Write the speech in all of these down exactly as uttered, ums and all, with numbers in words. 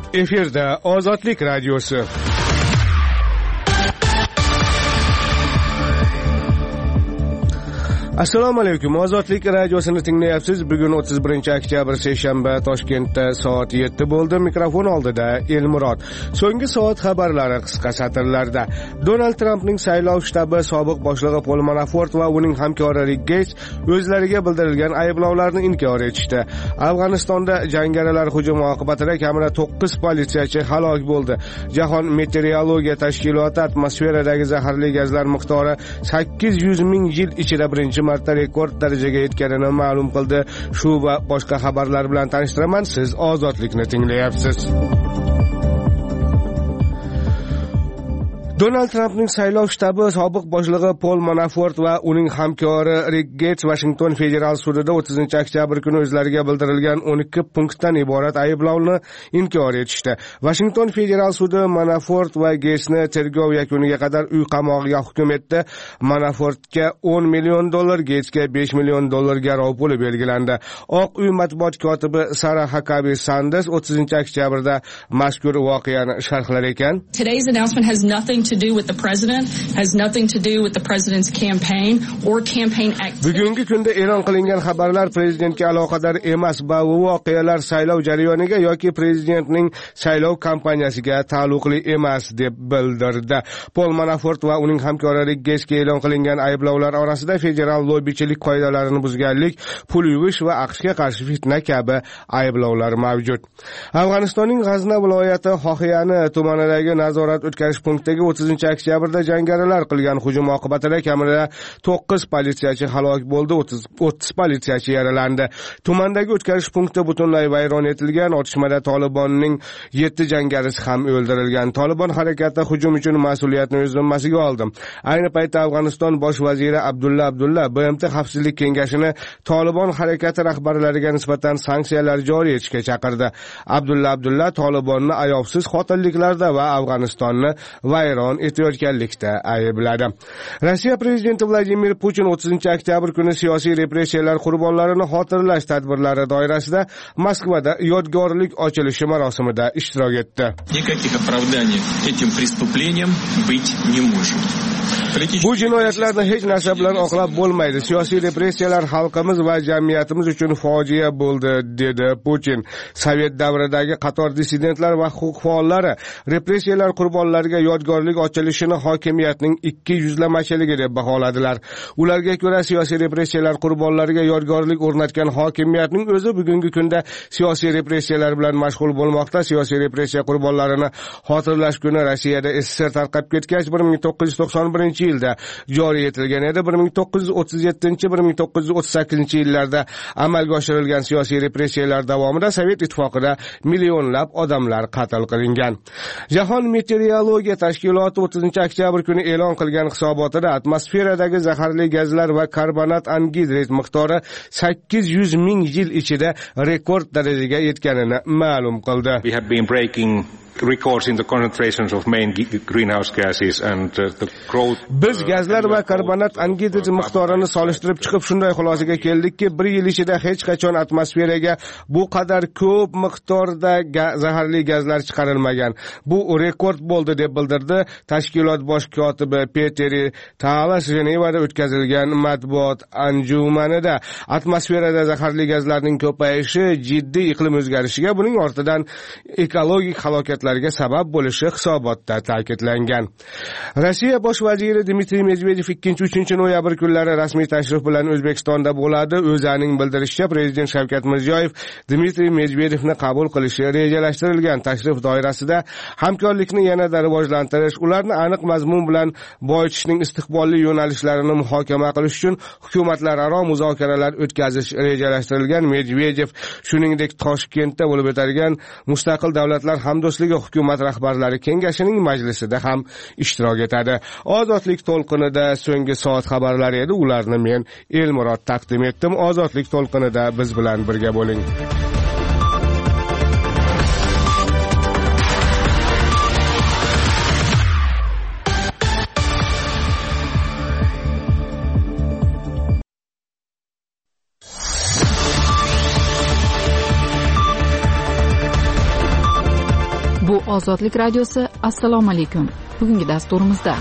Efirda Ozodlik radiosi. Assalomu alaykum. Ozodlik radiosini tinglayapsiz. Bugun o'ttiz birinchi oktyabr seshanba, Toshkentda soat yetti bo'ldi. Mikrofon oldida Elmurod. So'nggi soat xabarlari qisqa satrlarda. Donald Trampning saylov shtabi sobiq boshlig'i Pol Manafort va uning hamkori Rick Gates o'zlariga bildirilgan ayblovlarni inkor etishdi. Afg'onistonda jangarilar hujumi oqibatida kamida to'qqiz politsiyachi halok bo'ldi. Jahon meteorologiya tashkiloti atmosferadagi zaharli gazlar miqdori sakkiz yuz ming yil ichida birinchi marta rekord darajaga yetganini ma'lum qildi. Shu va boshqa xabarlar bilan tanishtiraman. Siz Ozodlikni tinglayapsiz. Donald Trampning saylov shtabi sobiq boshlig'i Pol Manafort va uning hamkori Rick Gates Washington federal sudida o'ttizinchi oktyabr kuni o'zlariga bildirilgan o'n ikki punktdan iborat ayblovni inkor etishdi. Washington federal sudi Manafort va Gatesni tergov yakuniga qadar uy qamog'iga hukm etdi. Manafortga o'n million dollar, Gatesga besh million dollar garov puli belgilandi. Oq uy matbuot kotibi Sarah Huckabee Sanders o'ttizinchi oktyabrda mazkur voqeani sharhlar ekan. Today's announcement has nothing to do with the president, has nothing to do with the president's campaign or campaign activity. Bugungi kunda e'lon qilingan xabarlar prezidentga aloqador emas va bu voqealar saylov jarayoniga yoki prezidentning saylov kampaniyasiga taalluqli emas deb bildirdi. Pol Manafort va uning hamkori Rick Gatesga e'lon qilingan ayblovlar orasida federal lobbichilik qoidalarini buzganlik, pul yuvish va AQShga qarshi fitna kabi ayblovlar mavjud. Afg'onistonning G'azna viloyati Xohiyani tumanidagi nazorat o'tkazish punktiga o'ttizinchi oktyabrda jangarilar qilgan hujum oqibatida kamida to'qqiz politsiyachi halok bo'ldi, o'ttiz politsiyachi yaralandi. Tumandagi o'tkazish punkti butunlay vayron etilgan. Otishmada Tolibonning yetti jangarisi ham o'ldirilgan. Tolibon harakati hujum uchun mas'uliyatni o'z zimmasiga oldi. Ayni paytda Afg'oniston bosh vaziri Abdulla Abdulla B M T Xavfsizlik kengashini Tolibon harakati rahbarlariga nisbatan sanksiyalar joriy etishga chaqirdi. Abdulla Abdulla Tolibonni ayovsiz qotilliklarda va Afg'onistonni vayron etayotganlikda aybladi. Rossiya prezidenti Vladimir Putin o'ttizinchi oktyabr kuni siyosiy repressiyalar qurbonlarini xotirlash tadbirlari doirasida Moskvada yodgorlik ochilishi marosimida ishtirok etdi. Никаких оправданий этим преступлениям быть не может. Bu jinoyatlarni hech narsa bilan oqlab bo'lmaydi. Siyosiy repressiyalar xalqimiz va jamiyatimiz uchun fojia bo'ldi, dedi Putin. Sovet davridagi qator dissidentlar va huquq faollari repressiyalar qurbonlariga yodgorlik ochilishini hokimiyatning ikki yuzlamachiligi deb baholadilar. Ularga ko'ra, siyosiy repressiyalar qurbonlariga yodgorlik o'rnatgan hokimiyatning o'zi bugungi kunda siyosiy repressiyalar bilan mashg'ul bo'lmoqda. Siyosiy repressiya qurbonlarini xotirlash kuni Rossiyada S S R tarqab ketgach bir ming to'qqiz yuz to'qson birinchi yilda joriy etilgan edi. bir ming to'qqiz yuz o'ttiz yettinchi bir ming to'qqiz yuz o'ttiz sakkizinchi yillarda amalga oshirilgan siyosiy repressiyalar davomida Sovet ittifoqida millionlab odamlar qatl qilingan. Jahon meteorologiya tashkiloti o'ttizinchi oktyabr kuni e'lon qilgan hisobotida atmosferadagi zaharli gazlar va karbonat angidrid miqdori sakkiz yuz ming yil ichida rekord darajaga yetganini ma'lum qildi. We have been breaking records in the concentrations of main greenhouse gases and uh, the growth. Biz gazlar va karbonat angidrid miqdorini solishtirib chiqib shunday xulosaga keldikki, bir yil ichida hech qachon atmosferaga bu qadar ko'p miqdorda ga- zaharli gazlar chiqarilmagan. Bu rekord bo'ldi deb bildirdi tashkilot bosh kotibi Peteri Talas Jenevada o'tkazilgan matbuot anjumanida. Atmosferada zaharli gazlarning ko'payishi jiddiy iqlim o'zgarishiga, buning ortidan ekologik halokatlar sabab bo'lishi hisobotda ta'kidlangan. Rossiya bosh vaziri Dmitriy Medvedev ikkinchi uchinchi noyabr kunlari rasmiy tashrif bilan O'zbekistonda bo'ladi. O'zaning bildirishicha, prezident Shavkat Mirziyoyev Dmitriy Medvedevni qabul qilishi rejalashtirilgan. Tashrif doirasida hamkorlikni yanada rivojlantirish, ularni aniq mazmun bilan boyitishning istiqbolli yo'nalishlarini muhokama qilish uchun hukumatlararo muzokaralar o'tkazish rejalashtirilgan. Medvedev shuningdek Toshkentda bo'lib o'tadigan Mustaqil davlatlar hamdo'stligi hukumat rahbarlari kengashining majlisida ham ishtirok etadi. Ozodlik to'lqinida so'nggi soat xabarlari edi. Ularni men Elmurod taqdim etdim. Ozodlik to'lqinida biz bilan birga bo'ling. Ozodlik radiosi, assalomu alaykum. Bugungi dasturimizda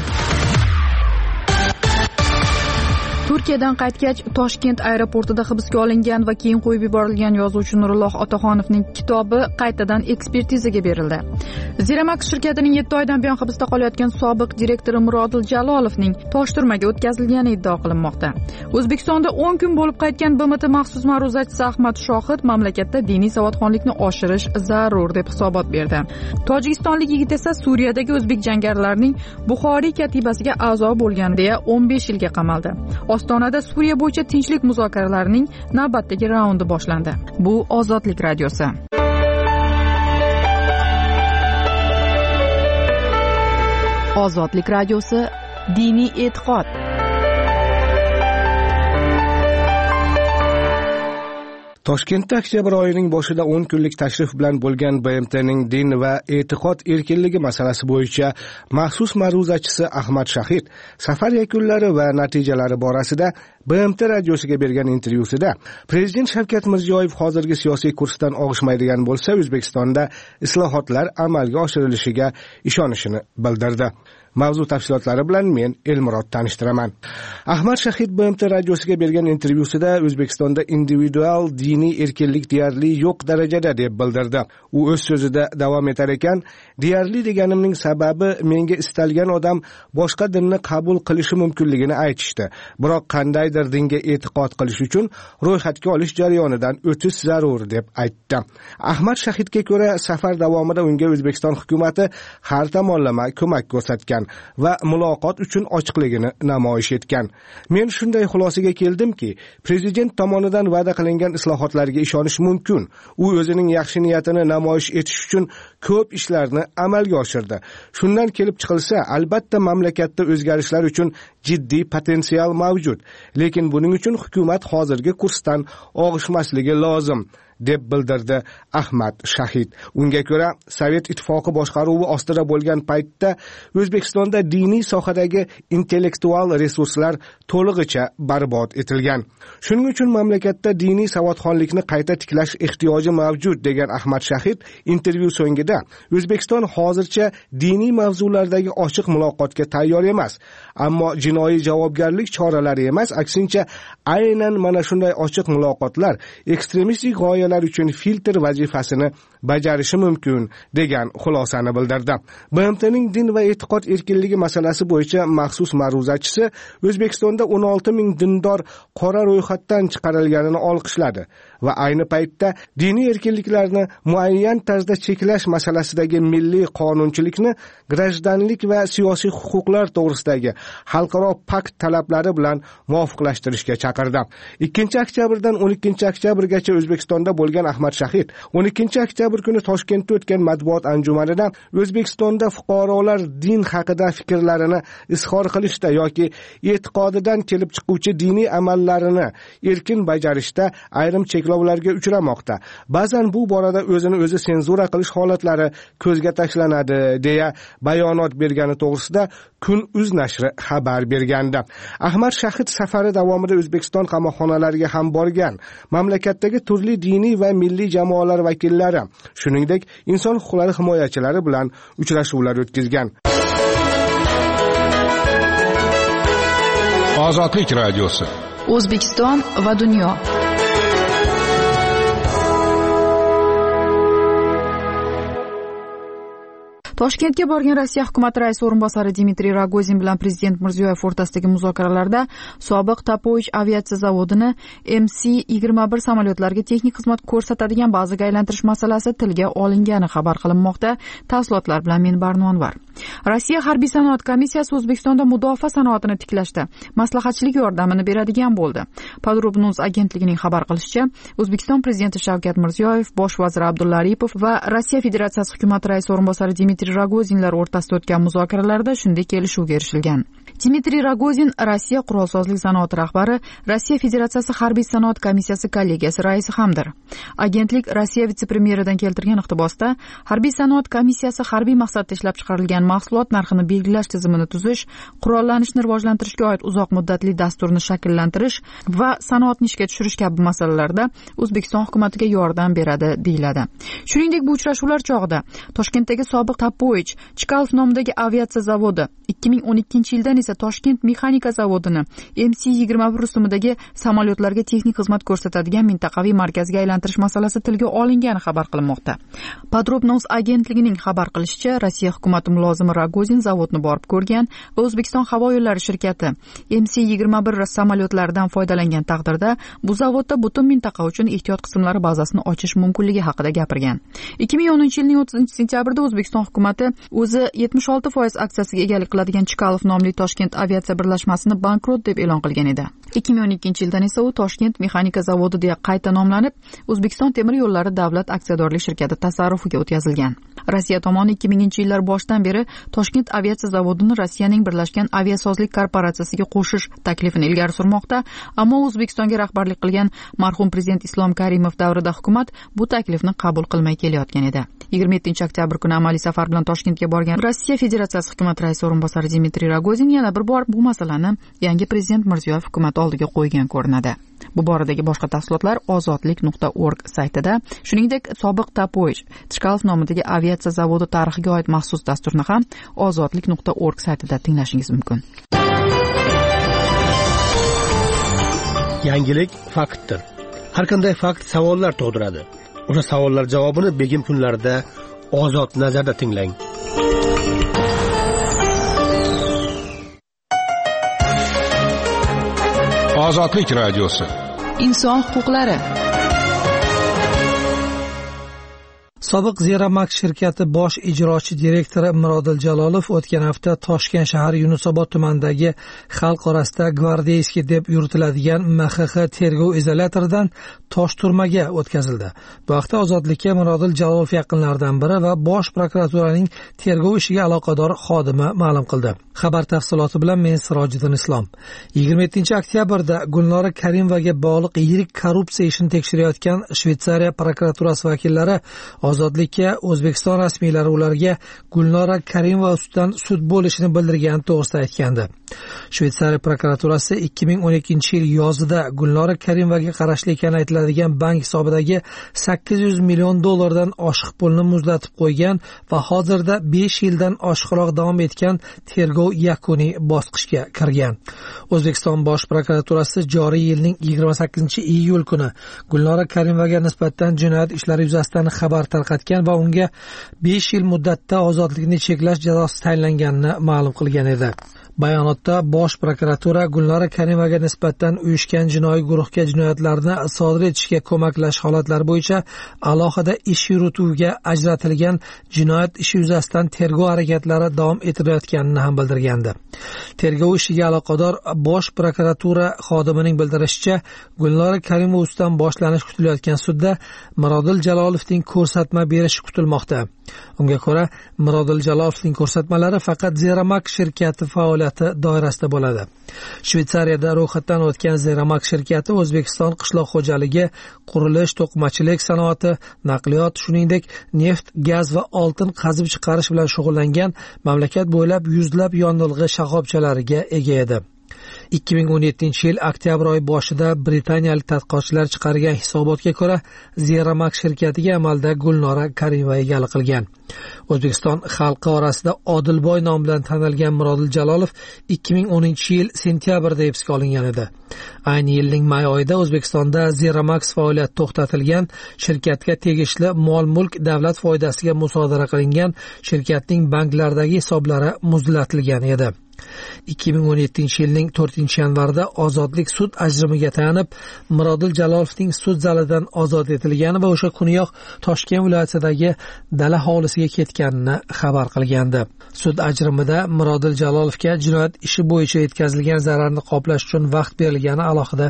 Turkiyadan qaytgach Toshkent aeroportida hibsga olingan va keyin qo'yib yuborilgan yozuvchi Nurulloh Otaxonovning kitobi qaytadan ekspertizaga berildi. Zeramax shirkatining yetti oydan buyon hibsda qolayotgan sobiq direktori Murodil Jalolovning tosh turmaga o'tkazilgani iddia qilinmoqda. O'zbekistonda o'n kun bo'lib qaytgan B M T maxsus ma'ruzachisi Ahmad Shohid mamlakatda diniy savodxonlikni oshirish zarur deb hisobot berdi. Tojikistonlik yigit esa Suriyadagi o'zbek jangarilarning Buxoriy katibasiga a'zo bo'lgan deya o'n besh yilga qamaldi. Ostonada Suriya bo'yicha tinchlik muzokaralarining navbatdagi raundi boshlandi. Bu Ozodlik radiosi. Ozodlik radiosi, diniy e'tiqod. Toshkentda oktyabr oyining boshida o'n kunlik tashrif bilan bo'lgan B M T'ning din va e'tiqod erkinligi masalasi bo'yicha maxsus ma'ruzachisi Ahmad Shahid safar yakunlari va natijalari borasida B M T radiosiga bergan intervyusida Prezident Shavkat Mirziyoyev hozirgi siyosiy kursdan og'ishmaydigan bo'lsa, O'zbekistonda islohotlar amalga oshirilishiga ishonishini bildirdi. Mavzu tafsilotlari bilan men Elmurod tanishtiraman. Ahmad Shahid B M T radiosiga bergan intervyusida O'zbekistonda individual diniy erkinlik deyarli yo'q darajada deb bildirdi. U o'z so'zida davom etar ekan, deyarli deganimning sababi menga istalgan odam boshqa dinni qabul qilishi mumkinligini aytishdi. Biroq qandaydir dinga e'tiqod qilish uchun ro'yxatga olish jarayonidan o'tish zarur deb aytdi. Ahmad Shahidga ko'ra, safar davomida unga O'zbekiston hukumatı har tomonlama ko'mak ko'rsatgan va muloqot uchun ochiqligini namoyish etgan. Men shunday xulosaga keldimki, prezident tomonidan va'da qilingan islohotlarga ishonish mumkin. U o'zining yaxshi niyatini namoyish etish uchun ko'p ishlarni amalga oshirdi. Shundan kelib chiqilsa, albatta mamlakatda o'zgarishlar uchun jiddiy potensial mavjud. Lekin buning uchun hukumat hozirgi kursdan og'ishmasligi lozim deb bildirdi Ahmad Shahid. Unga ko'ra, Sovet ittifoqi boshqaruvi ostida bo'lgan paytda O'zbekistonda diniy sohadagi intellektual resurslar to'lig'icha barbod etilgan. Shuning uchun mamlakatda diniy savodxonlikni qayta tiklash ehtiyoji mavjud degan Ahmad Shahid intervyu so'ngida O'zbekiston hozircha diniy mavzulardagi ochiq muloqotga tayyor emas, ammo jinoiy javobgarlik choralari emas, aksincha aynan mana shunday ochiq muloqotlar ekstremistik g'oyalar uchun filtr vazifasini bajarishi mumkin degan xulosani bildirdi. B M T'ning din va e'tiqod erkinligi masalasi bo'yicha maxsus ma'ruzachisi O'zbekistonda o'n olti ming dindor qora ro'yxatdan chiqarilganini olqishladi va ayni paytda diniy erkinliklarni muayyan tarzda cheklash masalasidagi milliy qonunchilikni grajdanlik va siyosiy huquqlar to'g'risidagi xalqaro pakt talablari bilan muvofiqlashtirishga chaqirdi. ikkinchi oktyabrdan o'n ikkinchi oktyabrgacha O'zbekistonda bo'lgan Ahmad Shahid o'n ikkinchi oktyabr kuni Toshkentda o'tgan matbuot anjumanida O'zbekistonda fuqarolar din haqida fikrlarini izhor qilishda yoki e'tiqodidan kelib chiquvchi diniy amallarini erkin bajarishda ayrim cheklovlarga uchramoqda. Ba'zan bu borada o'zini o'zi senzura qilish holatlari ko'zga tashlanadi deya bayonot bergani to'g'risida Kun.uz nashri xabar bergandi. Ahmad Shahid safari davomida O'zbekiston qamoqxonalariga ham borgan. Mamlakatdagi turli diniy va milliy jamoalar vakillari, shuningdek inson huquqlari himoyachilari bilan uchrashuvlar o'tkazgan. Ozodlik radiosi. O'zbekiston va dunyo. Toshkentga borgan Rossiya hukumati raisi o'rinbosari Dmitriy Rogozin bilan prezident Mirziyoyev o'rtasidagi muzokaralarda sobiq Tapovich aviatsiya zavodini M C yigirma bir samolyotlarga texnik xizmat ko'rsatadigan bazaga aylantirish masalasi tilga olingani xabar qilinmoqda. Tafsilotlar bilan men Barnonvar. Rossiya harbiy sanoat komissiyasi O'zbekistonda mudofaa sanoatini tiklashda maslahatchilik yordamini beradigan bo'ldi. Podrobnoz agentligining xabar qilishicha, O'zbekiston prezidenti Shavkat Mirziyoyev, bosh vazir Abdulla Aripov va Rossiya Federatsiyasi hukumati raisi o'rinbosari Dmitriy Rogozinlar o'rtasida o'tgan muzokaralarda shunday kelishuvga erishilgan. Dmitriy Rogozin Rossiya qurolsozlik sanoati rahbari, Rossiya Federatsiyasi harbiy sanoat komissiyasi kollegiyasi raisi hamdir. Agentlik Rossiya vitse-premieridan keltirgan iqtibosda harbiy sanoat komissiyasi harbiy maqsadda ishlab chiqarilgan mahsulot narxini belgilash tizimini tuzish, qurollanishni rivojlantirishga oid uzoq muddatli dasturni shakllantirish va sanoatni ishga tushirish kabi masalalarda O'zbekiston hukumatiga yordam beradi deyiladi. Shuningdek, bu uchrashuvlar chog'ida Toshkentdagi sobiq Tapoich Chkalov nomidagi aviatsiya zavodi, ikki ming o'n ikkinchi yildan esa Toshkent mexanika zavodini M C yigirma bir rusumidagi samolyotlarga texnik xizmat ko'rsatadigan mintaqaviy markazga aylantirish masalasi tilga olingani xabar qilinmoqda. Podrobnos agentligining xabar qilishicha, Rossiya hukumati mulozimi Rogozin zavodni borib ko'rgan va O'zbekiston havo yo'llari shirkati M C yigirma bir samolyotlaridan foydalangan taqdirda bu zavodda butun mintaqa uchun ehtiyot qismlari bazasini ochish mumkinligi haqida gapirgan. ikki ming o'ninchi yilning o'ttizinchi sentyabrida O'zbekiston hukumati o'zi yetmish olti foiz aksiyasiga egalik qiladigan Chkalov nomli Toshkent aviatsiya birlashmasini bankrot deb e'lon qilgan edi. ikki ming o'n ikkinchi yildan esa u Toshkent mexanika zavodi deya qayta nomlanib, O'zbekiston temir yo'llari davlat aksiyadorlik shirkati tasarrufiga o'tkazilgan. Rossiya tomoni ikki minginchi yillar boshidan beri Toshkent aviatsiya zavodini Rossiyaning Birlashgan aviasozlik korporatsiyasiga qo'shish taklifini ilgari surmoqda, ammo O'zbekistonga rahbarlik qilgan marhum prezident Islom Karimov davrida hukumat bu taklifni qabul qilmay kelayotgan edi. yigirma yettinchi oktyabr kuni amaliy safar bilan Toshkentga borgan Rossiya Federatsiyasi hukumat raisi o'rinbosari Dmitriy Rogozin yana bir bor bu masalani yangi prezident Mirziyoyev hukumat oldiga qo'ygan ko'rinadi. Bu boradagi boshqa tafsilotlar ozodlik nuqta org saytida, shuningdek sobiq Tapoich Chkalov nomidagi aviatsiya zavodi tarixiga oid maxsus dasturni ham ozodlik nuqta org saytida tinglashingiz mumkin. Yangilik faktdir. Har qanday fakt savollar tug'diradi. O'sha savollar javobini begim kunlarda ozod nazarda tinglang. Ozodlik radiosi. Inson huquqlari. Sobiq Zeramak shirkati bosh ijrochi direktori Mirodil Jalolov o'tgan hafta Toshkent shahar Yunusobod tumanidagi xalq orasida gvardeyskiy deb yuritiladigan M X X tergov izolyatoridan tosh turmaga o'tkazildi. Bu haqda Ozodlikka Mirodil Jalolov yaqinlaridan biri va bosh prokuraturaning tergov ishiga aloqador xodimi ma'lum qildi. Xabar tafsiloti bilan men Sirojiddin Islom. yigirma yettinchi oktyabrda Gulnora Karimovga bog'liq yirik korrupsiya ishini tekshirayotgan Shveysariya prokuraturasi vakillari Ozodlikka O'zbekiston rasmiylari ularga Gulnora Karimova ustidan sud bo'lishini bildirgani to'g'risida aytgandi. Shveysariya prokuraturasi ikki ming o'n ikkinchi yil yozida Gulnora Karimovga qarashli ekani aytiladigan bank hisobidagi sakkiz yuz million dollardan oshiq pulni muzlatib qo'ygan va hozirda besh yildan oshiqroq davom etgan tergov yakuniy bosqichga kirgan. O'zbekiston bosh prokuraturasi joriy yilning yigirma sakkizinchi iyul kuni Gulnora Karimovga nisbatan jinoyat ishlari yuzasidan xabar tarqatgan va unga besh yil muddatda ozodlikni cheklash jazosi tayinlanganini ma'lum qilgan edi. Bayonotda bosh prokuratura Gulnora Karimovga nisbatan uyushgan jinoiy guruhga jinoyatlarni sodir etishga ko'maklash holatlari bo'yicha alohida ish yurituvga ajratilgan jinoyat ishi yuzasidan tergov harakatlari davom etilayotganini ham bildirgandi. Tergov ishiga aloqador bosh prokuratura xodimining bildirishicha, Gulnora Karimova ustidan boshlanish kutilayotgan sudda Mirodil Jalolovning ko'rsatma berishi kutilmoqda. Unga ko'ra, Mirodil Jalolovning ko'rsatmalari faqat Zeramak shirkati faoliyati doirasida bo'ladi. Shveysariyada ro'yxatdan o'tgan Zeramak shirkati O'zbekiston qishloq xo'jaligi, qurilish, to'qimachilik sanoati, naqliyot, shuningdek neft, gaz va oltin qazib chiqarish bilan shug'ullangan mamlakat bo'ylab yuzlab yonilg'i shoxobchalariga ega edi. ikki ming o'n yettinchi yil oktyabr oyi boshida britaniyalik tadqiqotchilar chiqargan hisobotga ko'ra, Zeramak shirkatiga amalda Gulnora Karimova egalik qilgan. O'zbekiston xalqi orasida Odilboy nomi bilan tanilgan Mirodil Jalolov ikki ming o'ninchi yil sentyabrda hibsga olingan edi. Ayni yilning may oyida O'zbekistonda Zeramak faoliyati to'xtatilgan, shirkatga tegishli mol-mulk davlat foydasiga musodara qilingan, shirkatning banklardagi hisoblari muzlatilgan edi. ikki ming o'n yettinchi yilning to'rtinchi yanvarida ozodlik sud ajrimiga tayanib, Mirodil Jalolovning sud zalidan ozod etilgani va o'sha kuniyoq Toshkent viloyatidagi dala hovlisiga ketganini xabar qilgandi. Sud ajrimida Mirodil Jalolovga jinoyat ishi bo'yicha yetkazilgan zararni qoplash uchun vaqt berilgani alohida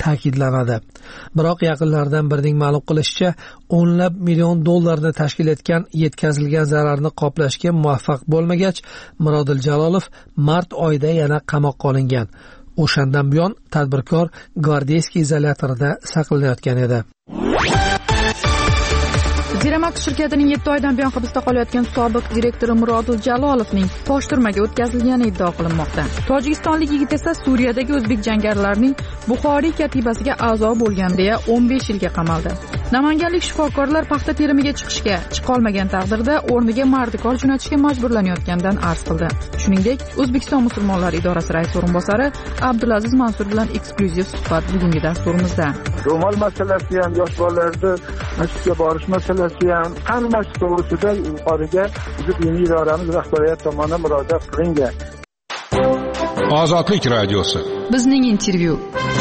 ta'kidlanadi. Biroq yaqinlaridan birining ma'lum qilishicha, o'nlab million dollarni tashkil etgan yetkazilgan zararni qoplashga muvaffaq bo'lmagach, Mirodil Jalolov mart oyida yana qamoqqa olingan. O'shandan buyon tadbirkor Gvardeyskiy izolyatorida saqlanayotgan edi. Zeramax shirkatining yetti oydan buyon hibsda qolayotgan sobiq direktori Mirodil Jalolovning tosh turmaga o'tkazilgani iddao qilinmoqda. Tojikistonlik yigit esa Suriyadagi o'zbek jangarilarning Buxoriy katibasiga a'zo bo'lgan deya o'n besh yilga qamaldi. Namanganlik shifokorlar paxta terimiga chiqishga chiqolmagan taqdirda o'rniga mardikor jo'natishga majburlanayotgandan arz qildi. Shuningdek, O'zbekiston musulmonlari idorasi raisi o'rinbosari Abdulaziz Mansur bilan eksklyuziv suhbat bugungi dasturimizda. Ro'mol masalasi ham, yosh bolalarda masjidga borish masalasi ham, hammasi to'g'risida yuqoriga biz diniy idoramiz rahbariyat tomonidan murojaat qilingan. Ozodlik radiosi. Bizning intervyu.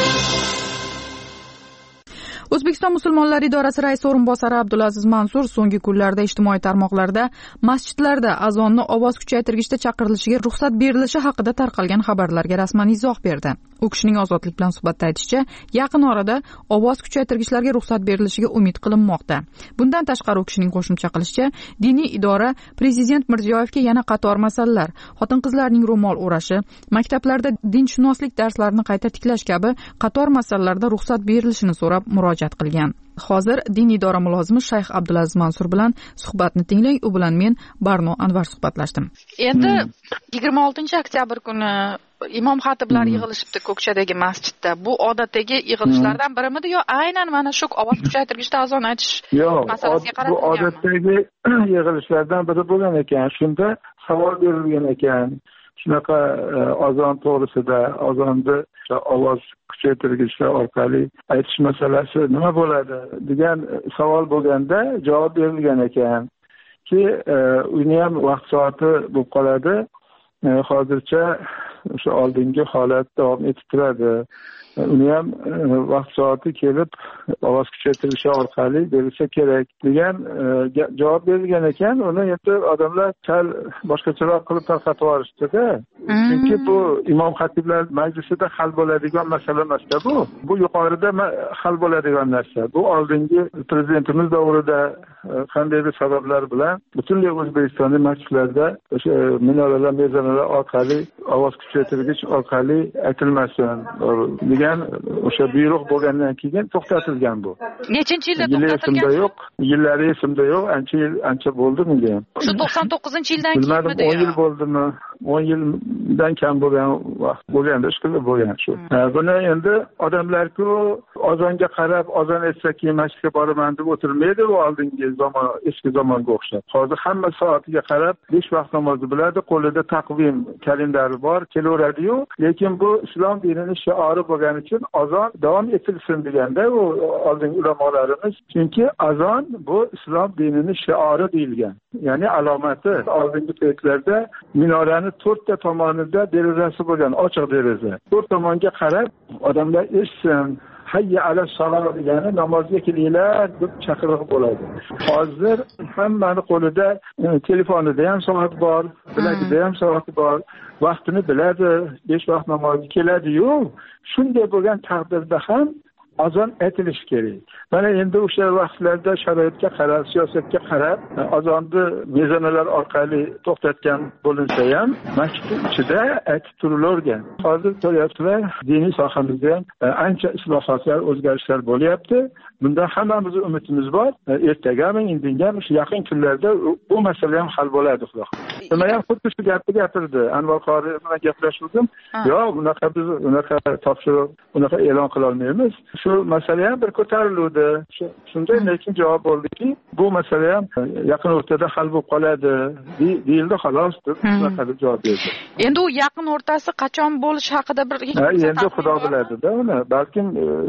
O'zbekiston musulmonlari idorasi raisi o'rinbosari Abdulaziz Mansur so'nggi kunlarda ijtimoiy tarmoqlarda masjidlarda azonni ovoz kuchaytirgichda chaqirilishiga ruxsat berilishi haqida tarqalgan xabarlarga rasman izoh berdi. U kishining Ozodlik bilan suhbatda aytishicha, yaqin orada ovoz kuchaytirgichlarga ruxsat berilishiga umid qilinmoqda. Bundan tashqari u kishining qo'shimcha qilishicha, diniy idora Prezident Mirziyoyevga yana qator masalalar, xotin-qizlarning ro'mol o'rashi, maktablarda dinshunoslik darslarini qayta tiklash kabi qator masalalarda ruxsat berilishini so'rab murojaat qilgan. Hozir din idora mulozimi Shayx Abdulaziz Mansur bilan suhbatni tinglang. U bilan men Barno Anvar suhbatlashdim. Endi yigirma oltinchi oktyabr kuni imom xatiblar yig'ilishibdi Ko'kchadagi masjidda. Bu odatdagi yig'ilishlardan birimidi yo aynan mana shu ovoz kuchaytirgichda azon aytish masalasiga qaratilganmi? Bu odatdagi yig'ilishlardan biri bo'lgan ekan. Shunda savol berilgan ekan. Shunaqa azon to'g'risida, azonni ovoz kuchaytirgichlar orqali aytish masalasi nima bo'ladi degan savol bo'lganda javob berilgan ekan ki uni ham vaqt soati bo'lib qoladi. Hozircha o'sha oldingi holat davom etib turadi. Uni ham vaqt soati kelib ovoz kuchaytirishi orqali berilsa kerak degan javob berilgan ekan. Uni endi odamlar sal boshqacharoq qilib tarqatib yuborishdi-da. Chunki bu imom xatiblar majlisida hal bo'ladigan masala emas-da bu. Bu yuqorida hal bo'ladigan narsa. Bu oldingi prezidentimiz davrida qandaydir sabablar bilan butunlay O'zbekistonning masjidlarida o'sha minoralar, mezanalar orqali ovoz kuchaytirgich orqali aytilmasin degan o'sha buyruq bo'lgandan keyin to'xtatilgan bu. Nechinchi yilda to'xtatilgan? Yillari yo'q, yillari esimda yo'q, ancha yil ancha bo'ldi menga ham. Shu to'qson to'qqizinchi yildan keyinmi? o'n yil bo'ldimi? o'n yildan kam bo'lgan vaqt bo'lganda ishqilib bo'lgan shu. Buni endi odamlar-ku azonga qarab azon aytsa keyin masjidga boraman deb o'tirmaydi, u oldingi zamon, eski zamonga o'xshab. Hozir hamma soatiga qarab besh vaqt namozni biladi, qo'lida taqvim kalendari bor, kelaveradi-yu, lekin bu islom dinining shiori bo'lgani uchun azon davom etilsin deganda u oldingi ulamolarimiz, chunki azon bu islom dinining shiori deyilgan. Ya'ni alomati. Oldingi paytlarda minorani to'rtta tomonida derazasi bo'lgan, ochiq deraza. To'rt tomonga qarab odamlar eshitsin. Hayya ala salot degani namozga kelinglar deb chaqiriq bo'ladi. Hozir hammani qo'lida telefonida ham soat bor, bilagida ham soat bor, vaqtini biladi, besh vaqt namozga keladi-yu, shunday bo'lgan taqdirda ham azon aytilishi kerak. Mana endi o'sha vaqtlarda sharoitga qarab, siyosatga qarab azonni mezanalar orqali to'xtatgan bo'linsa ham masjid ichida aytib turilargan. Hozir ko'ryapsizlar, diniy sohamizda ham ancha islohotlar, o'zgarishlar bo'lyapti. Bundan hammamiz umidimiz bor. Ertagami, indingami, shu yaqin kunlarda bu masala ham hal bo'ladi, xudo xohlasa. Nima ham xuddi shu gapni gapirdi. Anvar qori bilan gaplashuvdim. Yo'q, unaqa biz unaqa topshiriq, unaqa e'lon qila olmaymiz. Shu masala ham bir ko'tarildi. Shunday lekin javob bo'ldiki, bu masala ham yaqin o'rtada hal bo'lib qoladi, deyildi, xolos deb shunaqa deb javob berdi. Endi u yaqin o'rtasi qachon bo'lishi haqida bir endi xudo biladi-da uni. Balkim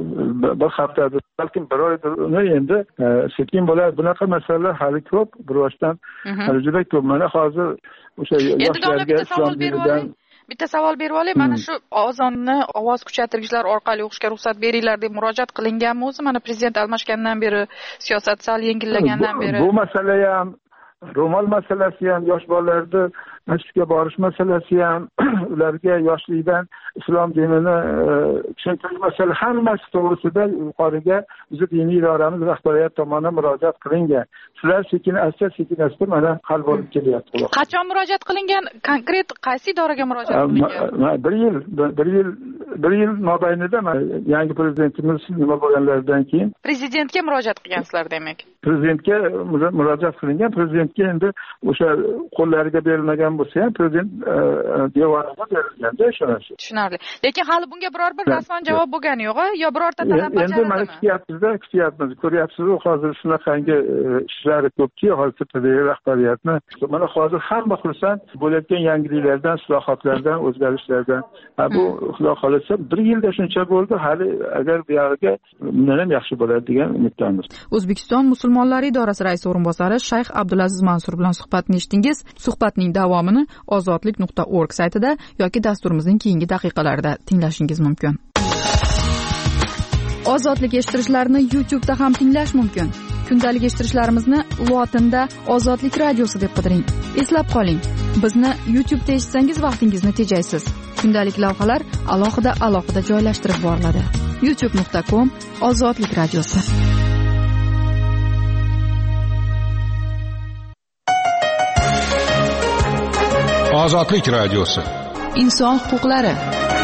bir haftada, balkim bir oyda uni endi sekin bo'ladi. Bunaqa masalalar hali ko'p, biroshdan hali juda ko'p. Mana hozir o'sha yoshlarga islom dinidan bitta savol berib olay. Mana shu azonni ovoz kuchaytirgichlar orqali o'qishga ruxsat beringlar deb murojaat qilinganmi o'zi? Mana prezident almashgandan beri, siyosat sal yengillagandan beri. Bu masala ham, ro'mol masalasi ham, yosh bolalarni masjidga borish masalasi ham ularga yoshlikdan islom dinini tushuntirish masalasi hammasi to'g'risida yuqoriga bizni diniy idoramiz rahbariyat tomonidan murojaat qilingan. Shular sekin asta sekin asta mana hal bo'lib kelyapti. Qachon murojaat qilingan? Konkret qaysi idoraga murojaat qilingan? bir yil bir yil bir yil mobaynida yangi prezidentimiz nima bo'lganlaridan keyin prezidentga murojaat qilgansizlar demak. Prezidentga murojaat qilingan. Prezidentga endi o'sha qo'llariga berilmagan bo'lsa ham prezident devoriga berilganda shu narsa. Tushunarli. Lekin hali bunga biror bir rasman javob bo'lgani yo'q-a? Yo birorta talab bajarildi? Endi mana kutyapmiz-da, kutyapmiz. Ko'ryapsiz, hozir shunaqangi ishlari ko'pki, hozir P D rahbariyatni. Mana hozir hamma xursand bo'layotgan yangiliklardan, islohotlardan, o'zgarishlardan. Ha bu xudo xolasa bir yilda shuncha bo'ldi, hali agar bu yog'iga bundan ham yaxshi bo'ladi degan umiddamiz. O'zbekiston musulmonlari idorasi raisi o'rinbosari Shayx Abdulaziz Mansur bilan suhbatni eshitdingiz. Suhbatning davomini ozodlik nuqta org saytida yoki dasturimizning keyingi daqiqalarida tinglashingiz mumkin. Ozodlik eshittirishlarni YouTube da ham tinglash mumkin. Kundalik eshittirishlarimizni lotinda Ozodlik radiosi deb qidiring. Eslab qoling, bizni YouTube da eshitsangiz vaqtingizni tejaysiz. Kundalik lavhalar alohida alohida joylashtirib boriladi. youtube nuqta com Ozodlik radiosi. Ozodlik radiosi. Inson huquqlari.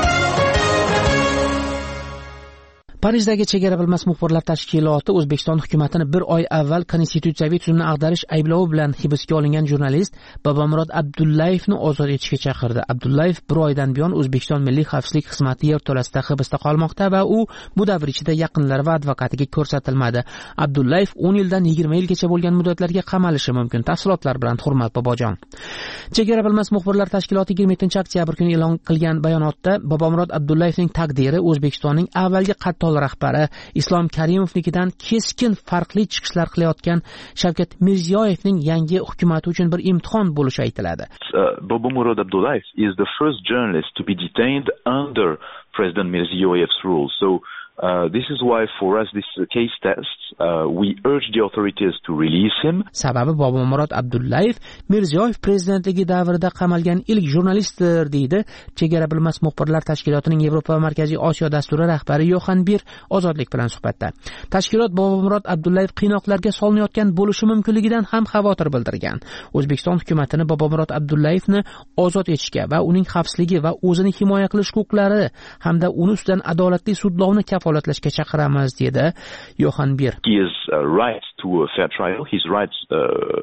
Parijdagi chegara bilmas muxbirlar tashkiloti O'zbekiston hukumatini bir oy avval konstitutsiyaviy tuzumni ag'darish ayblovi bilan hibsga olingan jurnalist Bobomurod Abdullayevni ozod etishga chaqirdi. Abdullayev bir oydan buyon O'zbekiston Milliy xavfsizlik xizmati yerto'lasida hibsda qolmoqda va u bu davr ichida yaqinlari va advokatiga ko'rsatilmadi. Abdullayev o'n yildan yigirma yilgacha bo'lgan muddatlarga qamalishi mumkin. Tafsilotlar bilan Hurmat Bobojon. Chegara bilmas muxbirlar tashkiloti yigirma yettinchi oktyabr kuni e'lon qilgan bayonotda Bobomurod Abdullayevning taqdiri O'zbekistonning avvalgi qattiq rahbari Islom Karimovnikidan keskin farqli chiqishlar qilayotgan Shavkat Mirziyoyevning yangi hukumati uchun bir imtihon bo'lishi aytiladi. Uh, Bobomurod Abdullayev is the first journalist to be detained under President Mirziyoyev's rule. So Uh, this is why for us this is a case test. Uh, we urge the authorities to release him. Sababi Bobomurod Abdullayev Mirziyoyev prezidentligi davrida qamalgan ilk jurnalistdir, deydi Chegara bilmas muxbirlar tashkilotining Yevropa va Markaziy Osiyo dasturi rahbari Yoxan Bir Ozodlik bilan suhbatda. Tashkilot Bobomurod Abdullayev qiynoqlarga solinayotgan bo'lishi mumkinligidan ham xavotir bildirgan. O'zbekiston hukumatini Bobomurod Abdullayevni ozod etishga va uning xavfsizligi va o'zini himoya qilish huquqlari hamda uni ustidan adolatli sudlovni kafolatlashga chaqiramiz, dedi Yoxan Bir. He is uh, right to a fair trial, his right uh,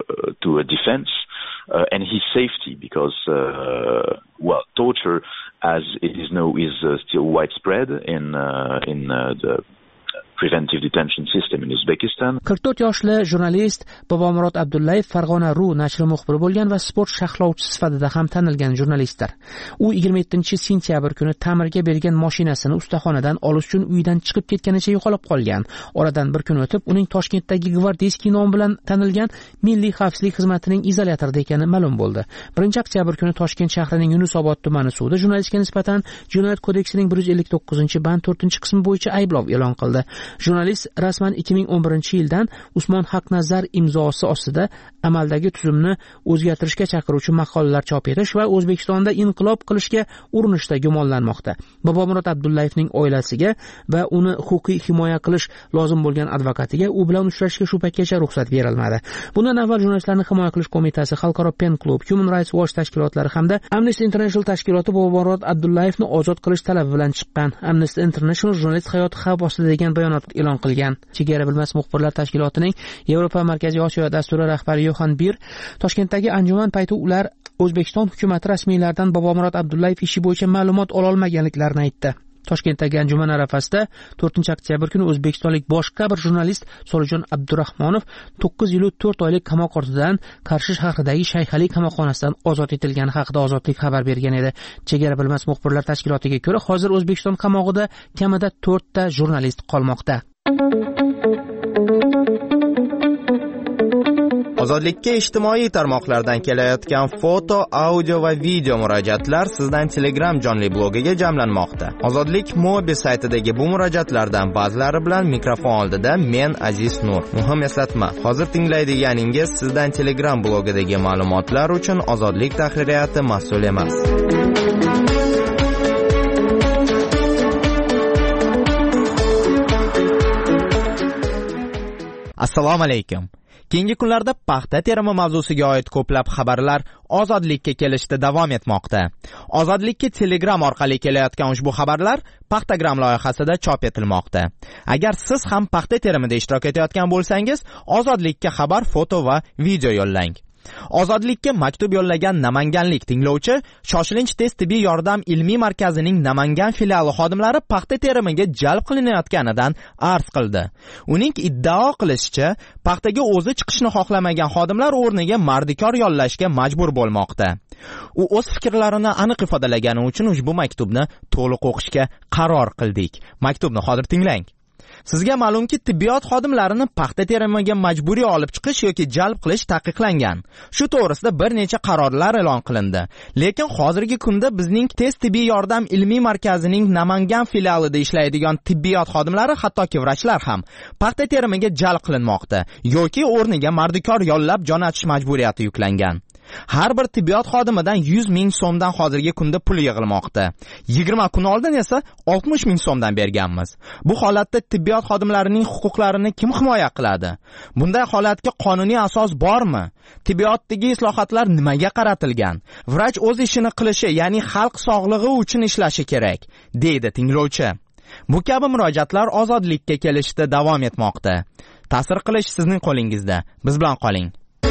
to a defense uh, and his safety, because uh, well, torture, as it is known, is uh, still widespread in uh, in uh, the preventive detention system in Uzbekistan. qirq to'rt yoshli jurnalist Bobomurod Abdullayev Farg'ona ru nashri muxbiri bo'lgan va sport sharhlovchisi sifatida ham tanilgan jurnalistdir. U yigirma yettinchi sentyabr kuni ta'mirga bergan mashinasini ustaxonadan olish uchun uydan chiqib ketganicha yo'qolib qolgan. Oradan bir kun o'tib uning Toshkentdagi Gvardeyskiy nomi bilan tanilgan Milliy xavfsizlik xizmatining izolyatorida ekani ma'lum bo'ldi. birinchi oktyabr kuni Toshkent shahrining Yunusobod tumani sudi jurnalistga nisbatan Jinoyat kodeksining bir yuz ellik to'qqizinchi band to'rtinchi qismi bo'yicha ayblov e'lon qildi. Jurnalist rasman ikki ming o'n birinchi yildan Usmon Haqnazar imzosi ostida amaldagi tuzumni o'zgartirishga chaqiruvchi maqolalar chop etish va O'zbekistonda inqilob qilishga urinishda gumonlanmoqda. Bobomurod Abdullayevning oilasiga va uni huquqiy himoya qilish lozim bo'lgan advokatiga u bilan uchrashishga shu paytgacha ruxsat berilmadi. Bundan avval Jurnalistlarni himoya qilish qo'mitasi, Xalqaro Pen Club, Human Rights Watch tashkilotlari hamda Amnesty International tashkiloti Bobomurod Abdullayevni ozod qilish talabi bilan chiqqan. Amnesty International jurnalist hayoti xavf ostida degan bayonot e'lon qilgan. Chegara bilmas muxbirlar tashkilotining Yevropa Markaziy Osiyo dasturi rahbari Yoxan Bir Toshkentdagi anjuman payti ular O'zbekiston hukumati rasmiylaridan Bobomurod Abdullayev ishi bo'yicha ma'lumot ola olmaganliklarini aytdi. Toshkentdagi anjuman arafasida to'rtinchi oktyabr kuni o'zbekistonlik boshqa bir jurnalist Solijon Abdurahmonov to'qqiz yil to'rt oylik qamoq ortidan Qarshi shahridagi Shayxali qamoqxonasidan ozod etilgani haqida Ozodlik xabar bergan edi. Chegara bilmas muxbirlar tashkilotiga ko'ra, hozir O'zbekiston qamog'ida kamida to'rtta jurnalist qolmoqda. Ozodlikka ijtimoiy tarmoqlardan kelayotgan foto, audio va video murojaatlar sizdan Telegram jonli blogiga jamlanmoqda. Ozodlik Mobi saytidagi bu murojaatlardan ba'zilari bilan mikrofon oldida men Aziz Nur. Muhim eslatma, hozir tinglaydiganingiz sizdan Telegram blogidagi ma'lumotlar uchun Ozodlik tahririyati mas'ul emas. Assalomu alaykum. Keyingi kunlarda paxta terimi mavzusiga oid ko'plab xabarlar Ozodlikka kelishda davom etmoqda. Ozodlikka Telegram orqali kelayotgan ushbu xabarlar Paxtagram loyihasida chop etilmoqda. Agar siz ham paxta terimida ishtirok etayotgan bo'lsangiz, Ozodlikka xabar, foto va video yo'llang. Ozodlikka maktub yo'llagan namanganlik tinglovchi shoshilinch tez tibbiy yordam ilmiy markazining Namangan filiali xodimlari paxta terimiga jalb qilinayotganidan arz qildi. Uning iddao qilishicha, paxtaga o'zi chiqishni xohlamagan xodimlar o'rniga mardikor yollashga majbur bo'lmoqda. U o'z fikrlarini aniq ifodalagani uchun ushbu maktubni to'liq o'qishga qaror qildik. Maktubni hozir tinglang. Sizga ma'lumki, tibbiyot xodimlarini paxta terimiga majburiy olib chiqish yoki jalb qilish taqiqlangan. Shu to'g'risida bir necha qarorlar e'lon qilindi. Lekin hozirgi kunda bizning tez tibbiy yordam ilmiy markazining Namangan filialida ishlaydigan tibbiyot xodimlari, hattoki vrachlar ham paxta terimiga jalb qilinmoqda yoki o'rniga mardikor yollab jo'natish majburiyati yuklangan. Har bir tibbiyot xodimidan yuz ming so'mdan hozirgi kunda pul yig'ilmoqda. yigirma kun oldin esa oltmish ming so'mdan berganmiz. Bu holatda tibbiyot xodimlarining huquqlarini kim himoya qiladi? Bunday holatga qonuniy asos bormi? Tibbiyotdagi islohotlar nimaga qaratilgan? Vrach o'z ishini qilishi, ya'ni xalq sog'lig'i uchun ishlashi kerak, deydi tinglovchi. Bu kabi murojaatlar Ozodlikka kelishda davom etmoqda. Ta'sir qilish sizning qo'lingizda. Biz bilan qoling.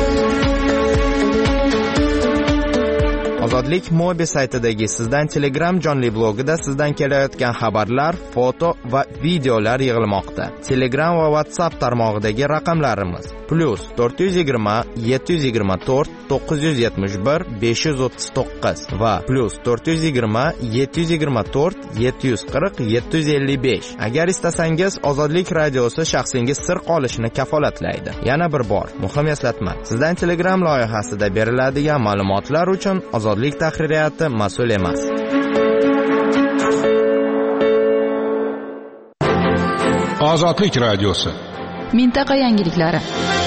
Ozodlik Mobi saytidagi sizdan Telegram jonli blogida sizdan kelayotgan xabarlar, foto va videolar yig'ilmoqda. Telegram va WhatsApp tarmog'idagi raqamlarimiz plus to'rt yuz yigirma yetti yuz yigirma to'rt to'qqiz yuz yetmish bir besh yuz o'ttiz to'qqiz va plus to'rt yuz yigirma yetti yuz yigirma to'rt yetti yuz qirq yetti yuz ellik besh. Agar istasangiz, Ozodlik radiosi shaxsingiz sir qolishini kafolatlaydi. Yana bir bor, muhim eslatma, sizdan Telegram loyihasida beriladigan ma'lumotlar uchun Ozodlik tahririyati mas'ul emas. Ozodlik radiosi. Mintaqa yangiliklari.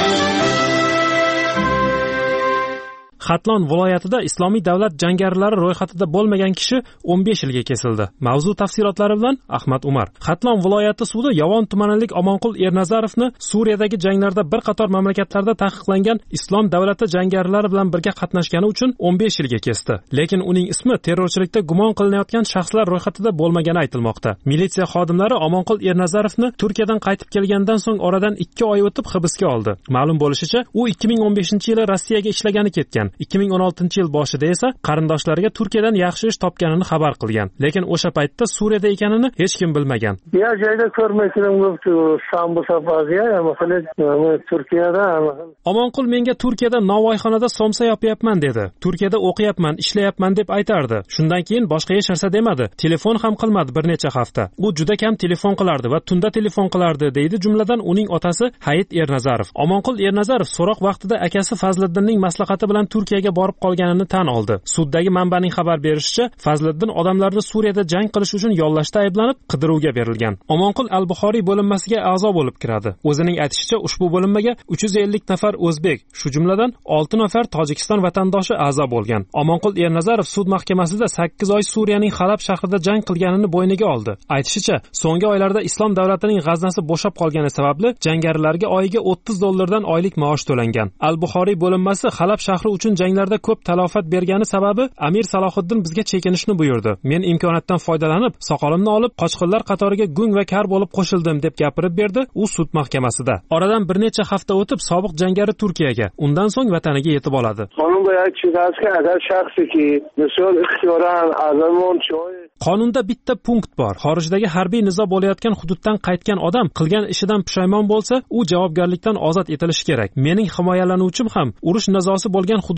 Xatlon viloyatida Islomiy davlat jangarilari ro'yxatida bo'lmagan kishi o'n besh yilga kesildi. Mavzu tafsilotlari bilan Ahmad Umar. Xatlon viloyati sudi Yovon tumanilik Omonqul Ernazarovni Suriyadagi janglarda bir qator mamlakatlarda taqiqlangan Islom davlati jangarilari bilan birga qatnashgani uchun o'n besh yilga kesdi. Lekin uning ismi terrorchilikda gumon qilinayotgan shaxslar ro'yxatida bo'lmagani aytilmoqda. Militsiya xodimlari Omonqul Ernazarovni Turkiyadan qaytib kelgandan so'ng oradan ikki oy o'tib hibsga oldi. Ma'lum bo'lishicha, u ikki ming o'n beshinchi yili Rossiyaga ishlagani ketgan. ikki ming o'n oltinchi yil boshida esa qarindoshlariga Turkiyadan yaxshi ish topganini xabar qilgan. Lekin o'sha paytda Suriyada ekanini hech kim bilmagan. Ya joyda ko'rmaysinim bo'pti, Sambu safaziya, masalan, Turkiyada. Omonqul menga Turkiyada Navoiyxonada somsa yopyapman dedi. Turkiyada o'qiyapman, ishlayapman deb aytardi. Shundan keyin boshqa yasharsa demadi. Telefon ham qilmadi bir necha hafta. U juda kam telefon qilardi va tunda telefon qilardi, deydi jumladan uning otasi Hayit Ernazarov. Omonqul Ernazarov so'roq vaqtida akasi Fazliddinning maslahati bilan Turkiyaga borib qolganini tan oldi. Suddagi manbaning xabar berishicha, Fazliddin odamlarni Suriyada jang qilish uchun yollashda ayblanib qidiruvga berilgan. Omonqul al-Buxoriy bo'linmasiga a'zo bo'lib kiradi. O'zining aytishicha, ushbu bo'linmaga uch yuz ellik nafar o'zbek, shu jumladan olti nafar Tojikiston vatandoshi a'zo bo'lgan. Omonqul Ernazarov sud mahkamasida sakkiz oy Suriyaning Halab shahrida jang qilganini bo'yniga oldi. Aytishicha, so'nggi oylarda Islom davlatining g'aznasi bo'shab qolgani sababli jangarilarga oyiga o'ttiz dollardan oylik maosh to'langan. Al-Buxoriy bo'linmasi Halab shahri uchun janglarda ko'p talofat bergani sababi Amir Salohiddin bizga chekinishni buyurdi. Men imkoniyatdan foydalanib, soqolimni olib, qochqinlar qatoriga gung va kar bo'lib qo'shildim deb gapirib berdi u sud mahkamasida. Oradan bir necha hafta o'tib sobiq jangari Turkiyaga, undan so'ng vataniga yetib oladi. Qonun boyagi chizasi agar shaxsiki, misol ixtiyoran azamon choy Qonunda bitta punkt bor. Xorijdagi harbiy nizo bo'layotgan hududdan qaytgan odam qilgan ishidan pushaymon bo'lsa, u javobgarlikdan ozod etilishi kerak. Mening himoyalanuvchim ham urush nizosi bo'lgan hudud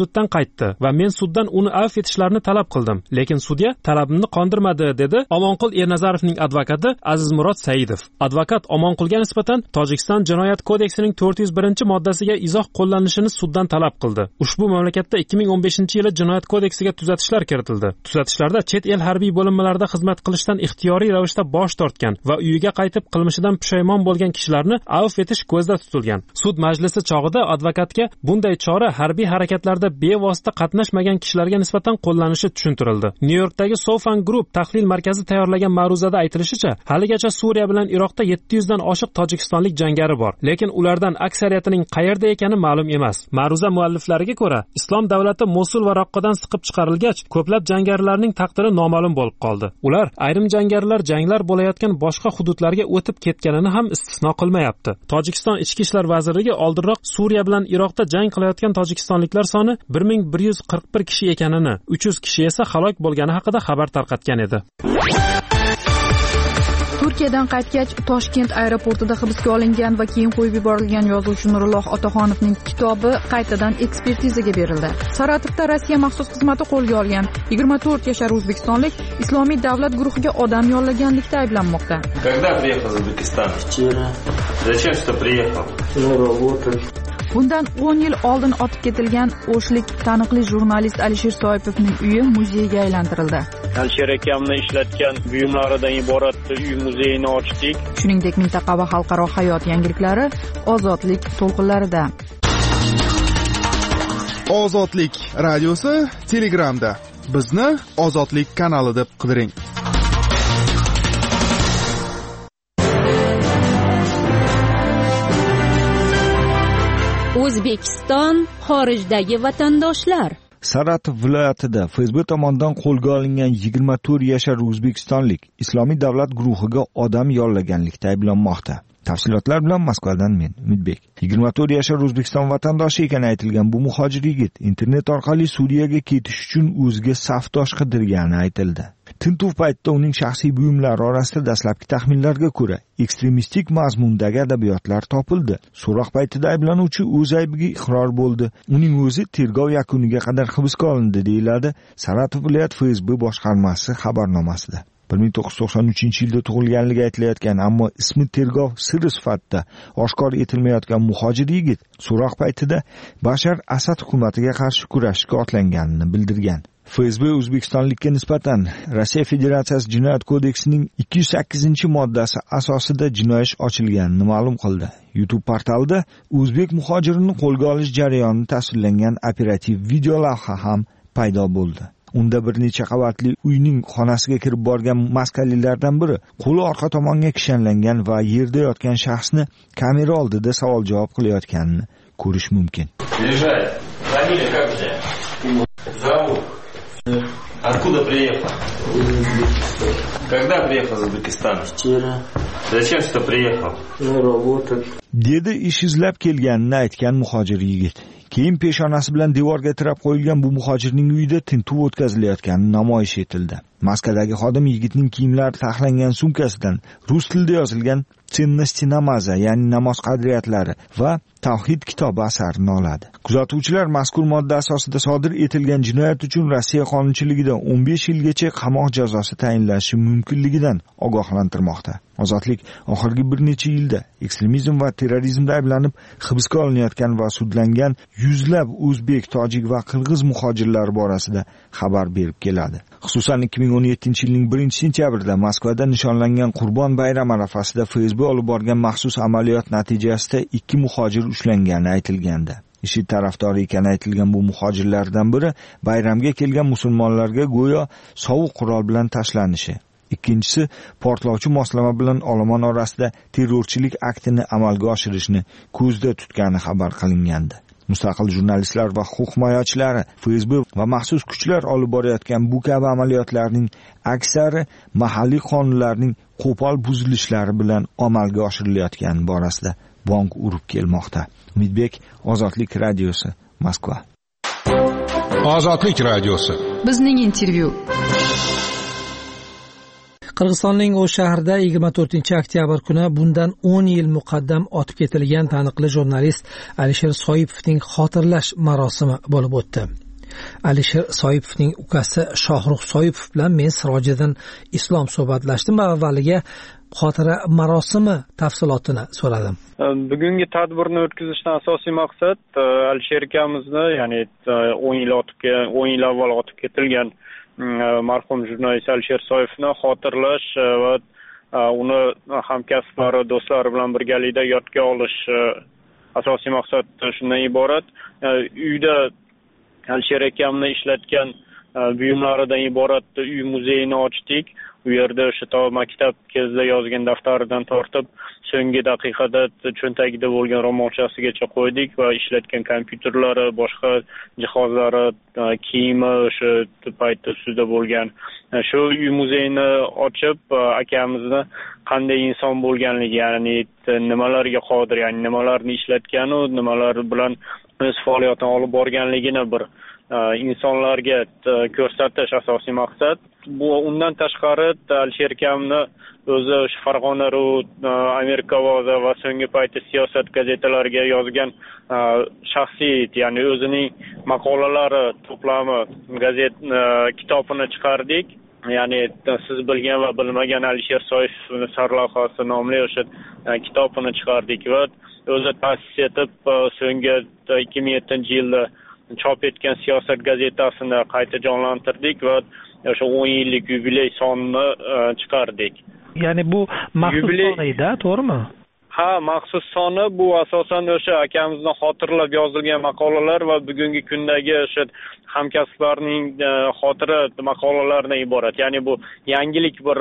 hududdan qaytdi va men suddan uni avf etishlarini talab qildim, lekin sudya talabimni qondirmadi, dedi Omonqul Ernazarovning advokati Azizmurod Saidov. Advokat Omonqulga nisbatan Tojikiston Jinoyat kodeksining to'rt yuz birinchi moddasiga izoh qo'llanishini suddan talab qildi. Ushbu mamlakatda ikki ming o'n beshinchi yili Jinoyat kodeksiga tuzatishlar kiritildi. Tuzatishlarda chet el harbiy bo'linmalarida xizmat qilishdan ixtiyoriy ravishda bosh tortgan va uyiga qaytib qilmishidan pushaymon bo'lgan kishilarni avf etish ko'zda tutilgan. Sud majlisi chog'ida advokatga bunday chora harbiy harakatlarda bevosita qatnashmagan kishilarga nisbatan qo'llanishi tushuntirildi. Nyu-Yorkdagi Sofan Group tahlil markazi tayyorlagan ma'ruzada aytilishicha, haligacha Suriya bilan Iroqda yetti yuz dan oshiq tojikistonlik jangari bor, lekin ulardan aksariyatining qayerda ekani ma'lum emas. Ma'ruza mualliflariga ko'ra, Islom davlati Mosul va Raqqadan siqib chiqarilgach, ko'plab jangarilarning taqdiri noma'lum bo'lib qoldi. Ular ayrim jangarilar janglar bo'layotgan boshqa hududlarga o'tib ketganini ham istisno qilmayapti. Tojikiston ichki ishlar vazirligi oldinroq Suriya bilan Iroqda jang qilayotgan tojikistonliklar soni bir ming bir yuz qirq bir kishi ekanini, uch yuz kishi esa halok bo'lgani haqida xabar tarqatgan edi. Turkiyadan qaytgach, Toshkent aeroportida hibsga olingan va keyin qo'yib yuborilgan yozuvchi Nurulloh Otaxonovning kitobi qaytadan ekspertizaga berildi. Saratovda Rossiya maxsus xizmati qo'lga olgan yigirma to'rt yashar o'zbekistonlik Islomiy davlat guruhiga odam yollaganlikda ayblanmoqda. Когда приехал из Узбекистана? Вчера. Зачем что приехал? На работу. Bundan o'n yil oldin otib ketilgan o'shlik taniqli jurnalist Alisher Soipovning uyi muzeyga aylantirildi. Alisher akamni ishlatgan buyumlaridan iborat uy muzeyini ochdik. Shuningdek, mintaqa va xalqaro hayot yangiliklari Ozodlik to'lqinlarida. Ozodlik radiosi Telegramda. Bizni Ozodlik kanali deb qidiring. O'zbekiston xorijdagi vatandoshlar. Saratov viloyatida F S B tomonidan qo'lga olingan yigirma to'rt yashar o'zbekistonlik Islomiy davlat guruhiga odam yollaganlikda ayblanmoqda. Tafsilotlar bilan Moskvadan men Umidbek. yigirma to'rt yashar O'zbekiston vatandoshi ekani aytilgan bu muhojir yigit internet orqali Suriyaga ketish uchun o'ziga safdosh qidirgani aytildi. Tintuv paytida uning shaxsiy buyumlari orasida dastlabki taxminlarga ko'ra ekstremistik mazmundagi adabiyotlar topildi. So'roq paytida ayblanuvchi o'z aybiga iqror bo'ldi. Uning o'zi tergov yakuniga qadar hibsga olindi, deyiladi Saratov viloyat F S B boshqarmasi xabarnomasida. bir ming to'qqiz yuz to'qson uchinchi yilda tug'ilganligi aytilayotgan, ammo ismi tergov siri sifatida oshkor etilmayotgan muhojir yigit so'roq paytida Bashar Asad hukumatiga qarshi kurashishga otlanganini bildirgan. F S B O'zbekistonlikka nisbatan Rossiya Federatsiyasi Jinoyat kodeksining ikki yuz sakkizinchi moddasi asosida jinoyat ishi ochilganini ma'lum qildi. YouTube portalida o'zbek muhojirini qo'lga olish jarayonini tasvirlangan operativ video lavha ham paydo bo'ldi. Unda bir necha qavatli uyning xonasiga kirib borgan maskalilardan biri qo'li orqa tomonga kishanlangan va yerda yotgan shaxsni kamera oldida savol-javob qilayotganini ko'rish mumkin. Лежать. Фамилия как у тебя? Зовут. Откуда приехал? Когда приехал из Узбекистана? Вчера. Зачем что приехал? На работу. Dedi ish izlab kelganini aytgan muhojir yigit. Keyin peshonasi bilan devorga tirab qo'yilgan bu muhojirning uyida tintuv o'tkazilayotgani namoyish etildi. Moskvadagi xodim yigitning kiyimlari taxlangan sumkasidan rus tilida yozilgan "Tsennosti namaza", ya'ni namoz qadriyatlari va Tavhid kitobi asarini oladi. Kuzatuvchilar mazkur modda asosida sodir etilgan jinoyat uchun Rossiya qonunchiligida o'n besh yilgacha qamoq jazosi tayinlanishi mumkinligidan ogohlantirmoqda. Ozodlik oxirgi bir necha yilda ekstremizm va terrorizmda ayblanib hibsga olinayotgan va sudlangan yuzlab o'zbek, tojik va qirg'iz muhojirlari borasida xabar berib keladi. Xususan ikki ming o'n yettinchi yilning birinchi sentyabrida Moskvada nishonlangan Qurbon bayrami arafasida F S B olib borgan maxsus amaliyot natijasida ikki muhojir ushlangani aytilgandi. IShID tarafdori ekani aytilgan bu muhojirlardan biri bayramga kelgan musulmonlarga go'yo sovuq qurol bilan tashlanishi, ikkinchisi portlovchi moslama bilan olomon orasida terrorchilik aktini amalga oshirishni ko'zda tutgani xabar qilingandi. Mustaqil jurnalistlar va huquq himoyachilari F S B va maxsus kuchlar olib borayotgan bu kabi amaliyotlarning aksari mahalliy qonunlarning qo'pol buzilishlari bilan amalga oshirilayotgani borasida bong urib kelmoqda. Umidbek, Ozodlik radiosi, Moskva. Ozodlik radiosi. Bizning intervyu. Qirg'izistonning O'sh shahrida yigirma to'rtinchi oktyabr kuni bundan o'n yil muqaddam otib ketilgan taniqli jurnalist Alisher Soipovning xotirlash marosimi bo'lib o'tdi. Alisher Soipovning ukasi Shohrux Soipov bilan men Sirojiddin Islom suhbatlashdim va avvaliga xotira marosimi tafsilotini so'radim. Bugungi tadbirni o'tkazishdan asosiy maqsad Alisher akamizni, ya'ni o'n yil otib o'n yil avval otib ketilgan marhum jurnalist Alisher Soipovni xotirlash va uni hamkasblari, do'stlari bilan birgalikda yodga olish asosiy maqsad shundan iborat. Uyda Alisher akamni ishlatgan buyumlaridan iborat uy muzeyini ochdik. U yerda o'sha to maktab kezida yozgan daftaridan tortib, so'nggi daqiqada cho'ntagida bo'lgan ro'molchasigacha qo'ydik va ishlatgan kompyuterlari, boshqa jihozlari, kiyimi o'sha paytda ustida bo'lgan. Shu uy muzeyini ochib, akamizni qanday inson bo'lganligi, ya'ni nimalarga qodir, ya'ni nimalarni ishlatgan u, nimalar bilan o'z faoliyatini olib borganligini bir insonlarga ko'rsatish asosiy maqsad. Bu undan tashqari Alisher akamni o'zi Farg'ona ru, Amerika ovozi va so'nggi paytda siyosat gazetalariga yozgan shaxsiy, ya'ni o'zining maqolalari to'plami gazet kitobini chiqardik. Ya'ni siz bilgan va bilmagan Alisher Soipov sarlavhasi nomli o'sha kitobini chiqardik va o'zi ta'sis etib so'nggi ikki ming yettinchi yilda chop etgan siyosat gazetasini qayta jonlantirdik va o'sha o'n yillik yubiley sonini chiqardik. Ya'ni bu maxsus sonida, to'g'rimi? Ha, maxsus soni bu asosan o'sha akamizni xotirlab yozilgan maqolalar va bugungi kundagi o'sha hamkasblarning xotira maqolalaridan iborat. Ya'ni bu yangilik bir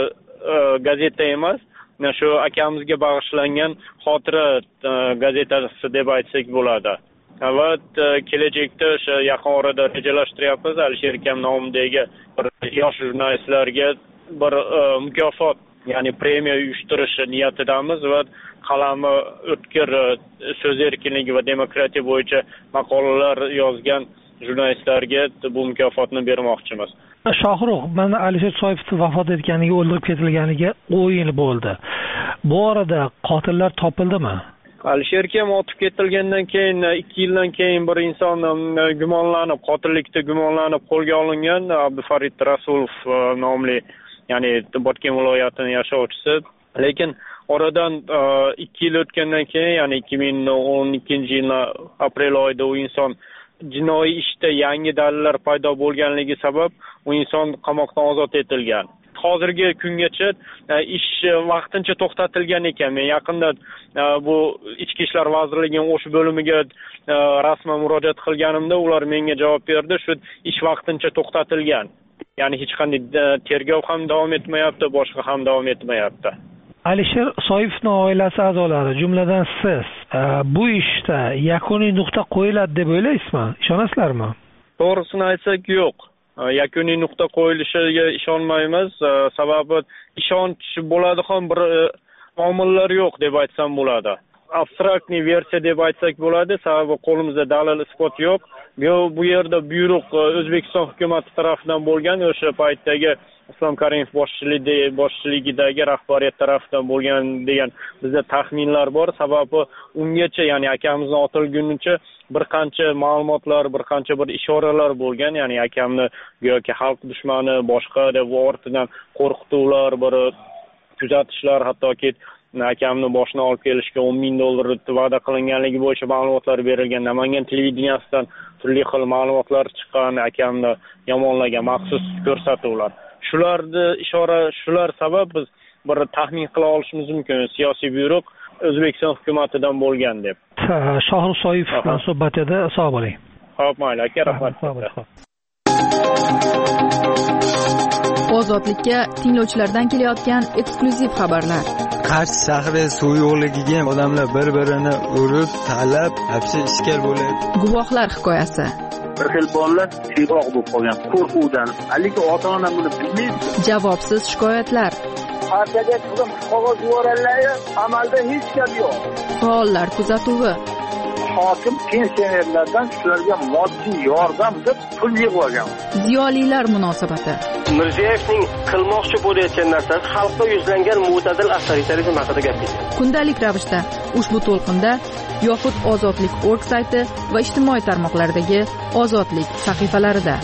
gazeta emas, shu akamizga bag'ishlangan xotira gazetasi deb aytsak bo'ladi. Va kelajakda o'sha yaqin orada rejalashtiryapmiz Alisher akam nomidagi yosh jurnalistlarga bir mukofot, ya'ni premiya uyushtirish niyatidamiz va qalami o'tkir so'z erkinligi va demokratiya bo'yicha maqolalar yozgan jurnalistlarga bu mukofotni bermoqchimiz. Shohrux, mana Alisher Soipov vafot etganiga, o'ldirib ketilganiga o'n yil bo'ldi. Bu orada qotillar topildimi? Alisher akam otib ketilgandan keyin ikki yildan keyin bir inson gumonlanib, qotillikda gumonlanib qo'lga olingan, Abdufarid Rasulov nomli, ya'ni Botken viloyatining yashovchisi. Lekin oradan ikki yil o'tgandan keyin, ya'ni ikki ming o'n ikkinchi yil aprel oyida u inson jinoiy ishda yangi dalillar paydo bo'lganligi sabab u inson qamoqdan ozod etilgan. Hozirgi kungacha ish vaqtincha to'xtatilgan ekan. Men yaqinda bu Ichki ishlar vazirligining O'sh bo'limiga rasman murojaat qilganimda ular menga javob berdi, shu ish vaqtincha to'xtatilgan. Ya'ni hech qanday tergov ham davom etmayapti, boshqa ham davom etmayapti. Alisher Soipovning oilasi a'zolari, jumladan siz bu ishda yakuniy nuqta qo'yiladi deb o'ylaysizmi? Ishonasizlarmi? To'g'risini aytsak, yo'q. Yakuniy nuqta qo'yilishiga ishonmaymiz. Sababi ishonch bo'ladigan bir omillar yo'q deb aytsam bo'ladi. Abstraktniy versiya deb aytsak bo'ladi, sababi qo'limizda dalil isbot yo'q. Bu yerda buyruq O'zbekiston hukumati tomonidan bo'lgan, o'sha paytdagi Islom Karimov boshchiligidagi rahbariyat tomonidan bo'lgan degan bizda taxminlar bor. Sababi ungacha, ya'ni akamizning otilgunicha bir qancha ma'lumotlar, bir qancha bir ishoralar bo'lgan, ya'ni akamni yoki xalq dushmani, boshqa deb ortidan qo'rqituvlar, bir kuzatishlar, hattoki akamni boshini olib kelishga o'n ming dollar va'da qilinganligi bo'yicha ma'lumotlar berilgan. Namangan televideniyasidan turli xil ma'lumotlar chiqqan, akamni yomonlagan maxsus ko'rsatuvlar. Shularni ishora, shular sabab biz bir taxmin qila olishimiz mumkin. Siyosiy buyruq O'zbekiston hukumatidan bo'lgan deb. Shohrux Soipov bilan suhbatida sog' bo'ling. Xo'p, mayli aka, rahmat. Ozodlikka tinglovchilardan kelayotgan eksklyuziv xabarlar. Qarshi shahri suv yo'qligiga odamlar bir-birini urib, talab, hapsi ishkal bo'lyapti. Guvohlar hikoyasi. Bir xil bolalar tiyroq bo'lib qolgan qo'rquvdan. Lekin ota-ona buni bilmaydi. Javobsiz shikoyatlar. Partiyaga turib qog'oz yuborganlar, amalda hech gap yo'q. Faollar kuzatuvi. hokim pensionerlardan shularga moddiy yordam deb pul yig'ib olgan. Ziyolilar munosabati. Mirziyoyevning qilmoqchi bo'layotgan narsasi xalqqa yuzlangan mo'tadil avtoritarizm haqida gap ketdi. Kundalik ravishda ushbu to'lqinda yoxud ozodlik nokta org sayti va ijtimoiy tarmoqlardagi ozodlik sahifalarida.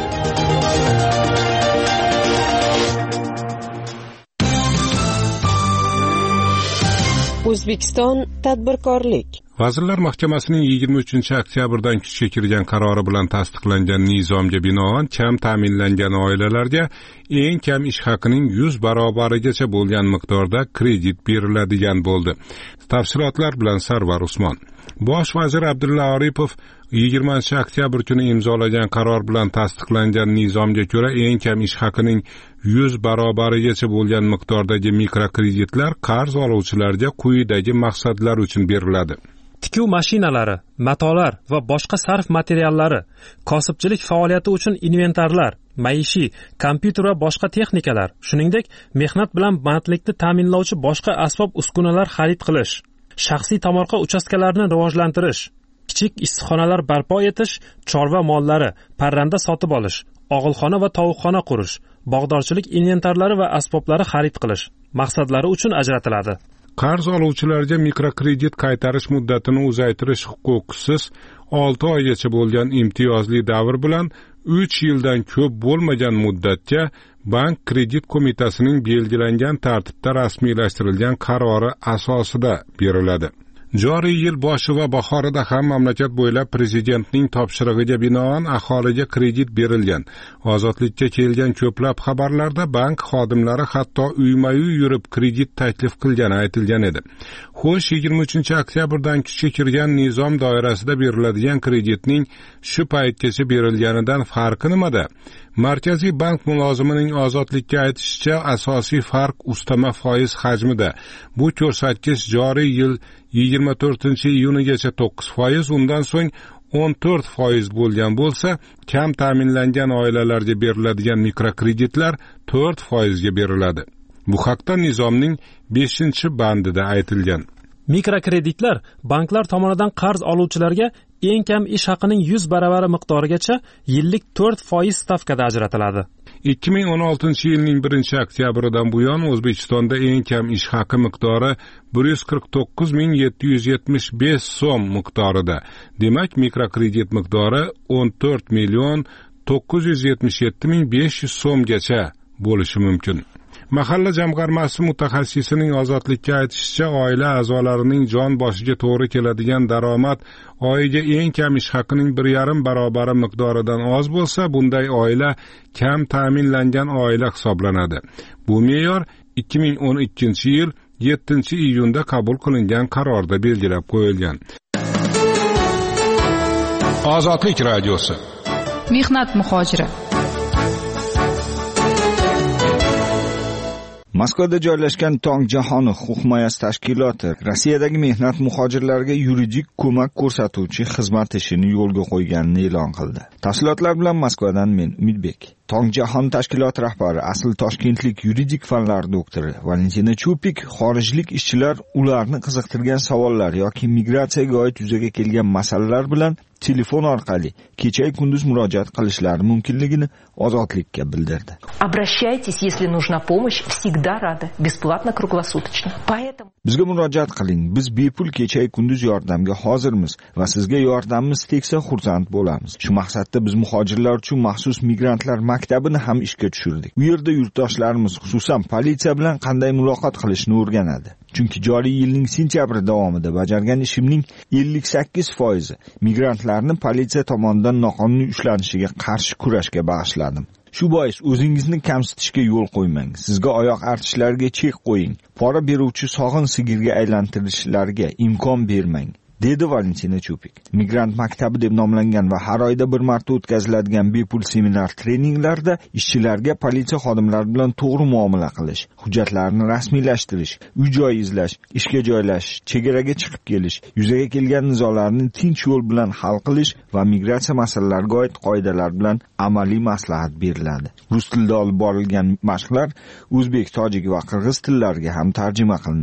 O'zbekiston tadbirkorlik. Vazirlar Mahkamasining yigirma uchinchi oktyabrdan kuchga kirgan qarori bilan tasdiqlangan nizomga binoan kam ta'minlangan oilalarga eng kam ish haqining yuz barobarigacha bo'lgan miqdorda kredit beriladigan bo'ldi. Tafsilotlar bilan Sarvar Usmon. Bosh vazir Abdulla Aripov yigirmanchi oktyabr kuni imzolagan qaror bilan tasdiqlangan nizomga ko'ra eng kam ish haqining yuz barobarigacha bo'lgan miqdordagi mikrokreditlar qarz oluvchilarga quyidagi maqsadlar uchun beriladi. Tikuv mashinalari, matolar va boshqa sarf materiallari, kosibchilik faoliyati uchun inventarlar, maishiy, kompyuter va boshqa texnikalar, shuningdek, mehnat bilan bandlikni ta'minlovchi boshqa asbob-uskunalar xarid qilish, shaxsiy tomorqa uchastkalarini rivojlantirish, kichik issiqxonalar barpo etish, chorva mollari, parranda sotib olish, og'ilxona va tovuqxona qurish, bog'dorchilik inventarlari va asboblari xarid qilish maqsadlari uchun ajratiladi. Qarz oluvchilarga mikrokredit qaytarish muddatini uzaytirish huquqisiz olti oygacha bo'lgan imtiyozli davr bilan uch yildan ko'p bo'lmagan muddatga bank kredit qo'mitasining belgilangan tartibda rasmiylashtirilgan qarori asosida beriladi. Joriy yil boshi va bahorida ham mamlakat bo'ylab prezidentning topshirig'iga binoan aholiga kredit berilgan. Ozodlikka kelgan ko'plab xabarlarda bank xodimlari hatto uyma-uy yurib kredit taklif qilgani aytilgan edi. Xo'sh, yigirma uchinchi oktyabrdan kuchga kirgan nizom doirasida beriladigan kreditning shu paytgacha berilganidan farqi nimada? Markaziy bank mulozimining Ozodlikka aytishicha, asosiy farq ustama foiz hajmida. Bu ko'rsatkich joriy yil yigirma to'rtinchi iyunigacha to'qqiz foiz, undan so'ng o'n to'rt foiz bo'lgan bo'lsa, kam ta'minlangan oilalarga beriladigan mikrokreditlar to'rt foizga beriladi. Bu haqda nizomning beshinchi bandida aytilgan. Mikrokreditlar banklar tomonidan qarz oluvchilarga eng kam ish haqining yuz baravari miqdorigacha yillik to'rt foiz stavkada ajratiladi. ikki ming o'n oltinchi yilning birinchi oktyabridan buyon O'zbekistonda eng kam ish haqi miqdori bir yuz qirq to'qqiz ming yetti yuz yetmish besh so'm miqdorida. Demak, mikrokredit miqdori o'n to'rt million to'qqiz yuz yetmish yetti ming besh yuz so'mgacha bo'lishi mumkin. Mahalla jamg'armasi mutaxassisining Ozodlikka aytishicha, oila a'zolarining jon boshiga to'g'ri keladigan daromad oyiga eng kam ish haqining bir yarim barobari miqdoridan oz bo'lsa, bunday oila kam ta'minlangan oila hisoblanadi. Bu me'yor ikki ming o'n ikkinchi yil yettinchi iyunda qabul qilingan qarorda belgilab qo'yilgan. Ozodlik radiosi. Mehnat muhojiri. Moskvada joylashgan Tong jahon huquq himoyasi tashkiloti Rossiyadagi mehnat muhojirlariga yuridik ko'mak ko'rsatuvchi xizmat ishini yo'lga qo'yganini e'lon qildi. Tafsilotlar bilan Moskvadan men Umidbek. Tong jahon tashkiloti rahbari, asl toshkentlik yuridik fanlar doktori Valentina Chupik xorijlik ishchilar ularni qiziqtirgan savollar yoki migratsiyaga oid yuzaga kelgan masalalar bilan telefon orqali kecha kunduz murojaat qilishlari mumkinligini Ozodlikka bildirdi. Обращайтесь, если нужна помощь, всегда рады, бесплатно, круглосуточно. Поэтому bizga murojaat qiling. Biz bepul kecha kunduz yordamga hozirmiz va sizga yordamimiz tegsa xursand bo'lamiz. Shu maqsadda biz muhojirlar uchun maxsus migrantlar maktabini ham ishga tushirdik. U yerda yurtdoshlarimiz, xususan politsiya bilan qanday muloqot qilishni o'rganadi. Chunki joriy yilning sentyabr davomida bajargan ishimning ellik sakkiz foizi migrantlarni politsiya tomonidan noqonuniy ushlanishiga qarshi kurashga bag'ishladim. Shu bois o'zingizni kamsitishga yo'l qo'ymang. Sizga oyoq artishlariga chek qo'ying. Pora beruvchi sog'in sigirga aylantirishlariga imkon bermang, dedi Valentina Chupik. Migrant maktabi deb nomlangan va har oyda bir marta o'tkaziladigan bepul seminar treninglarda ishchilarga politsiya xodimlari bilan to'g'ri muomala qilish, hujjatlarni rasmiylashtirish, uy-joy izlash, ishga joylash, chegaraga chiqib kelish, yuzaga kelgan nizolarni tinch yo'l bilan hal qilish va migratsiya masalalariga oid qoidalar bilan amaliy maslahat beriladi. Rus tilida olib borilgan mashqlar o'zbek, tojik va qirg'iz tillariga ham tarjima qilinadi.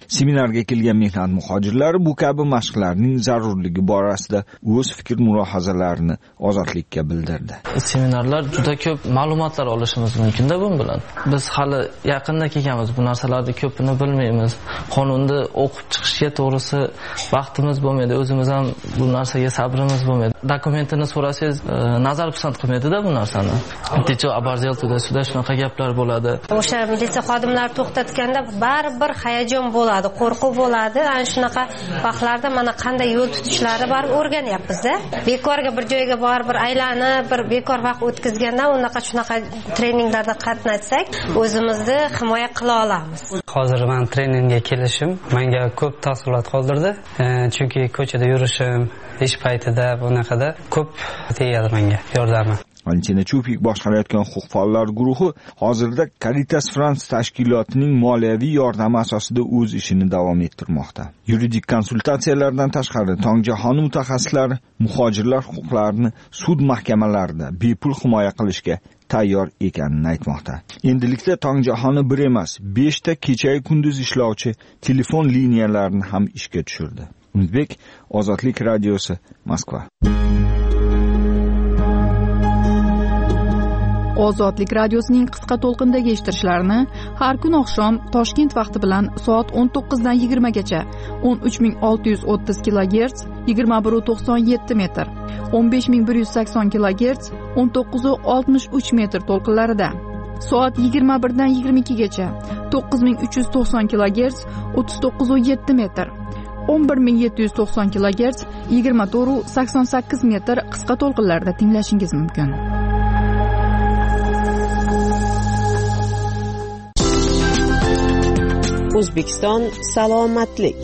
Seminarga kelgan mehnat muhojirlari bu kabi mashqlarning zarurligi borasida o'z fikr mulohazalarini Ozodlikka bildirdi. Seminarlar juda ko'p ma'lumotlar olishimiz mumkin-da bu bilan. Biz hali yaqinda kelganmiz, bu narsalarni ko'pini bilmaymiz. Qonunni o'qib chiqishga to'g'risi vaqtimiz bo'lmaydi, o'zimiz ham bu narsaga sabrimiz bo'lmaydi. Dokumentini so'rasangiz, nazar pisand qilmaydi-da bu narsani. Techo abarzel to'da shunaqa gaplar bo'ladi. O'sha militsiya xodimlari to'xtatganda baribir hayajon bo'ladi, qo'rquv bo'ladi. Ana shunaqa vaqtlarda mana qanday yo'l tutishlari bor o'rganyapmiz-da. Bekorga bir joyga borib, bir aylanib, bir bekor vaqt o'tkazgandan unaqa shunaqa treninglarda qatnashsak, o'zimizni himoya qila olamiz. Hozir men treningga kelishim menga ko'p taassurot qoldirdi. Chunki ko'chada yurishim, ish paytida bunaqada ko'p tegadi menga yordami. Valentina Chupik boshqarayotgan huquq faollar guruhi hozirda Caritas France tashkilotining moliyaviy yordami asosida o'z ishini davom ettirmoqda. Yuridik konsultatsiyalardan tashqari Tongijahon mutaxassislari muhojirlar huquqlarini sud mahkamalarida bepul himoya qilishga tayyor ekanini aytmoqda. Endilikda Tongijahonni bir emas, beshta kecha kunduz ishlovchi telefon liniyalarini ham ishga tushirdi. Umidbek, Ozodlik radiosi, Moskva. Ozodlik radiosining qisqa to'lqindagi eshittirishlarini har kun oqshom Toshkent vaqti bilan soat o'n to'qqiz dan yigirma gacha o'n uch ming olti yuz o'ttiz kilogerts yigirma bir nuqta to'qson yetti metr, o'n besh ming bir yuz sakson kilogerts o'n to'qqiz nuqta oltmish uch metr to'lqinlarida, soat yigirma bir dan yigirma ikki gacha to'qqiz ming uch yuz to'qson kilogerts o'ttiz to'qqiz nuqta yetti metr, o'n bir ming yetti yuz to'qson kilogerts yigirma to'rt nuqta sakson sakkiz metr qisqa to'lqinlarda tinglashingiz mumkin. O'zbekiston salomatlik.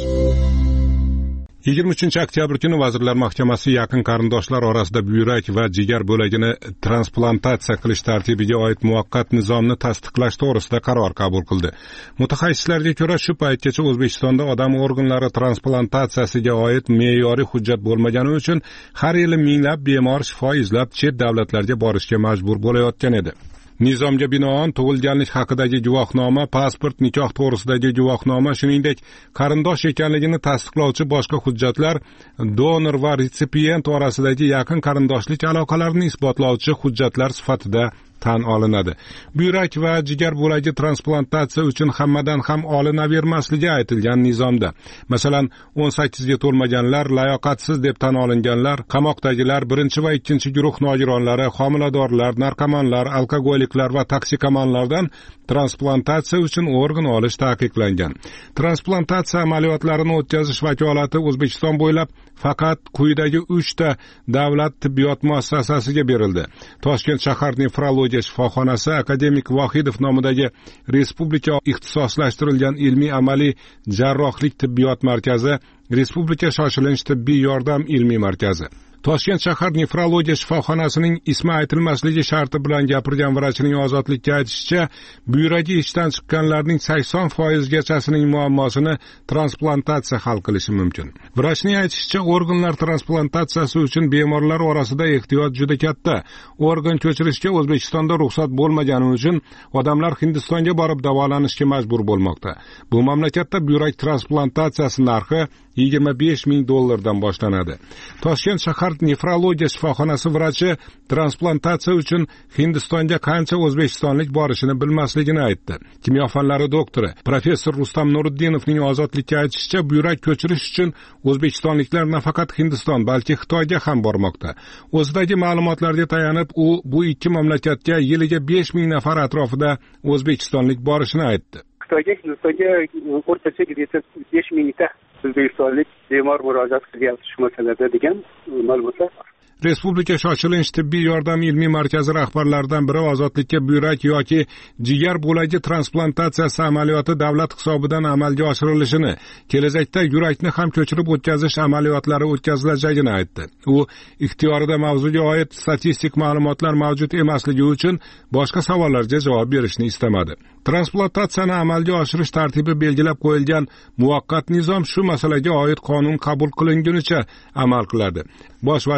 yigirma uchinchi oktyabr kuni Vazirlar Mahkamasi yaqin qarindoshlar orasida buyrak va jigar bo'lagini transplantatsiya qilish tartibiga oid muvaqqat nizomni tasdiqlash to'g'risida qaror qabul qildi. Mutaxassislarga ko'ra, shu paytgacha O'zbekistonda odam organlari transplantatsiyasiga oid me'yoriy hujjat bo'lmagani uchun har yili minglab bemor shifo izlab chet davlatlarga borishga majbur bo'layotgan edi. Nizomga binoan tug'ilganlik haqidagi guvohnoma, pasport, nikoh to'g'risidagi guvohnoma, shuningdek qarindosh ekanligini tasdiqlovchi boshqa hujjatlar donor va retsipient orasidagi yaqin qarindoshlik aloqalarini isbotlovchi hujjatlar sifatida tan olinadi. Buyrak va jigar bo'lagi transplantatsiya uchun hammadan ham olinavermasligi aytilgan nizomda. Masalan, o'n sakkizga to'lmaganlar, layoqatsiz deb tan olinganlar, qamoqdagilar, birinchi va ikkinchi guruh nogironlari, homiladorlar, narkomanlar, alkogoliklar va toksikomanlardan transplantatsiya uchun organ olish taqiqlangan. Transplantatsiya amaliyotlarini o'tkazish vakolati O'zbekiston bo'ylab faqat quyidagi uchta davlat tibbiyot muassasasiga berildi. Toshkent shahar nefrologiya shifoxonasi, Akademik Vohidov nomidagi Respublika ixtisoslashtirilgan ilmiy amaliy jarrohlik tibbiyot markazi, Respublika shoshilinch tibbiy yordam ilmiy markazi. Toshkent shahar nefrologiya shifoxonasining ismi aytilmasligi sharti bilan gapirgan vrachning Ozodlikka aytishicha, buyragi ishdan chiqqanlarning sakson foiz gachasining muammosini transplantatsiya hal qilishi mumkin. Vrachning aytishicha, organlar transplantatsiyasi uchun bemorlar orasida ehtiyoj juda katta. Organ ko'chirishga O'zbekistonda ruxsat bo'lmagani uchun odamlar Hindistonga borib davolanishga majbur bo'lmoqda. Bu mamlakatda buyrak transplantatsiyasi narxi yigirma besh ming dollardan boshlanadi. Toshkent shahar nefrologiya shifoxonasi vrachi transplantatsiya uchun Hindistonga qancha o'zbekistonlik borishini bilmasligini aytdi. Kimyo fanlari doktori professor Rustam Nuriddinovning Ozodlikka aytishicha, buyrak ko'chirish uchun o'zbekistonliklar nafaqat Hindiston, balki Xitoyga ham bormoqda. O'zidagi ma'lumotlarga tayanib, u bu ikki mamlakatga yiliga besh ming nafar atrofida o'zbekistonlik borishini aytdi. Xitoyga Hindistonga o'rtacha besh mingta o'zbekistonlik bemor murojaat qilyapti shu masalada degan ma'lumotlar bor. Respublika shoshilinch tibbiy yordam ilmiy markazi rahbarlaridan biri Ozodlikka buyrak yoki jigar bo'lagi transplantatsiyasi amaliyoti davlat hisobidan amalga oshirilishini, kelajakda yurakni ham ko'chirib o'tkazish amaliyotlari o'tkazilajagini aytdi. U ixtiyorida mavzuga oid statistik ma'lumotlar mavjud emasligi uchun boshqa savollarga javob berishni istamadi. Transplantatsiyani amalga oshirish tartibi belgilab qo'yilgan muvaqqat nizom shu masalaga oid qonun qabul qilingunicha amal qiladi. Bosh vazir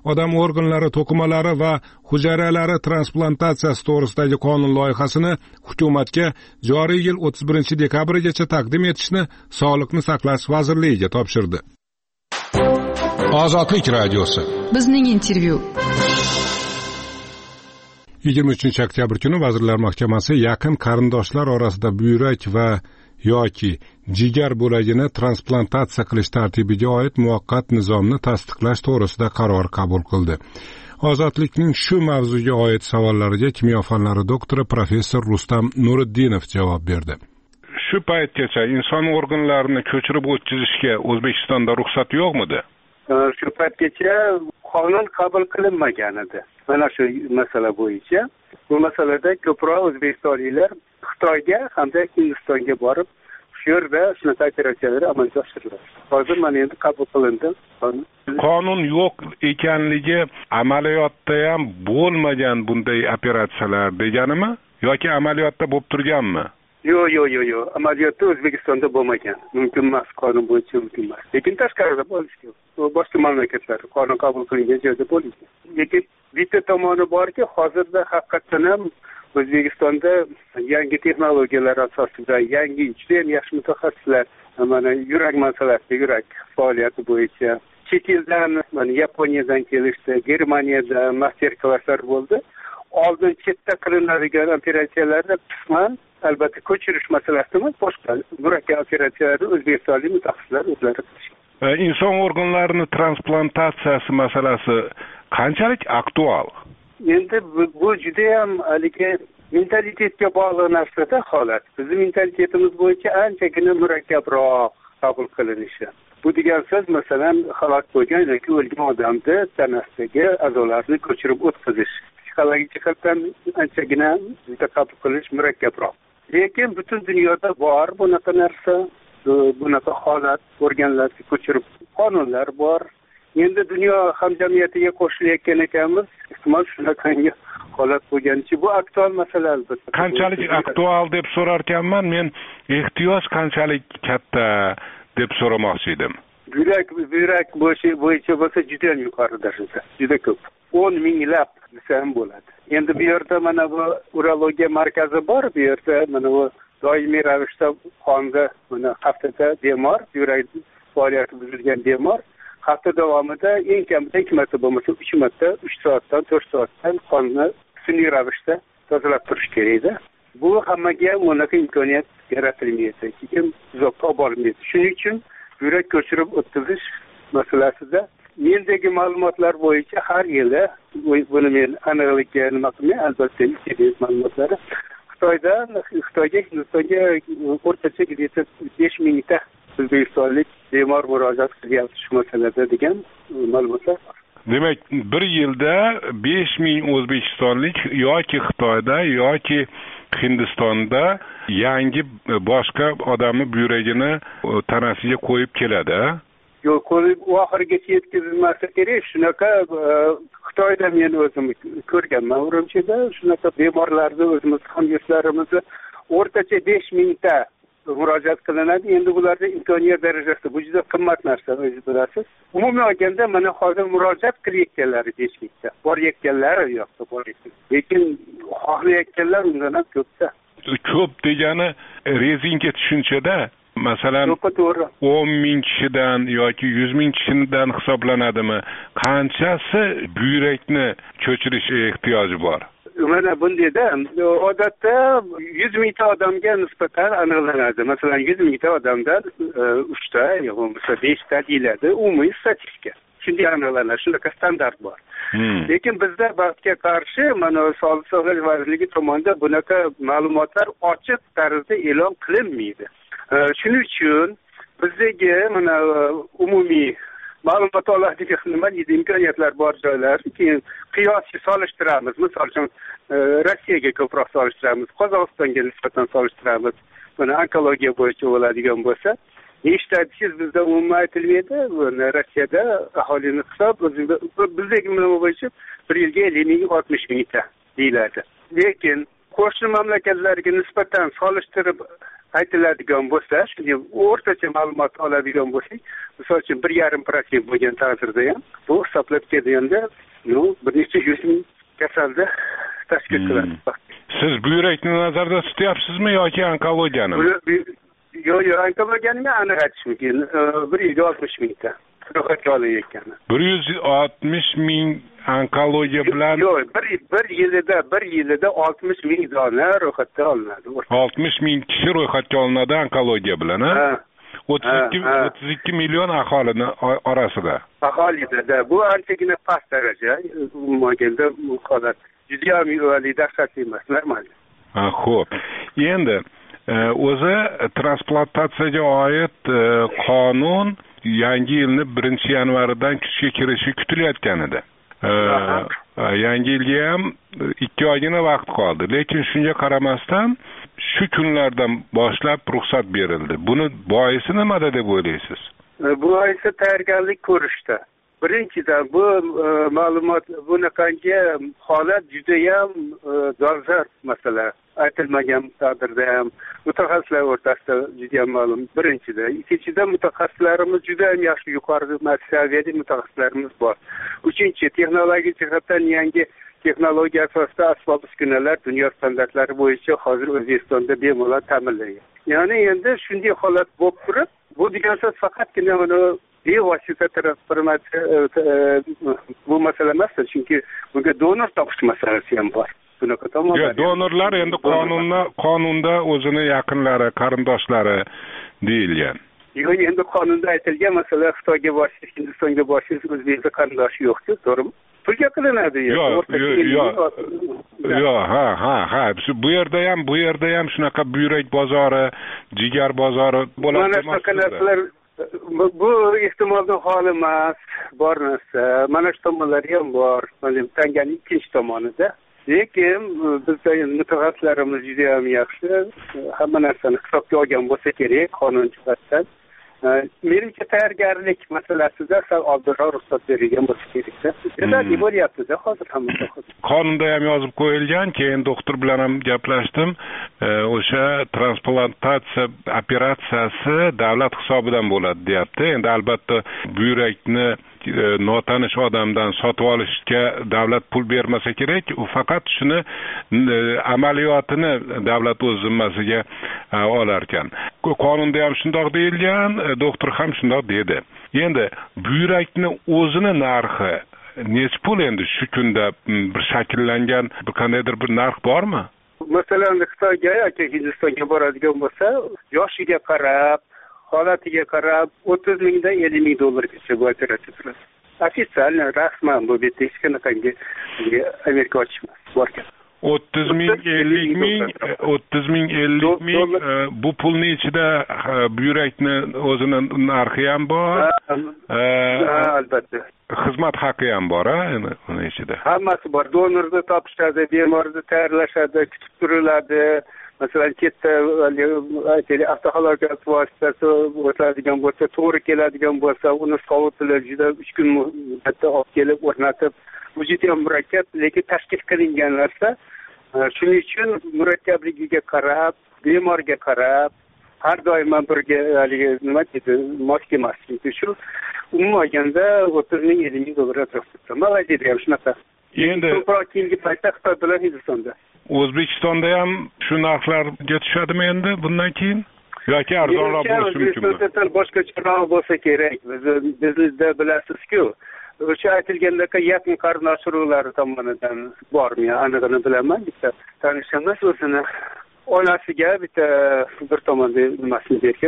odam organlari, to'qimalari va hujayralari transplantatsiyasi to'g'risidagi qonun loyihasini hukumatga joriy yil o'ttiz birinchi dekabrgacha taqdim etishni Sog'liqni saqlash vazirligiga topshirdi. Ozodlik radiosi. Bizning intervyu. yigirma uchinchi oktyabr kuni Vazirlar Mahkamasi yaqin qarindoshlar orasida buyrak va yoki jigar bo'lagini transplantatsiya qilish tartibiga oid muvaqqat nizomni tasdiqlash to'g'risida qaror qabul qildi. Ozodlikning shu mavzuga oid savollariga kimyo fanlari doktori professor Rustam Nuriddinov javob berdi. Shu paytgacha inson organlarini ko'chirib o'tkazishga O'zbekistonda ruxsat yo'qmidi? Shu paytgacha qonun qabul qilinmagan edi. Mana shu masala bo'yicha bu masalada ko'proq o'zbekistonliklar Xitoyga hamda Hindistonga borib, shu yerda shunaqa operatsiyalar amalga oshiriladi. Hozir mana endi qabul qilindi. Qonun yo'q ekanligi amaliyotda ham bo'lmagan bunday operatsiyalar deganimi yoki amaliyotda bo'lib turganmi? Yo'q, yo'q, yo'q, yo'q. Amaliyotda O'zbekistonda bo'lmagan. Mumkin emas, qonun bo'yicha mumkin emas. Lekin tashqarida bo'lishi boshqa mamlakatlar qonun qabul qilingan joyda bo'lishi. Lekin bitta tomoni borki, hozirda haqiqatan ham O'zbekistonda yangi texnologiyalar asosida yangi juda ham yaxshi mutaxassislar mana yurak masalasida yurak faoliyati bo'yicha chet eldan mana Yaponiyadan kelishdi, Germaniyada master klasslar bo'ldi. Oldin chetda qilinadigan operatsiyalarni qisman albatta ko'chirish masalasida emas, boshqa murakkab operatsiyalarni o'zbekistonlik mutaxassislar o'zlari qilishgan. Inson organlarini transplantatsiyasi masalasi qanchalik aktual? Endi bu juda ham haligi mentalitetga bog'liq narsada holat. Bizning mentalitetimiz bo'yicha anchagina murakkabroq qabul qilinishi. Bu degan so'z masalan halok bo'lgan yoki o'lgan odamni tanasidagi a'zolarini ko'chirib o'tkazish. Psixologik jihatdan anchagina juda qabul qilish murakkabroq. Lekin butun dunyoda bor bunaqa narsa, bunaqa holat, organlarni ko'chirib qonunlar bor. Endi dunyo hamjamiyatiga qo'shilayotgan ekanmiz, ehtimol shunaqangi holat bo'lganicha bu aktual masala albatta. Qanchalik aktual deb so'rar ekanman, men ehtiyoj qanchalik katta deb so'ramoqchi edim. Yurak yurak bo'yicha bo'lsa juda ham yuqori darajada, juda ko'p. o'n minglab desa ham bo'ladi. Endi bu yerda mana bu urologiya markazi bor, bu yerda mana bu doimiy ravishda qonda mana haftada bemor, yurak faoliyati buzilgan bemor hafta davomida eng kamida ikki marta bo'lmasa uch marta uch soatdan to'rt soatdan qonni sun'iy ravishda tozalab turish kerak-da. Bu hammaga bunaqa imkoniyat yaratilmaydi. Keyin uzoqqa olib bormaydi. Shuning uchun yurak ko'chirib o'tkazish masalasida mendagi ma'lumotlar bo'yicha har yili buni men aniqlikka nima qilmay, albatta kerak ma'lumotlari Xitoyda Xitoyga Hindistonga o'rtacha besh mingta o'zbekistonlik bemor murojaat qilyapti shu masalada degan ma'lumotlar bor. Demak, bir yilda besh ming o'zbekistonlik yoki Xitoyda yoki Hindistonda yangi boshqa odamni buyragini tanasiga qo'yib keladi. Yo'q, qo'yib oxirigacha yetkazilmasa kerak. Shunaqa Xitoyda men o'zim ko'rganman, Urumchida shunaqa bemorlarni o'zimiz hamyurtlarimizni o'rtacha besh mingta murojaat qilinadi. Endi bularda imkoniyat darajasida bu juda qimmat narsa, o'zingiz bilasiz. Umumiy olganda mana hozir murojaat qilayotganlari besh mingta, borayotganlari yo'qda borayotgan. Lekin xohlayotganlar undan ham ko'pda. Ko'p degani rezinka tushunchada, masalan, o'n ming kishidan yoki yuz ming kishidan hisoblanadimi? Qanchasi buyrakni ko'chirishga ehtiyoji bor? Mana bundayda odatda yuz mingta odamga nisbatan aniqlanadi. Masalan, yuz mingta odamdan uchta yoki beshta deyiladi umumiy statistika. Shunday aniqlanadi, shunaqa standart bor. Hmm. Lekin bizda baxtga qarshi mana Sog'liqni saqlash vazirligi tomonidan bunaqa ma'lumotlar ochiq tarzda e'lon qilinmaydi. Shuning uchun bizdagi mana umumiy ma'lumot oladigan nima deydi imkoniyatlar bor joylar, keyin qiyosga solishtiramiz. Misol uchun Rossiyaga ko'proq solishtiramiz, Qozog'istonga nisbatan solishtiramiz. Mana onkologiya bo'yicha bo'ladigan bo'lsa, nechta aytishingiz bizda umuman aytilmaydi. Rossiyada aholini hisob bizdagi nima bo'yicha bir yilga ellik ming oltmish mingta deyiladi. Lekin qo'shni mamlakatlarga nisbatan solishtirib aytiladigan bo'lsa, shunday o'rtacha ma'lumot oladigan bo'lsak, misol uchun bir yarim prosent bo'lgan taqdirda ham bu hisoblab kelganda no bir necha yuz ming kasalni tashkil qiladi. Siz buyrakni nazarda tutyapsizmi yoki onkologiyani? Yo'q, yo'q, onkologiyani aniq aytish mumkin. bir yuz oltmish mingta ro'yxatga olinayotgani. bir yuz oltmish ming onkologiya bilan yo'q, bir bir yilida bir yilida oltmish ming dona ro'yxatga olinadi. oltmish ming kishi ro'yxatga olinadi onkologiya bilan, ha? o'ttiz ikki million aholini orasida. Aholida bu anchagina past daraja. Umuman bu holat juda ham dahshatli emas, normal. Ha, xo'p. Endi o'zi transplantatsiyaga oid qonun yangi yilni birinchi yanvaridan kuchga kirishi kutilayotgan edi. Yangi yilga ham ikki oygina vaqt qoldi. Lekin shunga qaramasdan shu kunlardan boshlab ruxsat berildi. Buni boisi nimada deb o'ylaysiz? Bu esa tayyorgarlik ko'rishda. Birinchidan bu ma'lumot bunaqangi holat juda ham dolzarb masala. Aytilmagan taqdirda ham mutaxassislar o'rtasida juda ham ma'lum. Birinchidan, ikkinchidan mutaxassislarimiz juda ham yaxshi yuqori saviyali mutaxassislarimiz bor. Uchinchi, texnologik jihatdan yangi texnologiya asosida asbob uskunalar dunyo standartlari bo'yicha hozir O'zbekistonda bemalol ta'minlangan. Ya'ni endi shunday holat bo'lib turib, bu degan so'z faqatgina mana bevosita transformatsiya bu masala emas, chunki bunga donor topish masalasi ham bor. Yo'q, donorlar endi qonunda qonunda o'zini yaqinlari, qarindoshlari deyilgan. Yo'q, endi qonunda aytilgan masala Xitoyga borish, Hindistonga borish, O'zbekistonda qarindoshi yo'q-ku, to'g'rimi? Pulga qilinadi. Yo'q, yo'q. Yo'q, ha, ha, ha. Bu yerda ham, bu yerda ham shunaqa buyrak bozori, jigar bozori bo'ladi. Mana shunaqa narsalar bu ehtimoldan xoli emas, bor narsa. Mana shu tomonlari ham bor. Mana tanganing ikkinchi tomonida. Lekin bizda mutaxassislarimiz juda ham yaxshi, hamma narsani hisobga olgan bo'lsa kerak qonun jihatdan. Menimcha tayyorgarlik masalasida sal oldinroq ruxsat berilgan bo'lsa kerak-da. Juda bo'lyapti-da hozir hamma sohada. Qonunda ham yozib qo'yilgan, keyin doktor bilan ham gaplashdim. O'sha transplantatsiya operatsiyasi davlat hisobidan bo'ladi, deyapti. Endi albatta buyrakni notanish odamdan sotib olishga davlat pul bermasa kerak, u faqat shuni amaliyotini davlat o'z zimmasiga olar ekan. Qonunda ham shundoq deyilgan, doktor ham shundoq dedi. Endi buyrakni o'zini narxi necha pul endi shu kunda bir shakllangan bir qandaydir bir narx bormi? Masalan, Xitoyga yoki Hindistonga boradigan bo'lsa, yoshiga qarab, holatiga qarab o'ttiz mingdan ellik ming dollargacha bu operatsiya turadi. Ofitsial, rasman bu yerda hech qanaqangi Amerika ochmas borgan. o'ttiz ming ellik ming o'ttiz ming ellik ming bu pulning ichida buyrakni o'zini narxi ham bor. Albatta. Xizmat haqqi ham bor, ha, uning ichida. Hammasi bor. Donorni topishadi, bemorni tayyorlashadi, kutib turiladi. Masalan, chetda aytaylik avtohalokat vositasi o'tadigan bo'lsa, to'g'ri keladigan bo'lsa, uni sovutilib juda uch kun muddatda olib kelib o'rnatib, bu juda ham murakkab, lekin tashkil qilingan narsa. Shuning uchun murakkabligiga qarab, bemorga qarab, har doim birga haligi nima deydi, mos kelmas. Shu umuman olganda o'ttiz ming ellik ming dollar atrofida. Malayziyada ham shunaqa. Endi ko'proq keyingi paytda Xitoy bilan Hindistonda. O'zbekistonda ham shu narxlarga tushadimi endi bundan keyin? Yoki arzonroq bo'lishi mumkinmi? O'zbekistonda boshqacharoq bo'lsa kerak. Bizda bilasiz-ku, o'sha aytilgandek yaqin qarindosh urug'lari tomonidan bormi? Anig'ini bilaman. Bitta tanishimiz o'zini onasiga bitta bir tomonda nimasini bergan,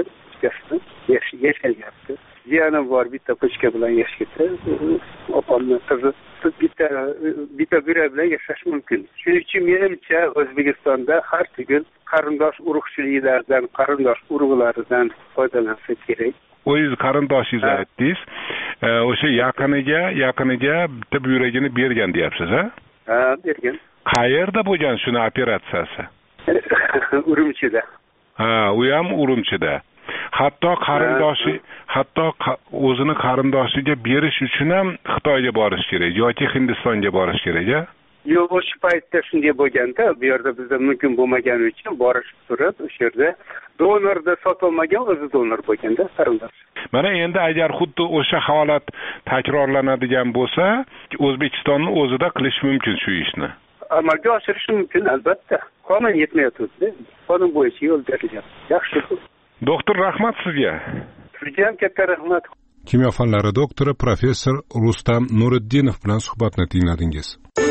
yashayapti. Jiyanim bor, bitta pochka bilan yashayapti. Opamni qizi bitta bitta buyrak bilan yashash mumkin. Shuning uchun menimcha O'zbekistonda har tugul qarindosh urug'chiliklardan, qarindosh urug'laridan foydalansa kerak. O'zingiz qarindoshingiz aytdingiz, o'sha yaqiniga, yaqiniga bitta buyragini bergan deyapsiz, ha? Ha, bergan. Qayerda bo'lgan shuni operatsiyasi? Urumchida. Ha, u ham Urumchida. Hatto qarindoshi, hatto o'zini qarindoshiga berish uchun ham Xitoyga borish kerak yoki Hindistonga borish kerak, ha? yo'q, o'sha paytda shunday bo'lganda, bu yerda bizda mumkin bo'lmagani uchun borishib turib, o'sha yerda donorda sotolmagan o'zi donor bo'lganda qarindosh. Mana endi agar xuddi o'sha holat takrorlanadigan bo'lsa, O'zbekistonning o'zida qilish mumkin shu ishni. Amalga oshirish mumkin, albatta. Qonun yetmayapti. Qonun bo'yicha yo'l berilgan. Yaxshi. Doktor, rahmat sizga. Sizga ham katta rahmat. Kimyo fanlari doktori professor Rustam Nuriddinov bilan suhbatni tingladingiz.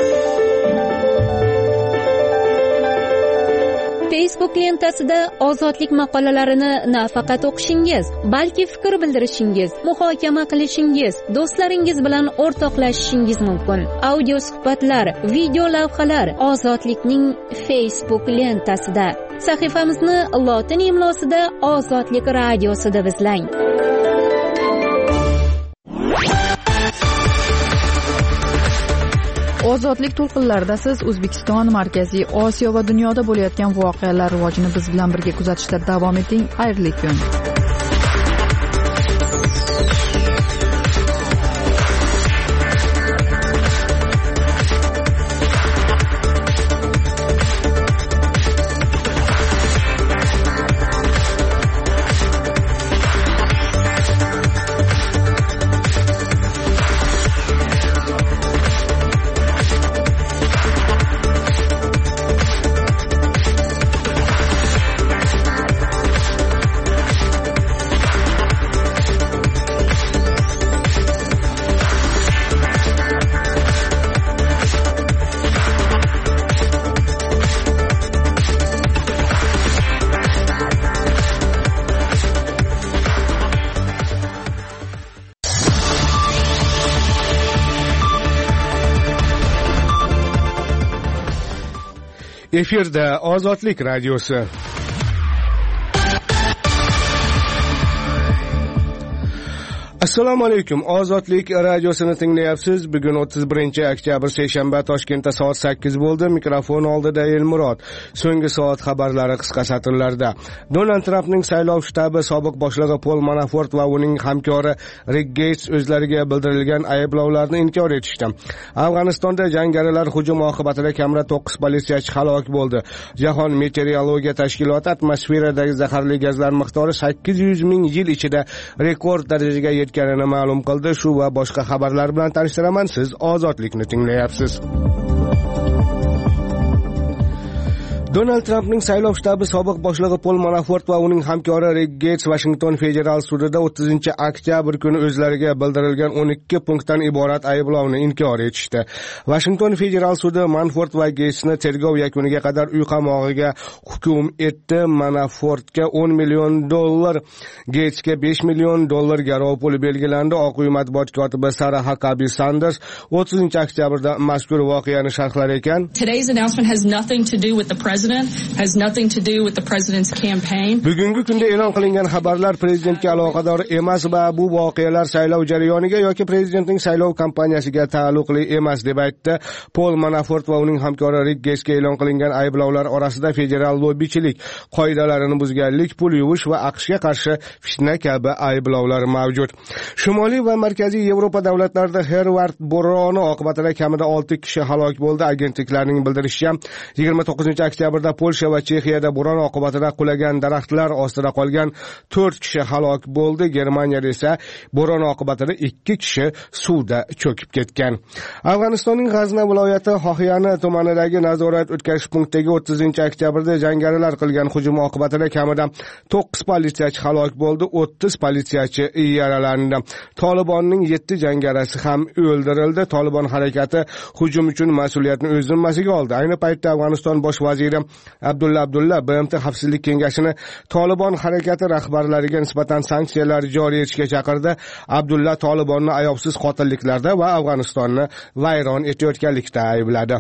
Facebook lentasida ozodlik maqolalarini nafaqat o'qishingiz, balki fikr bildirishingiz, muhokama qilishingiz, do'stlaringiz bilan o'rtoqlashishingiz mumkin. Audio suhbatlar, video lavhalar ozodlikning Facebook lentasida. Sahifamizni lotin imlosida Ozodlik radiosi deb izlang. Ozodlik to'lqinlarida siz O'zbekiston, Markaziy Osiyo va dunyoda bo'layotgan voqealar rivojini biz bilan birga kuzatishda davom eting. Xayrli kun. Efirda Ozodlik radiosi. Assalomu alaykum. Ozodlik radiosini tinglayapsiz. Bugun o'ttiz birinchi oktyabr seshanba, Toshkentda soat sakkiz bo'ldi. Mikrofon oldida Elmurod. So'nggi soat xabarlari qisqa satrlarda. Donald Trampning saylov shtabi sobiq boshlig'i Pol Manafort va uning hamkori Rick Gates o'zlariga bildirilgan ayblovlarni inkor etishdi. Afg'onistonda jangarilar hujumi oqibatida kamida to'qqiz politsiyachi halok bo'ldi. Jahon meteorologiya tashkiloti atmosferadagi zaharli gazlar miqdori sakkiz yuz ming yil ichida rekord darajaga yetganini ma'lum qildi. Shu va boshqa xabarlar bilan tanishtiraman. Siz Ozodlikni tinglayapsiz. Donald Trampning saylov shtabi sobiq boshlig'i Pol Manafort va uning hamkori Rick Gates Washington federal sudida o'ttizinchi oktyabr kuni o'zlariga bildirilgan o'n ikki punktdan iborat ayblovni inkor etishdi. Washington federal sudi Manafort va Gatesni tergov yakuniga qadar uy qamog'iga hukm etdi. Manafortga o'n million dollar, Gatesga besh million dollar garov puli belgilandi. Oq uy matbuot kotibi Sarah Huckabee Sanders o'ttizinchi oktyabrda mazkur voqeani sharhlar ekan. Today's announcement has nothing to do with the president. Has nothing to do with the president's campaign. Bugungi kunda e'lon qilingan xabarlar prezidentga aloqador emas va bu voqealar saylov jarayoniga yoki prezidentning saylov kampaniyasiga taalluqli emas deb aytdi. Pol Manafort va uning hamkori Rick Gatesga e'lon qilingan ayblovlar orasida federal lobbichilik, qoidalarini buzganlik, pul yuvish va AQShga qarshi fitna kabi ayblovlar mavjud. Shimoliy va Markaziy Yevropa davlatlarida Hervard bo'roni oqibatida kamida olti kishi halok bo'ldi. Agentliklarning bildirishicha, yigirma to'qqizinchi oktyabr Polsha va Chexiyada bo'ron oqibatida qulagan daraxtlar ostida qolgan to'rt kishi halok bo'ldi. Germaniyada esa bo'ron oqibatida ikki kishi suvda cho'kib ketgan. Afg'onistonning G'azna viloyati Xohiyani tumanidagi nazorat o'tkazish punktiga o'ttizinchi oktyabrda jangarilar qilgan hujum oqibatida kamida to'qqiz politsiyachi halok bo'ldi, o'ttiz politsiyachi yaralandi. Tolibonning yetti jangarasi ham o'ldirildi. Tolibon harakati hujum uchun mas'uliyatni o'z zimmasiga oldi. Ayni paytda Afg'oniston bosh vaziri Abdulla Abdulla B M T Xavfsizlik kengashini Tolibon harakati rahbarlariga nisbatan sanksiyalar joriy etishga chaqirdi. Abdulla Tolibonni ayovsiz qotilliklarda va Afg'onistonni vayron etayotganlikda aybladi.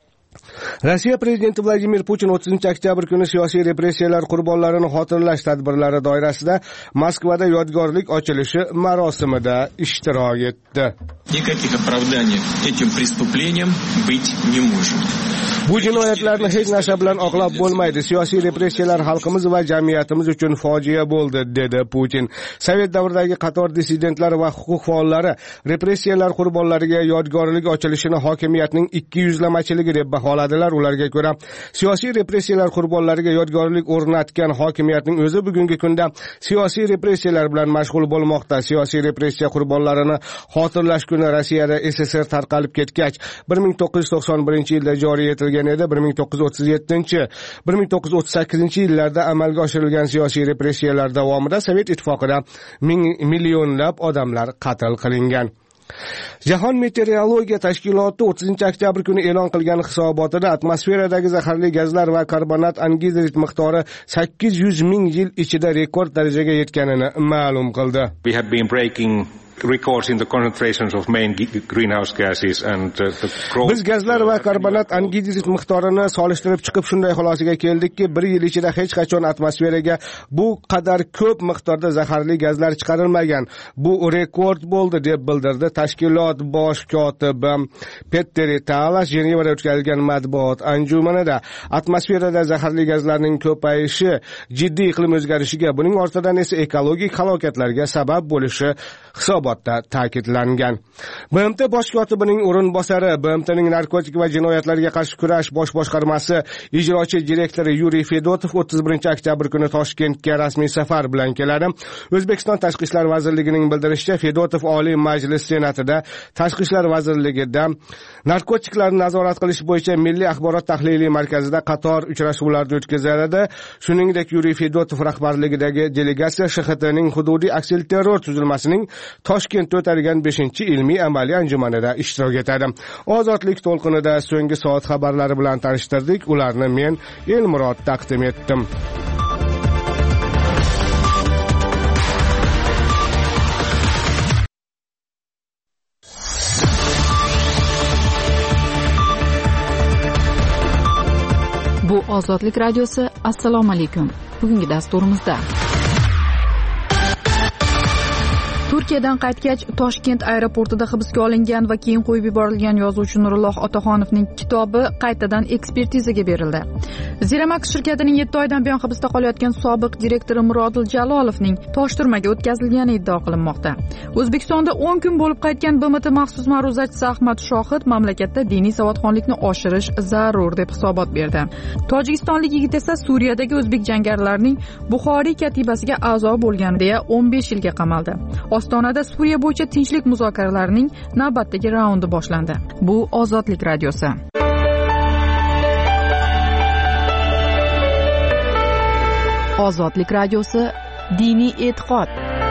Rossiya prezidenti Vladimir Putin o'ttizinchi oktyabr kuni siyosiy repressiyalar qurbonlarini xotirlash tadbirlari doirasida Moskvada yodgorlik ochilishi marosimida ishtirok etdi. Никаких оправданий этим преступлениям быть не может. Bu jinoyatlarni hech narsa bilan oqlab bo'lmaydi. Siyosiy repressiyalar xalqimiz va jamiyatimiz uchun fojia bo'ldi, dedi Putin. Sovet davridagi qator dissidentlar va huquq faollari repressiyalar qurbonlariga yodgorlik ochilishini hokimiyatning ikki yuzlamachiligi deb baholadilar. Ularga ko'ra, siyosiy repressiyalar qurbonlariga yodgorlik o'rnatgan hokimiyatning o'zi bugungi kunda siyosiy repressiyalar bilan mashg'ul bo'lmoqda. Siyosiy repressiya qurbonlarini xotirlash kuni Rossiyada S S R tarqalib ketgach, bir ming to'qqiz yuz to'qson birinchi yilda joriy etilgan edi. bir ming to'qqiz yuz o'ttiz yettinchi bir ming to'qqiz yuz o'ttiz sakkizinchi yillarda amalga oshirilgan siyosiy repressiyalar davomida Sovet ittifoqida ming millionlab odamlar qatl qilingan. Jahon meteorologiya tashkiloti o'ttizinchi oktyabr kuni e'lon qilgan hisobotida atmosferadagi zaharli gazlar va karbonat angidrid miqdori sakkiz yuz ming yil ichida rekord darajaga yetganini ma'lum qildi. We have been breaking records in the concentrations of main greenhouse gases and uh, the growth. Biz gazlar va karbonat angidrid miqdorini solishtirib chiqib shunday xulosaga keldikki, bir yil ichida hech qachon atmosferaga bu qadar ko'p miqdorda zaharli gazlar chiqarilmagan. Bu rekord bo'ldi, deb bildirdi tashkilot bosh kotibi Petteri Talas Jenevada o'tkazilgan matbuot anjumanida. Atmosferada zaharli gazlarning ko'payishi jiddiy iqlim o'zgarishiga, buning ortidan esa ekologik halokatlarga sabab bo'lishi hisobotda ta'kidlangan. B M T bosh kotibining o'rinbosari, B M T'ning narkotik va jinoyatlarga qarshi kurash bosh boshqarmasi ijrochi direktori Yuriy Fedotov o'ttiz birinchi oktyabr kuni Toshkentga rasmiy safar bilan keladi. O'zbekiston Tashqi ishlar vazirligining bildirishicha, Fedotov Oliy Majlis Senatida, Tashqi ishlar vazirligida narkotiklarni nazorat qilish bo'yicha Milliy axborot tahliliy markazida qator uchrashuvlarni o'tkazadi. Shuningdek, Yuriy Fedotov rahbarligidagi delegatsiya Sh X T'ning hududiy aksilterror tuzilmasining Toshkentda o'tadigan beshinchi ilmiy amaliy anjumanida ishtirok etadi. Ozodlik to'lqinida so'nggi soat xabarlari bilan tanishtirdik. Ularni men Elmurod taqdim etdim. Bu Ozodlik radiosi. Assalomu alaykum. Bugungi dasturimizda Turkiyadan qaytgach, Toshkent aeroportida hibsga olingan va keyin qo'yib yuborilgan yozuvchi Nurulloh Otaxonovning kitobi qaytadan ekspertizaga berildi. Zeramax shirkatining yetti oydan buyon hibsda qolayotgan sobiq direktori Mirodil Jalolovning tosh turmaga o'tkazilgani iddio qilinmoqda. O'zbekistonda o'n kun bo'lib qaytgan B M T maxsus ma'ruzachisi Ahmad Shohid mamlakatda diniy savodxonlikni oshirish zarur deb hisobot berdi. Tojikistonlik yigit esa Suriyadagi o'zbek jangarilarning Buxoriy katibasiga a'zo bo'lgan deya o'n besh yilga qamaldi. Ostonada Suriya bo'yicha tinchlik muzokaralarining navbatdagi raundi boshlandi. Bu Ozodlik radiosi. Ozodlik radiosi diniy e'tiqod.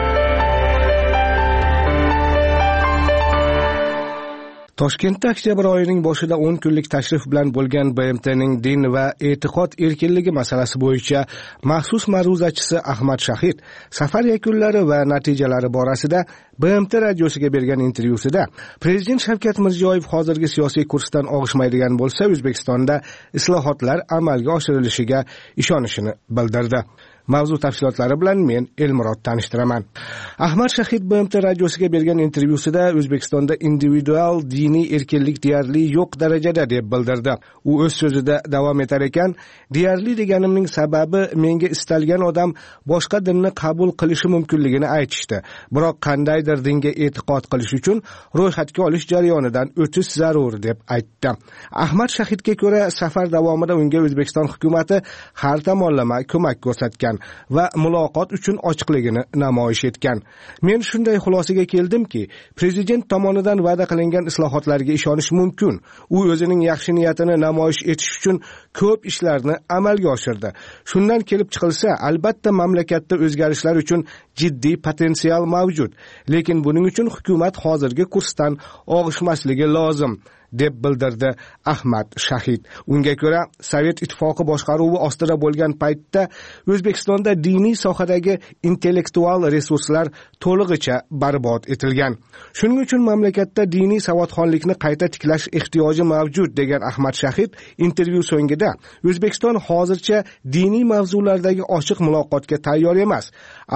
Toshkentda oktyabr oyining boshida o'n kunlik tashrif bilan bo'lgan B M T'ning din va e'tiqod erkinligi masalasi bo'yicha maxsus ma'ruzachisi Ahmad Shahid safar yakunlari va natijalari borasida B M T radiosiga bergan intervyusida Prezident Shavkat Mirziyoyev hozirgi siyosiy kursdan og'ishmaydigan bo'lsa, O'zbekistonda islohotlar amalga oshirilishiga ishonishini bildirdi. Mavzu tafsilotlari bilan men Elmurod tanishtiraman. Ahmad Shahid B M T radiosiga bergan intervyusida O'zbekistonda individual diniy erkinlik deyarli yo'q darajada deb bildirdi. U o'z so'zida davom etar ekan, deyarli deganimning sababi menga istalgan odam boshqa dinni qabul qilishi mumkinligini aytishdi. Biroq qandaydir dinga e'tiqod qilish uchun ro'yxatga olish jarayonidan o'tish zarur deb aytdi. Ahmad Shahidga ko'ra, safar davomida unga O'zbekiston hukumatı har tomonlama ko'mak ko'rsatgan va muloqot uchun ochiqligini namoyish etgan. Men shunday xulosaga keldimki, prezident tomonidan va'da qilingan islohotlarga ishonish mumkin. U o'zining yaxshi niyatini namoyish etish uchun ko'p ishlarni amalga oshirdi. Shundan kelib chiqilsa, albatta mamlakatda o'zgarishlar uchun jiddiy potensial mavjud. Lekin buning uchun hukumat hozirgi kursdan og'ishmasligi lozim deb bildirdi Ahmad Shahid. Unga ko'ra, Sovet ittifoqi boshqaruvi ostida bo'lgan paytda O'zbekistonda diniy sohadagi intellektual resurslar to'lig'icha barbod etilgan. Shuning uchun mamlakatda diniy savodxonlikni qayta tiklash ehtiyoji mavjud degan Ahmad Shahid intervyu so'ngida O'zbekiston hozircha diniy mavzulardagi ochiq muloqotga tayyor emas, ammo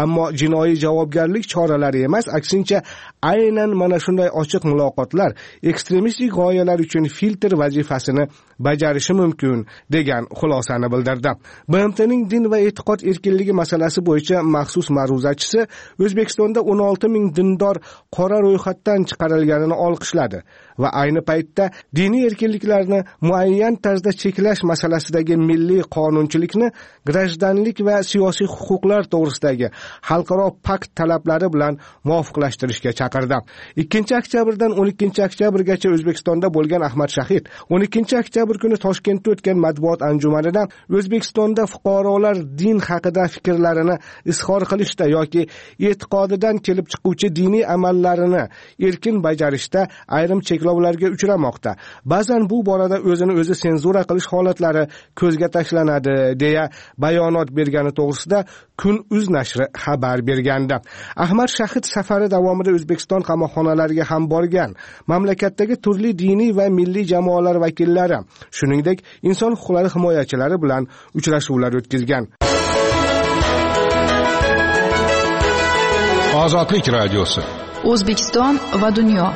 jinoiy javobgarlik choralari emas, aksincha aynan mana shunday ochiq muloqotlar ekstremistik g'oyalar uchun filtr vazifasini bajarishi mumkin degan xulosani bildirdi. B M T'ning din va e'tiqod erkinligi masalasi bo'yicha maxsus ma'ruzachisi O'zbekistonda o'n olti ming dindor qora ro'yxatdan chiqarilganini olqishladi va ayni paytda diniy erkinliklarni muayyan tarzda cheklash masalasidagi milliy qonunchilikni grajdanlik va siyosiy huquqlar to'g'risidagi xalqaro pakt talablari bilan muvofiqlashtirishga chaqirdi. ikkinchi oktyabrdan o'n ikkinchi oktyabrgacha O'zbekistonda bo'lgan Ahmad Shahid o'n ikkinchi oktyabr kuni Toshkentda o'tgan matbuot anjumanida O'zbekistonda fuqarolar din haqida fikrlarini izhor qilishda yoki e'tiqodidan kelib chiquvchi diniy amallarini erkin bajarishda ayrim cheklovlarga uchramoqda. Ba'zan bu borada o'zini o'zi senzura qilish holatlari ko'zga tashlanadi deya bayonot bergani to'g'risida Kun.uz nashri xabar bergandi. Ahmad Shahid safari davomida O'zbekiston qamoqxonalariga ham borgan. Mamlakatdagi turli diniy va milliy jamoalar vakillari, shuningdek inson huquqlari himoyachilari bilan uchrashuvlar o'tkazgan. Ozodlik radiosi. O'zbekiston va dunyo.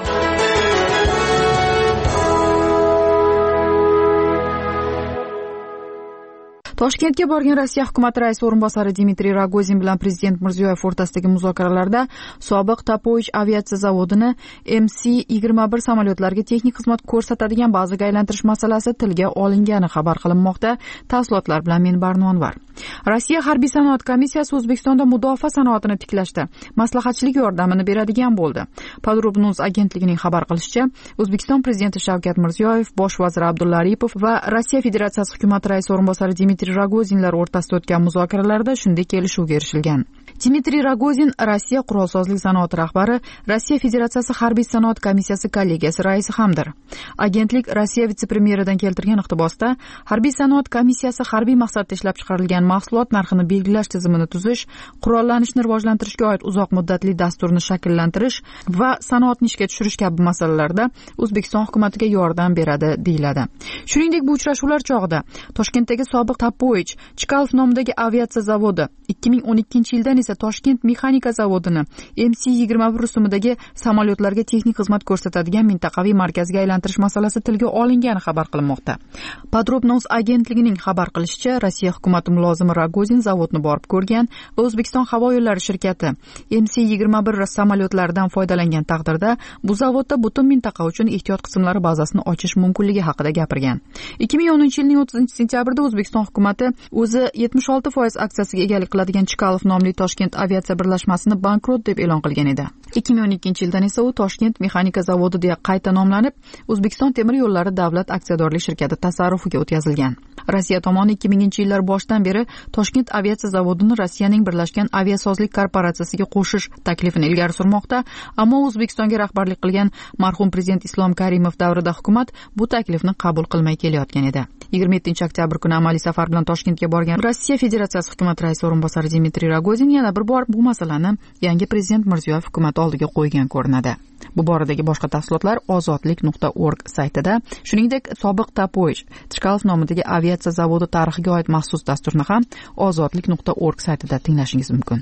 Toshkentga borgan Rossiya hukumati raisi o'rinbosari Dmitriy Rogozin bilan prezident Mirziyoyev o'rtasidagi muzokaralarda sobiq Tapovich aviatsiya zavodini M C yigirma bir samolyotlariga texnik xizmat ko'rsatadigan bazaga aylantirish masalasi tilga olingani xabar qilinmoqda. Tafsilotlar bilan men Barnonvar. Rossiya harbiy sanoat komissiyasi O'zbekistonda mudofaa sanoatini tiklashda maslahatchilik yordamini beradigan bo'ldi. Podrobnuz agentligining xabar qilishicha, O'zbekiston prezidenti Shavkat Mirziyoyev, bosh vazir Abdulla Aripov va Rossiya Federatsiyasi hukumati raisi o'rinbosari Dmitriy Rogozinlar o'rtasida o'tgan muzokaralarda shunday kelishuvga erishilgan. Dmitriy Rogozin Rossiya qurolsozlik sanoati rahbari, Rossiya Federatsiyasi harbiy sanoat komissiyasi kollegiyasi raisi hamdir. Agentlik Rossiya vitse-premieridan keltirgan iqtibosda harbiy sanoat komissiyasi harbiy maqsadda ishlab chiqarilgan mahsulot narxini belgilash tizimini tuzish, qurollanishni rivojlantirishga oid uzoq muddatli dasturni shakllantirish va sanoatni ishga tushirish kabi masalalarda O'zbekiston hukumatiga yordam beradi deyiladi. Shuningdek, bu uchrashuvlar chog'ida Toshkentdagi sobiq Tapovich Chkalov nomidagi aviatsiya zavodi, ikki ming o'n ikkinchi yildan esa Toshkent mexanika zavodini M C yigirma bir rusumidagi samolyotlarga texnik xizmat ko'rsatadigan mintaqaviy markazga aylantirish masalasi tilga olingani xabar qilinmoqda. Podrobnuz agentligining xabar qilishicha, Rossiya hukumati mulozimi Rogozin zavodni borib ko'rgan va O'zbekiston havo yo'llari shirkati M C yigirma bir samolyotlaridan foydalangan taqdirda bu zavodda butun mintaqa uchun ehtiyot qismlari bazasini ochish mumkinligi haqida gapirgan. ikki ming o'ninchi yilning o'ttizinchi sentyabrida O'zbekiston hukumati o'zi yetmish olti foiz aksiyasiga egalik qiladigan Chkalov nomli Toshkent aviatsiya birlashmasini bankrot deb e'lon qilgan edi. ikki ming o'n ikkinchi yildan esa u Toshkent mexanika zavodi deya qayta nomlanib, O'zbekiston temir yo'llari davlat aksiyadorlik shirkati tasarrufiga o'tkazilgan. Rossiya tomoni ikki minginchi yillar boshidan beri Toshkent aviatsiya zavodini Rossiyaning birlashgan aviasozlik korporatsiyasiga qo'shish taklifini ilgari surmoqda, ammo O'zbekistonga rahbarlik qilgan marhum prezident Islom Karimov davrida hukumat bu taklifni qabul qilmay kelayotgan edi. yigirma yettinchi oktyabr kuni amaliy safar bilan Toshkentga borgan Rossiya Federatsiyasi hukumati raisi o'rinbosari Dmitriy Rogozin yana bir bor bu masalani yangi prezident Mirziyoyev hukumati oldiga qo'ygan ko'rinadi. Bu boradagi boshqa tafsilotlar ozodlik nuqta org saytida, shuningdek sobiq Tapovich Chkalov nomidagi aviatsiya zavodi tarixiga oid maxsus dasturni ham ozodlik nuqta org saytida tinglashingiz mumkin.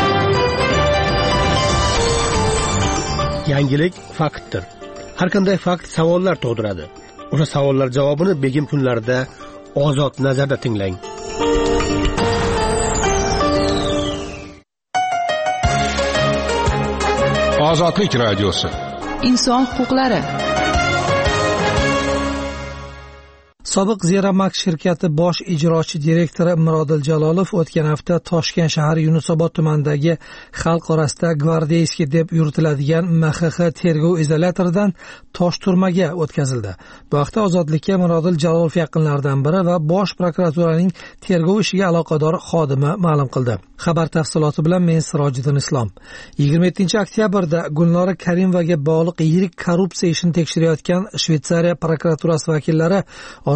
Yangilik faktdir. Har qanday fakt savollar tug'diradi. O'sha savollar javobini begim kunlarda ozod nazarda tinglang. Ozodlik radiosi. Inson huquqlari. Sobiq Zeramak shirkati bosh ijrochi direktori Mirodil Jalolov o'tgan hafta Toshkent shahri Yunusobod tumanidagi xalq orasida gvardeyskiy deb yuritiladigan M X X tergov izolyatoridan tosh turmaga o'tkazildi. Bu haqda Ozodlikka Mirodil Jalolov yaqinlaridan biri va bosh prokuraturaning tergov ishiga aloqador xodimi ma'lum qildi. Xabar tafsiloti bilan men Sirojiddin Islom. yigirma yettinchi oktyabrda Gulnora Karimovaga bog'liq yirik korrupsiya ishini tekshirayotgan Shveysariya prokuraturasi vakillari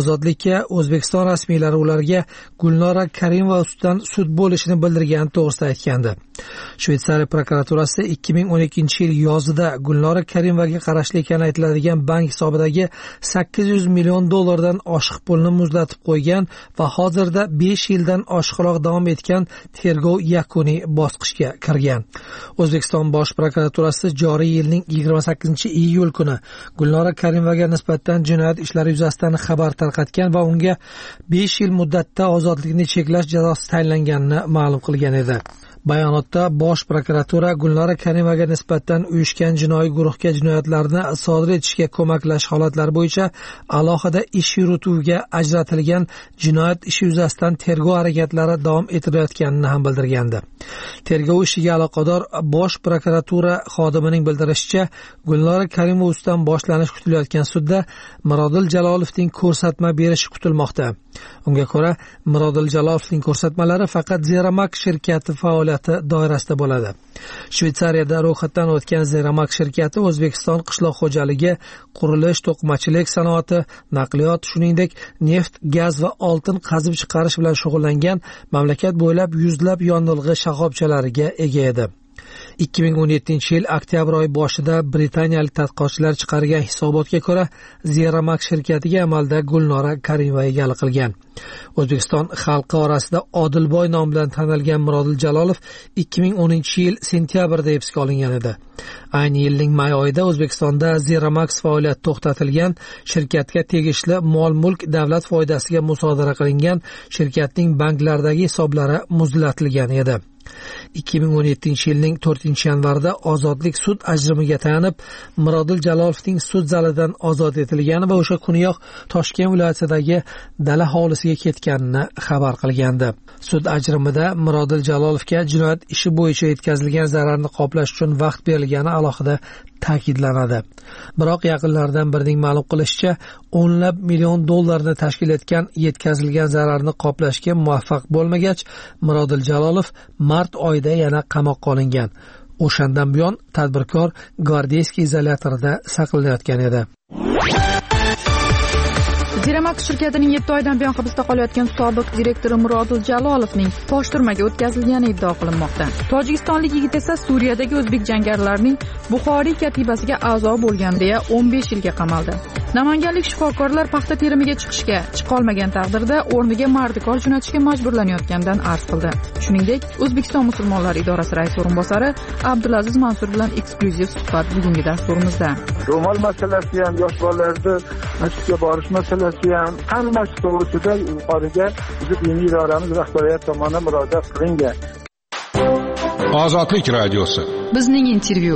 ozodlikka O'zbekiston rasmiylari ularga Gulnora Karimova ustidan sud bo'lishini bildirgani to'g'risida aytgandi. Shveysariya prokuraturasi ikki ming o'n ikkinchi yil yozida Gulnora Karimovaga qarashli ekani aytiladigan bank hisobidagi sakkiz yuz million dollardan oshiq pulni muzlatib qo'ygan va hozirda besh yildan oshiqroq davom etgan tergov yakuniy bosqichga kirgan. O'zbekiston bosh prokuraturasi joriy yilning yigirma sakkizinchi iyul kuni Gulnora Karimovaga nisbatan jinoyat ishlari yuzasidan xabar tarqatgan va unga besh yil muddatda ozodlikni cheklash jazosi tayinlanganini ma'lum qilgan edi. Bayonotda bosh prokuratura Gulnora Karimovaga nisbatan uyushgan jinoiy guruhga jinoyatlarni sodir etishga ko'maklash holatlari bo'yicha alohida ish yurituviga ajratilgan jinoyat ishi yuzasidan tergov harakatlari davom etilayotganini ham bildirgandi. Tergov ishiga aloqador bosh prokuratura xodimining bildirishicha, Gulnora Karimova ustidan boshlanish kutilayotgan sudda Mirodil Jalolovning ko'rsatma berishi kutilmoqda. Unga ko'ra, Mirodil Jalolovning ko'rsatmalari faqat Zeramak shirkati faoliyati doirasida bo'ladi. Shveysariyada ro'yxatdan o'tgan Zeramak shirkati O'zbekiston qishloq xo'jaligi, qurilish, to'qimachilik sanoati, naqliyot, shuningdek neft, gaz va oltin qazib chiqarish bilan shug'ullangan mamlakat bo'ylab yuzlab yonilg'i shoxobchalariga ega edi. ikki ming o'n yettinchi yil oktyabr oyi boshida britaniyalik tadqiqotchilar chiqargan hisobotga ko'ra, Zeramak shirkatiga amalda Gulnora Karimova egalik qilgan. O'zbekiston xalqi orasida Odilboy nomi bilan tanilgan Mirodil Jalolov ikki ming o'ninchi yil sentyabrda hibsga olingan edi. Ayni yilning may oyida O'zbekistonda Zeramak faoliyati to'xtatilgan, shirkatga tegishli mol-mulk davlat foydasiga musodara qilingan, shirkatning banklardagi hisoblari muzlatilgan edi. ikki ming o'n yettinchi yilning to'rtinchi yanvarida ozodlik sud ajrimiga tayanib, Mirodil Jalolovning sud zalidan ozod etilgani va o'sha kuniyoq Toshkent viloyatidagi dala hovlisiga ketganini xabar qilgandi. Sud ajrimida Mirodil Jalolovga jinoyat ishi bo'yicha yetkazilgan zararni qoplash uchun vaqt berilgani alohida ta'kidlanadi. Biroq yaqinlardan birining ma'lum qilishicha, o'nlab million dollarni tashkil etgan yetkazilgan zararni qoplashga muvaffaq bo'lmagach, Mirodil Jalolov mart oyida yana qamoqqa olingan. O'shandan buyon tadbirkor Gvardeyskiy izolyatorida saqlanayotgan edi. Zeramak shirkatining yetti oydan buyon hibsda qolayotgan sobiq direktori Mirodil Jalolovning tosh turmaga o'tkazilgani iddia qilinmoqda. Tojikistonlik yigit esa Suriyadagi o'zbek jangarilarning Buxoriy katibasiga a'zo bo'lgan deya o'n besh yilga qamaldi. Namanganlik shifokorlar paxta terimiga chiqishga chiqolmagan taqdirda o'rniga mardikor jo'natishga majburlanayotganidan arz qildi. Shuningdek, O'zbekiston musulmonlari idorasi raisi o'rinbosari Abdulaziz Mansur bilan eksklyuziv suhbat bugungi dasturimizda. Ro'mol masalasi ham, yosh bolalarni masjidga borish masalasi ham, hammasi to'g'risida yuqoriga bizning diniy idoramiz rahbariyat tomonidan murojaat qilingan. Ozodlik radiosi. Bizning intervyu.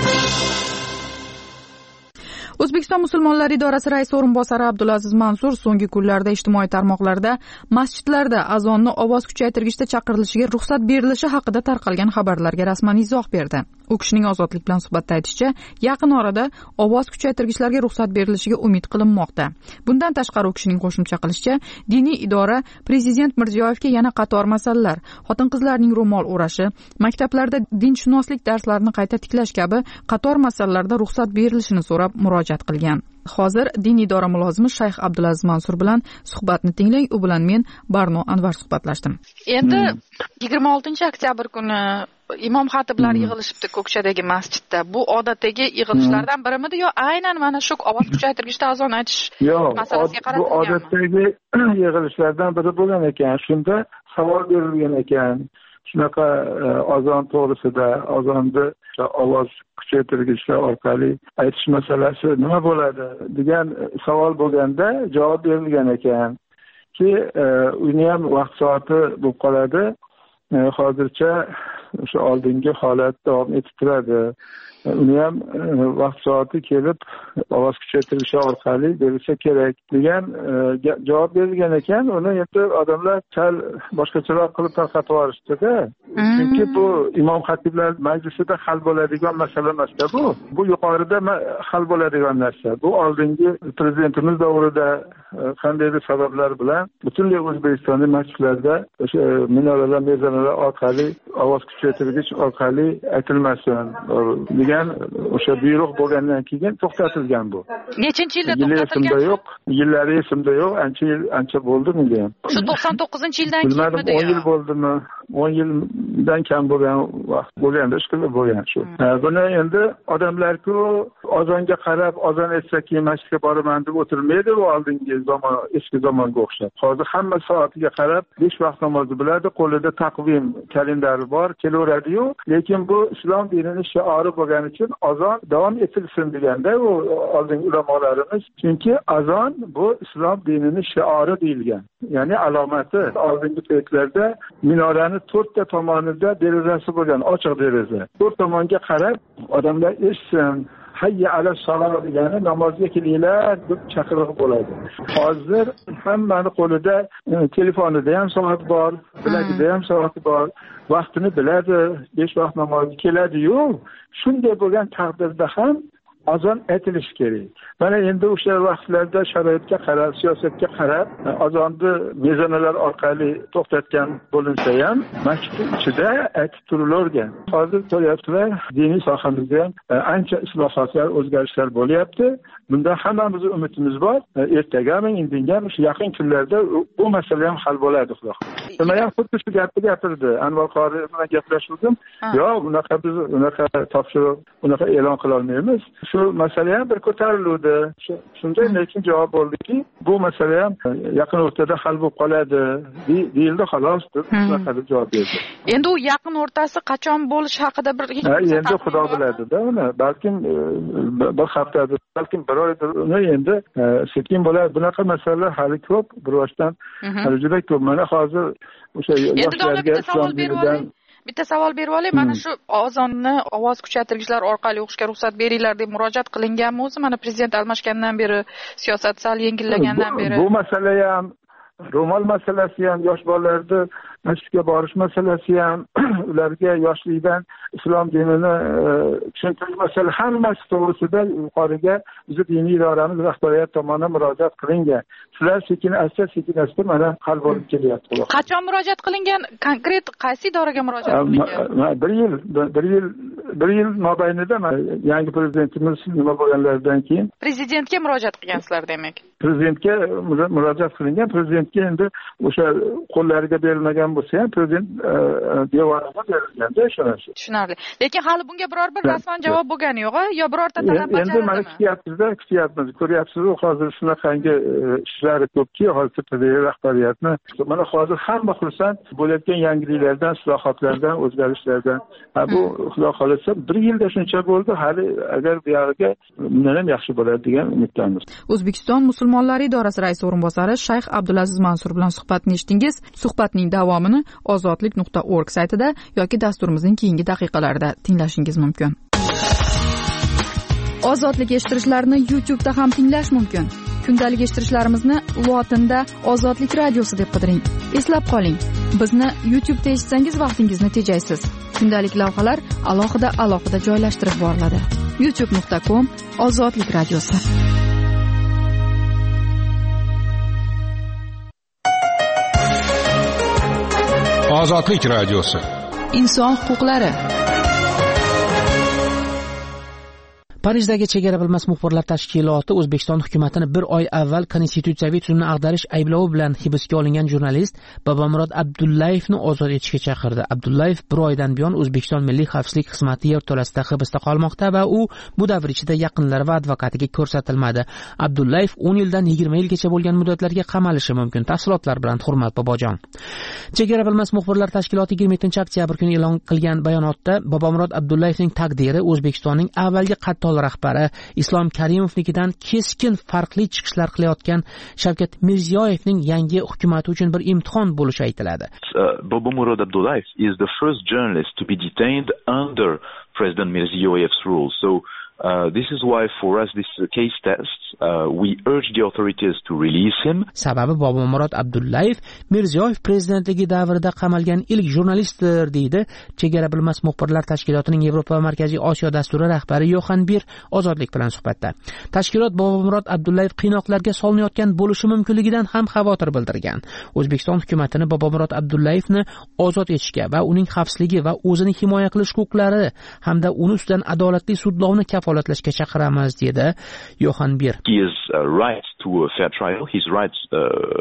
O'zbekiston musulmonlari idorasi raisi o'rinbosari Abdulaziz Mansur so'nggi kunlarda ijtimoiy tarmoqlarda masjidlarda azonni ovoz kuchaytirgichda chaqirilishiga ruxsat berilishi haqida tarqalgan xabarlarga rasman izoh berdi. U kishining ozodlik bilan suhbatda aytishicha, yaqin orada ovoz kuchaytirgichlarga ruxsat berilishiga umid qilinmoqda. Bundan tashqari u kishining qo'shimcha qilishicha, diniy idora Prezident Mirziyoyevga yana qator masalalar, xotin-qizlarning ro'mol o'rashi, maktablarda dinshunoslik darslarini qayta tiklash kabi qator masalalarda ruxsat berilishini so'rab murojaat qilgan. Hozir din idora mulozimi Shayx Abdulaziz Mansur bilan suhbatni tinglang. U bilan men Barno Anvar suhbatlashdim. Endi yigirma oltinchi oktyabr kuni imom xatiblar yig'ilishibdi Ko'kshadagi masjidda. Bu odatdagi yig'ilishlardan birimidi yo aynan mana shu ovoz kuchaytirgichda azon aytish masalasiga qaratilgan? Bu odatdagi yig'ilishlardan biri bo'lgan ekan. Shunda savol berilgan ekan. Shunaqa azon to'g'risida, azonni ovoz kuchaytirgichlar orqali aytish masalasi nima bo'ladi degan savol bo'lganda javob berilgan ekan ki uni ham vaqt soati bo'lib qoladi. Hozircha o'sha oldingi holat davom etib turadi. Uni ham vaqt soati kelib ovoz kuchaytirilishi orqali berilsa kerak degan javob berilgan ekan. Uni endi odamlar sal boshqacharoq qilib tarqatib yuborishdi-da. Chunki bu imom xatiblar majlisida hal bo'ladigan masala emas-da bu. Bu yuqorida hal bo'ladigan narsa. Bu oldingi prezidentimiz davrida qandaydir sabablar bilan butunlay O'zbekistonning masjidlarida o'sha minoralar, mezanalar orqali ovoz kuchaytirgich orqali aytilmasin degan degan o'sha buyruq bo'lgandan keyin to'xtatilgan bu. Nechinchi yilda yili to'xtatilgan? Esimda yo'q, yillari esimda yo'q, ancha yil ancha bo'ldi bunga ham. Shu to'qson to'qqizinchi yildan keyinmi? Bilmadim, o'n yil bo'ldimi? o'n yildan kam bo'lgan vaqt bo'lganda shekilli bo'lgan shu. Buni endi odamlar-ku azonga qarab, azon etsa keyin masjidga boraman deb o'tirmaydi, u oldingi zamon, eski zamonga o'xshab. Hozir hamma soatiga qarab besh vaqt namozni biladi, qo'lida taqvim kalendari bor, kelaveradi-yu, lekin bu islom dinining shiori bo'lgani uchun azon davom etilsin deganda u oldingi ulamolarimiz, chunki azon bu islom dinining shiori deyilgan. Ya'ni alomati. Oldingi paytlarda minorani to'rtta tomonida derazasi bo'lgan, ochiq deraza. To'rt tomonga qarab odamlar eshitsin, hayya ala salot degani namozga kelinglar deb chaqiriq bo'ladi. Hozir hammani qo'lida telefonida ham soat bor, bilagida ham soat bor, vaqtini biladi, besh vaqt namozga keladi-yu, shunday bo'lgan taqdirda ham azon aytilishi kerak. Mana endi o'sha vaqtlarda sharoitga qarab, siyosatga qarab, azonni mezonalar orqali to'xtatgan bo'linsa ham, masjid ichida aytib turilargan. Hozir ko'ryapsizlar, diniy sohamizda ham ancha islohotlar, o'zgarishlar bo'lyapti. Bundan hammamizning umidimiz bor. Ertagami, indingami, shu yaqin kunlarda bu masala ham hal bo'ladi, xudo xohlasa. Nima ham xuddi shu gapni gapirdi. Anvar qori bilan gaplashuvdim. Yo'q, unaqa biz unaqa topshiriq, unaqa e'lon qila olmaymiz. Shu masala ham bir ko'tarildi. Shunday lekin javob bo'ldiki, bu masala ham yaqin o'rtada hal bo'lib qoladi, deyildi, xolos deb shunaqa deb javob berdi. Endi u yaqin o'rtasi qachon bo'lishi haqida bir hech narsa endi xudo biladi-da uni. Balkim bir haftada, balkim bir oyda uni endi sekin bo'ladi. Bunaqa masalalar hali ko'p, bir boshdan hali juda ko'p. Mana hozir o'sha yoshlarga islom dinidan bitta savol berib olay. Mana shu ozonni ovoz kuchaytirgichlar orqali o'qishga ruxsat beringlar deb murojaat qilinganmi o'zi? Mana prezident almashgandan beri, siyosat sal yengillagandan beri. Bu masala ham, ro'mol masalasi ham, yosh bolalarni masjidga borish masalasi ham, ularga yoshlikdan islom dinini tushuntirish masalasi hammasi to'g'risida yuqoriga bizni diniy idoramiz rahbariyat tomonidan murojaat qilingan. Shular sekin asta sekin asta mana hal bo'lib kelyapti. Qachon murojaat qilingan? Konkret qaysi idoraga murojaat qilingan? bir yil bir yil bir yil mobaynida yangi prezidentimiz nima bo'lganlaridan keyin prezidentga murojaat qilgansizlar demak. Prezidentga murojaat qilingan. Prezidentga endi o'sha qo'llariga berilmagan bo'lsa ham prezident devoriga berilganda ishonasiz. Tushunarli. Lekin hali bunga biror bir rasman javob bo'lgani yo'q, yo birorta talab bajarildi. Endi mana kutyapmiz-da, kutyapmiz. Ko'ryapsiz-ku, hozir shunaqangi ishlari ko'pki, hozir tepadagi rahbariyatni. Mana hozir hamma xursand bo'layotgan yangiliklardan, islohotlardan, o'zgarishlardan. Bu xudo xolasa bir yilda shuncha bo'ldi, hali agar bu yerga bundan ham yaxshi bo'ladi degan umiddamiz. O'zbekiston musulmonlari idorasi raisi o'rinbosari Shayx Abdulaziz Mansur bilan suhbatni eshitdingiz. Suhbatning davomini ozodlik nuqta org saytida yoki dasturimizning keyingi daqiqalarida tinglashingiz mumkin. Ozodlik eshittirishlarini YouTube'da ham tinglash mumkin. Kundalik eshittirishlarimizni lotinda Ozodlik radiosi deb qidiring. Eslab qoling, bizni YouTube'da eshitsangiz vaqtingizni tejaysiz. Kundalik lavhalar alohida alohida joylashtirib boriladi. youtube nuqta com Ozodlik radiosi. Ozodlik radiosi. Inson huquqlari. Parijdagi chegara bilmas muxbirlar tashkiloti O'zbekiston hukumatini bir oy avval konstitutsiyaviy tuzumni ag'darish ayblovi bilan hibsga olingan jurnalist Bobomurod Abdullayevni ozod etishga chaqirdi. Abdullayev bir oydan buyon O'zbekiston Milliy xavfsizlik xizmati yerto'lasida hibsda qolmoqda va u bu davr ichida yaqinlari va advokatiga ko'rsatilmadi. Abdullayev o'n yildan yigirma yilgacha bo'lgan muddatlarga qamalishi mumkin. Tafsilotlar bilan Hurmat Bobojon. Chegara bilmas muxbirlar tashkiloti yigirma yettinchi oktyabr kuni e'lon qilgan bayonotda Bobomurod Abdullayevning taqdiri O'zbekistonning avvalgi qattiq rahbari Islom Karimovnikidan keskin farqli chiqishlar qilayotgan Shavkat Mirziyoyevning yangi hukumati uchun bir imtihon bo'lishi aytiladi. Uh, Bobomurod Abdullayev is the first journalist to be detained under President Mirziyoyev's rule. So Uh, this is why for us this uh, case test, uh, we urge the authorities to release him. Sababi Bobomurod Abdullayev Mirziyoyev prezidentligi davrida qamalgan ilk jurnalistdir, deydi Chegara bilmas muxbirlar tashkilotining Yevropa va Markaziy Osiyo dasturi rahbari Yoxan Bir Ozodlik bilan suhbatda. Tashkilot Bobomurod Abdullayev qiynoqlarga solinayotgan bo'lishi mumkinligidan ham xavotir bildirgan. O'zbekiston hukumatini Bobomurod Abdullayevni ozod etishga va uning xavfsizligi va o'zini himoya qilish huquqlari hamda uni ustidan adolatli sudlovni kafolatlashga chaqiramiz, dedi Yoxan Bir. He is uh, right to a fair trial, his right uh,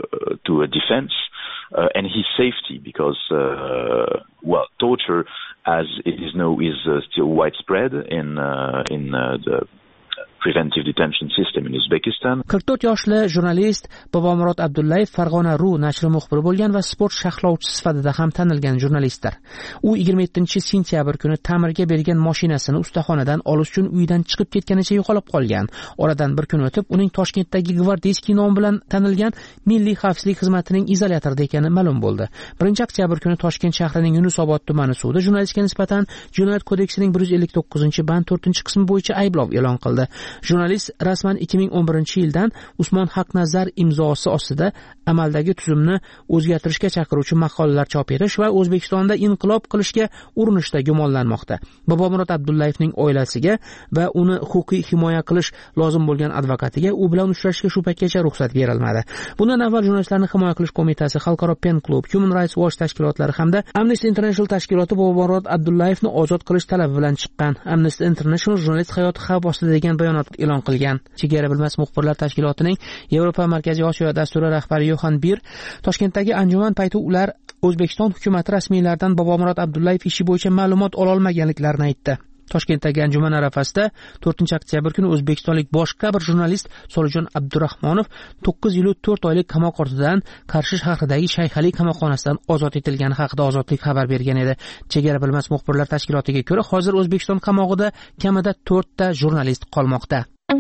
to a defense, uh, and his safety, because uh, well, torture, as it is known, is uh, still widespread in uh, in uh, the preventive detention system in Uzbekistan. qirq to'rt yoshli jurnalist Bobomurod Abdullayev Farg'ona ru nashri muxbiri bo'lgan va sport sharhlovchisi sifatida ham tanilgan jurnalistdir. U yigirma yettinchi sentyabr kuni ta'mirga bergan mashinasini ustaxonadan olish uchun uyidan chiqib ketganicha yo'qolib qolgan. Oradan bir kun o'tib uning Toshkentdagi Gvardeyskiy nomi bilan tanilgan Milliy xavfsizlik xizmatining izolyatorida ekani ma'lum bo'ldi. birinchi oktyabr kuni Toshkent shahrining Yunusobod tumani sudi jurnalistga nisbatan Jinoyat kodeksining bir yuz ellik to'qqizinchi band to'rtinchi qismi bo'yicha ayblov e'lon qildi. Jurnalist rasman ikki ming o'n birinchi yildan Usmon Haqnazar imzosi ostida amaldagi tuzumni o'zgartirishga chaqiruvchi maqolalar chop etish va O'zbekistonda inqilob qilishga urinishda gumonlanmoqda. Bobomurod Abdullayevning oilasiga va uni huquqiy himoya qilish lozim bo'lgan advokatiga u bilan uchrashishga shu paytgacha ruxsat berilmadi. Bundan avval Jurnalistlarni himoya qilish qo'mitasi, Xalqaro Pen Club, Human Rights Watch tashkilotlari hamda Amnesty International tashkiloti Bobomurod Abdullayevni ozod qilish talabi bilan chiqqan. Amnesty International jurnalist hayoti xavf ostida degan bayonot e'lon qilgan. Chegara bilmas muxbirlar tashkilotining Yevropa Markaziy Osiyo dasturi rahbari Yoxan Bir Toshkentdagi anjuman payti ular O'zbekiston hukumati rasmiylaridan Bobomurod Abdullayev ishi bo'yicha ma'lumot ola olmaganliklarini aytdi. Toshkentdagi anjuman arafasida to'rtinchi oktyabr kuni o'zbekistonlik boshqa bir jurnalist Solijon Abdurahmonov to'qqiz yil to'rt oylik qamoq ortidan Qarshi shahridagi Shayxali qamoqxonasidan ozod etilgani haqida Ozodlik xabar bergan edi. Chegara bilmas muxbirlar tashkilotiga ko'ra, hozir O'zbekiston qamog'ida kamida to'rtta jurnalist qolmoqda.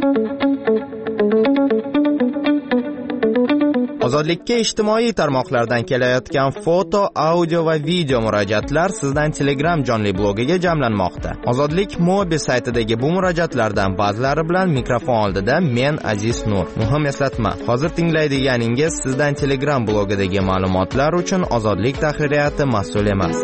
Ozodlikka ijtimoiy tarmoqlardan kelayotgan foto, audio va video murojaatlar sizdan Telegram jonli blogiga jamlanmoqda. Ozodlik mobil saytidagi bu murojaatlardan ba'zilari bilan mikrofon oldida men Aziz Nur. Muhim eslatma, hozir tinglaydiganingiz sizdan Telegram blogidagi ma'lumotlar uchun Ozodlik tahririyati mas'ul emas.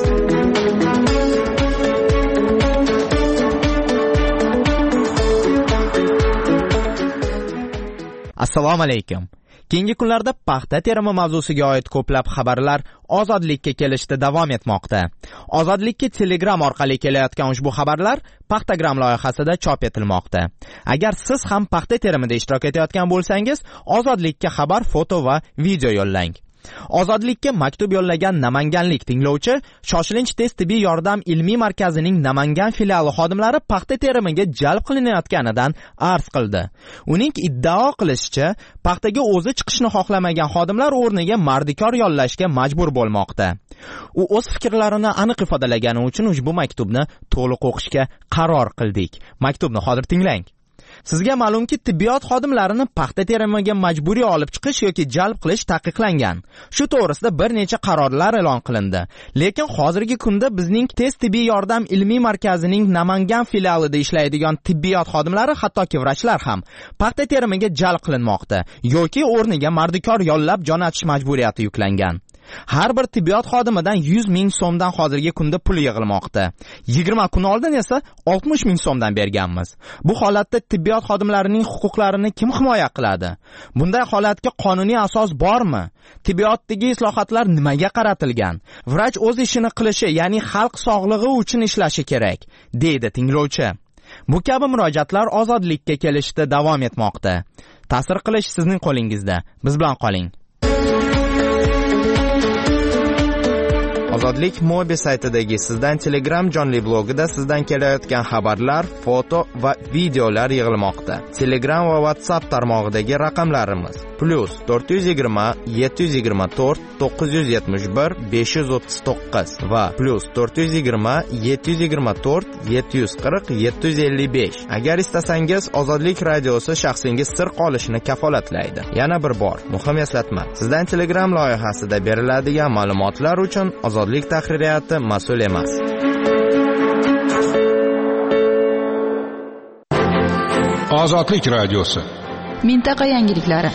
Assalomu alaykum. Keyingi kunlarda paxta terimi mavzusiga oid ko'plab xabarlar Ozodlikka kelishda davom etmoqda. Ozodlikka Telegram orqali kelayotgan ushbu xabarlar Paxtagram loyihasida chop etilmoqda. Agar siz ham paxta terimida ishtirok etayotgan bo'lsangiz, Ozodlikka xabar, foto va video yo'llang. Ozodlikka maktub yo'llagan namanganlik tinglovchi shoshilinch tez tibbiy yordam ilmiy markazining Namangan filiali xodimlari paxta terimiga jalb qilinayotganidan arz qildi. Uning iddao qilishicha, paxtaga o'zi chiqishni xohlamagan xodimlar o'rniga mardikor yollashga majbur bo'lmoqda. U o'z fikrlarini aniq ifodalagani uchun ushbu maktubni to'liq o'qishga qaror qildik. Maktubni hozir tinglang. Sizga ma'lumki, tibbiyot xodimlarini paxta terimiga majburiy olib chiqish yoki jalb qilish taqiqlangan. Shu to'g'risida bir necha qarorlar e'lon qilindi. Lekin hozirgi kunda bizning tez tibbiy yordam ilmiy markazining Namangan filialida ishlaydigan tibbiyot xodimlari, hattoki vrachlar ham paxta terimiga jalb qilinmoqda yoki o'rniga mardikor yollab jo'natish majburiyati yuklangan. Har bir tibbiyot xodimidan yuz ming so'mdan hozirgi kunda pul yig'ilmoqda. yigirma kun oldin esa oltmish ming so'mdan berganmiz. Bu holatda tibbiyot xodimlarining huquqlarini kim himoya qiladi? Bunday holatga qonuniy asos bormi? Tibbiyotdagi islohotlar nimaga qaratilgan? Vrach o'z ishini qilishi, ya'ni xalq sog'lig'i uchun ishlashi kerak, deydi tinglovchi. Bu kabi murojaatlar Ozodlikka kelishda davom etmoqda. Ta'sir qilish sizning qo'lingizda. Biz bilan qoling. Ozodlik mobil saytidagi sizdan Telegram jonli blogida sizdan kelayotgan xabarlar, foto va videolar yig'ilmoqda. Telegram va WhatsApp tarmog'idagi raqamlarimiz plus to'rt yuz yigirma yetti yuz yigirma to'rt to'qqiz yuz yetmish bir besh yuz o'ttiz to'qqiz va plus to'rt yuz yigirma yetti yuz yigirma to'rt yetti yuz qirq yetti yuz ellik besh. Agar istasangiz, Ozodlik radiosi shaxsingiz sir qolishini kafolatlaydi. Yana bir bor, muhim eslatma. Sizdan Telegram loyihasida beriladigan ma'lumotlar uchun Ozodlik tahririyati mas'ul emas. Ozodlik radiosi. Mintaqa yangiliklari.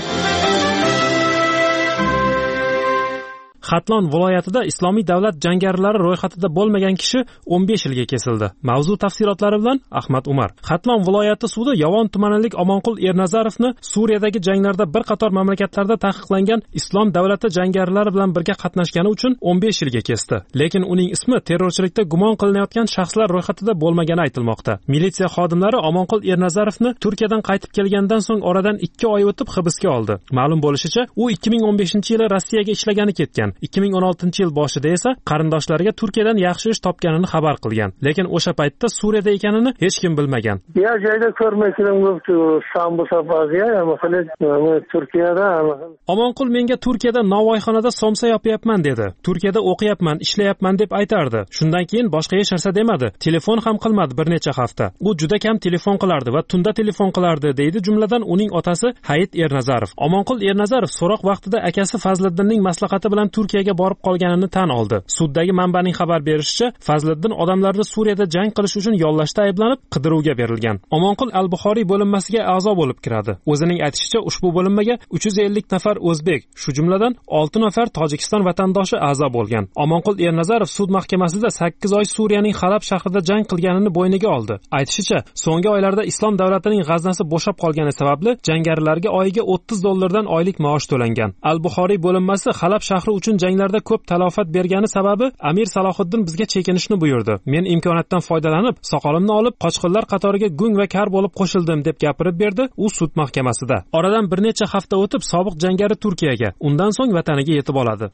Xatlon viloyatida Islomiy davlat jangarilari ro'yxatida bo'lmagan kishi o'n besh yilga kesildi. Mavzu tafsilotlari bilan Ahmad Umar. Xatlon viloyati sudi Yovon tumanilik Omonqul Ernazarovni Suriyadagi janglarda bir qator mamlakatlarda taqiqlangan Islom davlati jangarilari bilan birga qatnashgani uchun o'n besh yilga kesdi. Lekin uning ismi terrorchilikda gumon qilinayotgan shaxslar ro'yxatida bo'lmagani aytilmoqda. Militsiya xodimlari Omonqul Ernazarovni Turkiyadan qaytib kelgandan so'ng oradan ikki oy o'tib hibsga oldi. Ma'lum bo'lishicha, u ikki ming o'n beshinchi yili Rossiyaga ishlagani ketgan. ikki ming o'n oltinchi yil boshida esa qarindoshlariga Turkiyadan yaxshi ish topganini xabar qilgan. Lekin o'sha paytda Suriyada ekanini hech kim bilmagan. Ya joyda ko'rmaysirim bo'pti, Sambu safaziga, masalan, Turkiyada. Omonqul menga Turkiyada Navoiyxonada somsa yopyapman dedi. Turkiyada o'qiyapman, ishlayapman deb aytardi. Shundan keyin boshqa hech narsa demadi. Telefon ham qilmadi bir necha hafta. U juda kam telefon qilardi va tunda telefon qilardi, deydi jumladan uning otasi Hayit Ernazarov. Omonqul Ernazarov so'roq vaqtida akasi Fazliddinning maslahati bilan Turkiyaga borib qolganini tan oldi. Suddagi manbaning xabar berishicha, Fazliddin odamlarni Suriyada jang qilish uchun yollashda ayblanib qidiruvga berilgan. Omonqul al-Buxoriy bo'linmasiga a'zo bo'lib kiradi. O'zining aytishicha, ushbu bo'linmaga uch yuz ellik nafar o'zbek, shu jumladan olti nafar Tojikiston vatandoshi a'zo bo'lgan. Omonqul Ernazarov sud mahkamasida sakkiz oy Suriyaning Halab shahrida jang qilganini bo'yniga oldi. Aytishicha, so'nggi oylarda Islom davlatining g'aznasi bo'shab qolgani sababli jangarilarga oyiga o'ttiz dollardan oylik maosh to'langan. Al-Buxoriy bo'linmasi Halab shahri uchun janglarda ko'p talofat bergani sababi Amir Salohiddin bizga chekinishni buyurdi. Men imkoniyatdan foydalanib, soqolimni olib, qochqinlar qatoriga gung va kar bo'lib qo'shildim deb gapirib berdi u sud mahkamasida. Oradan bir necha hafta o'tib sobiq jangari Turkiyaga, undan so'ng vataniga yetib oladi.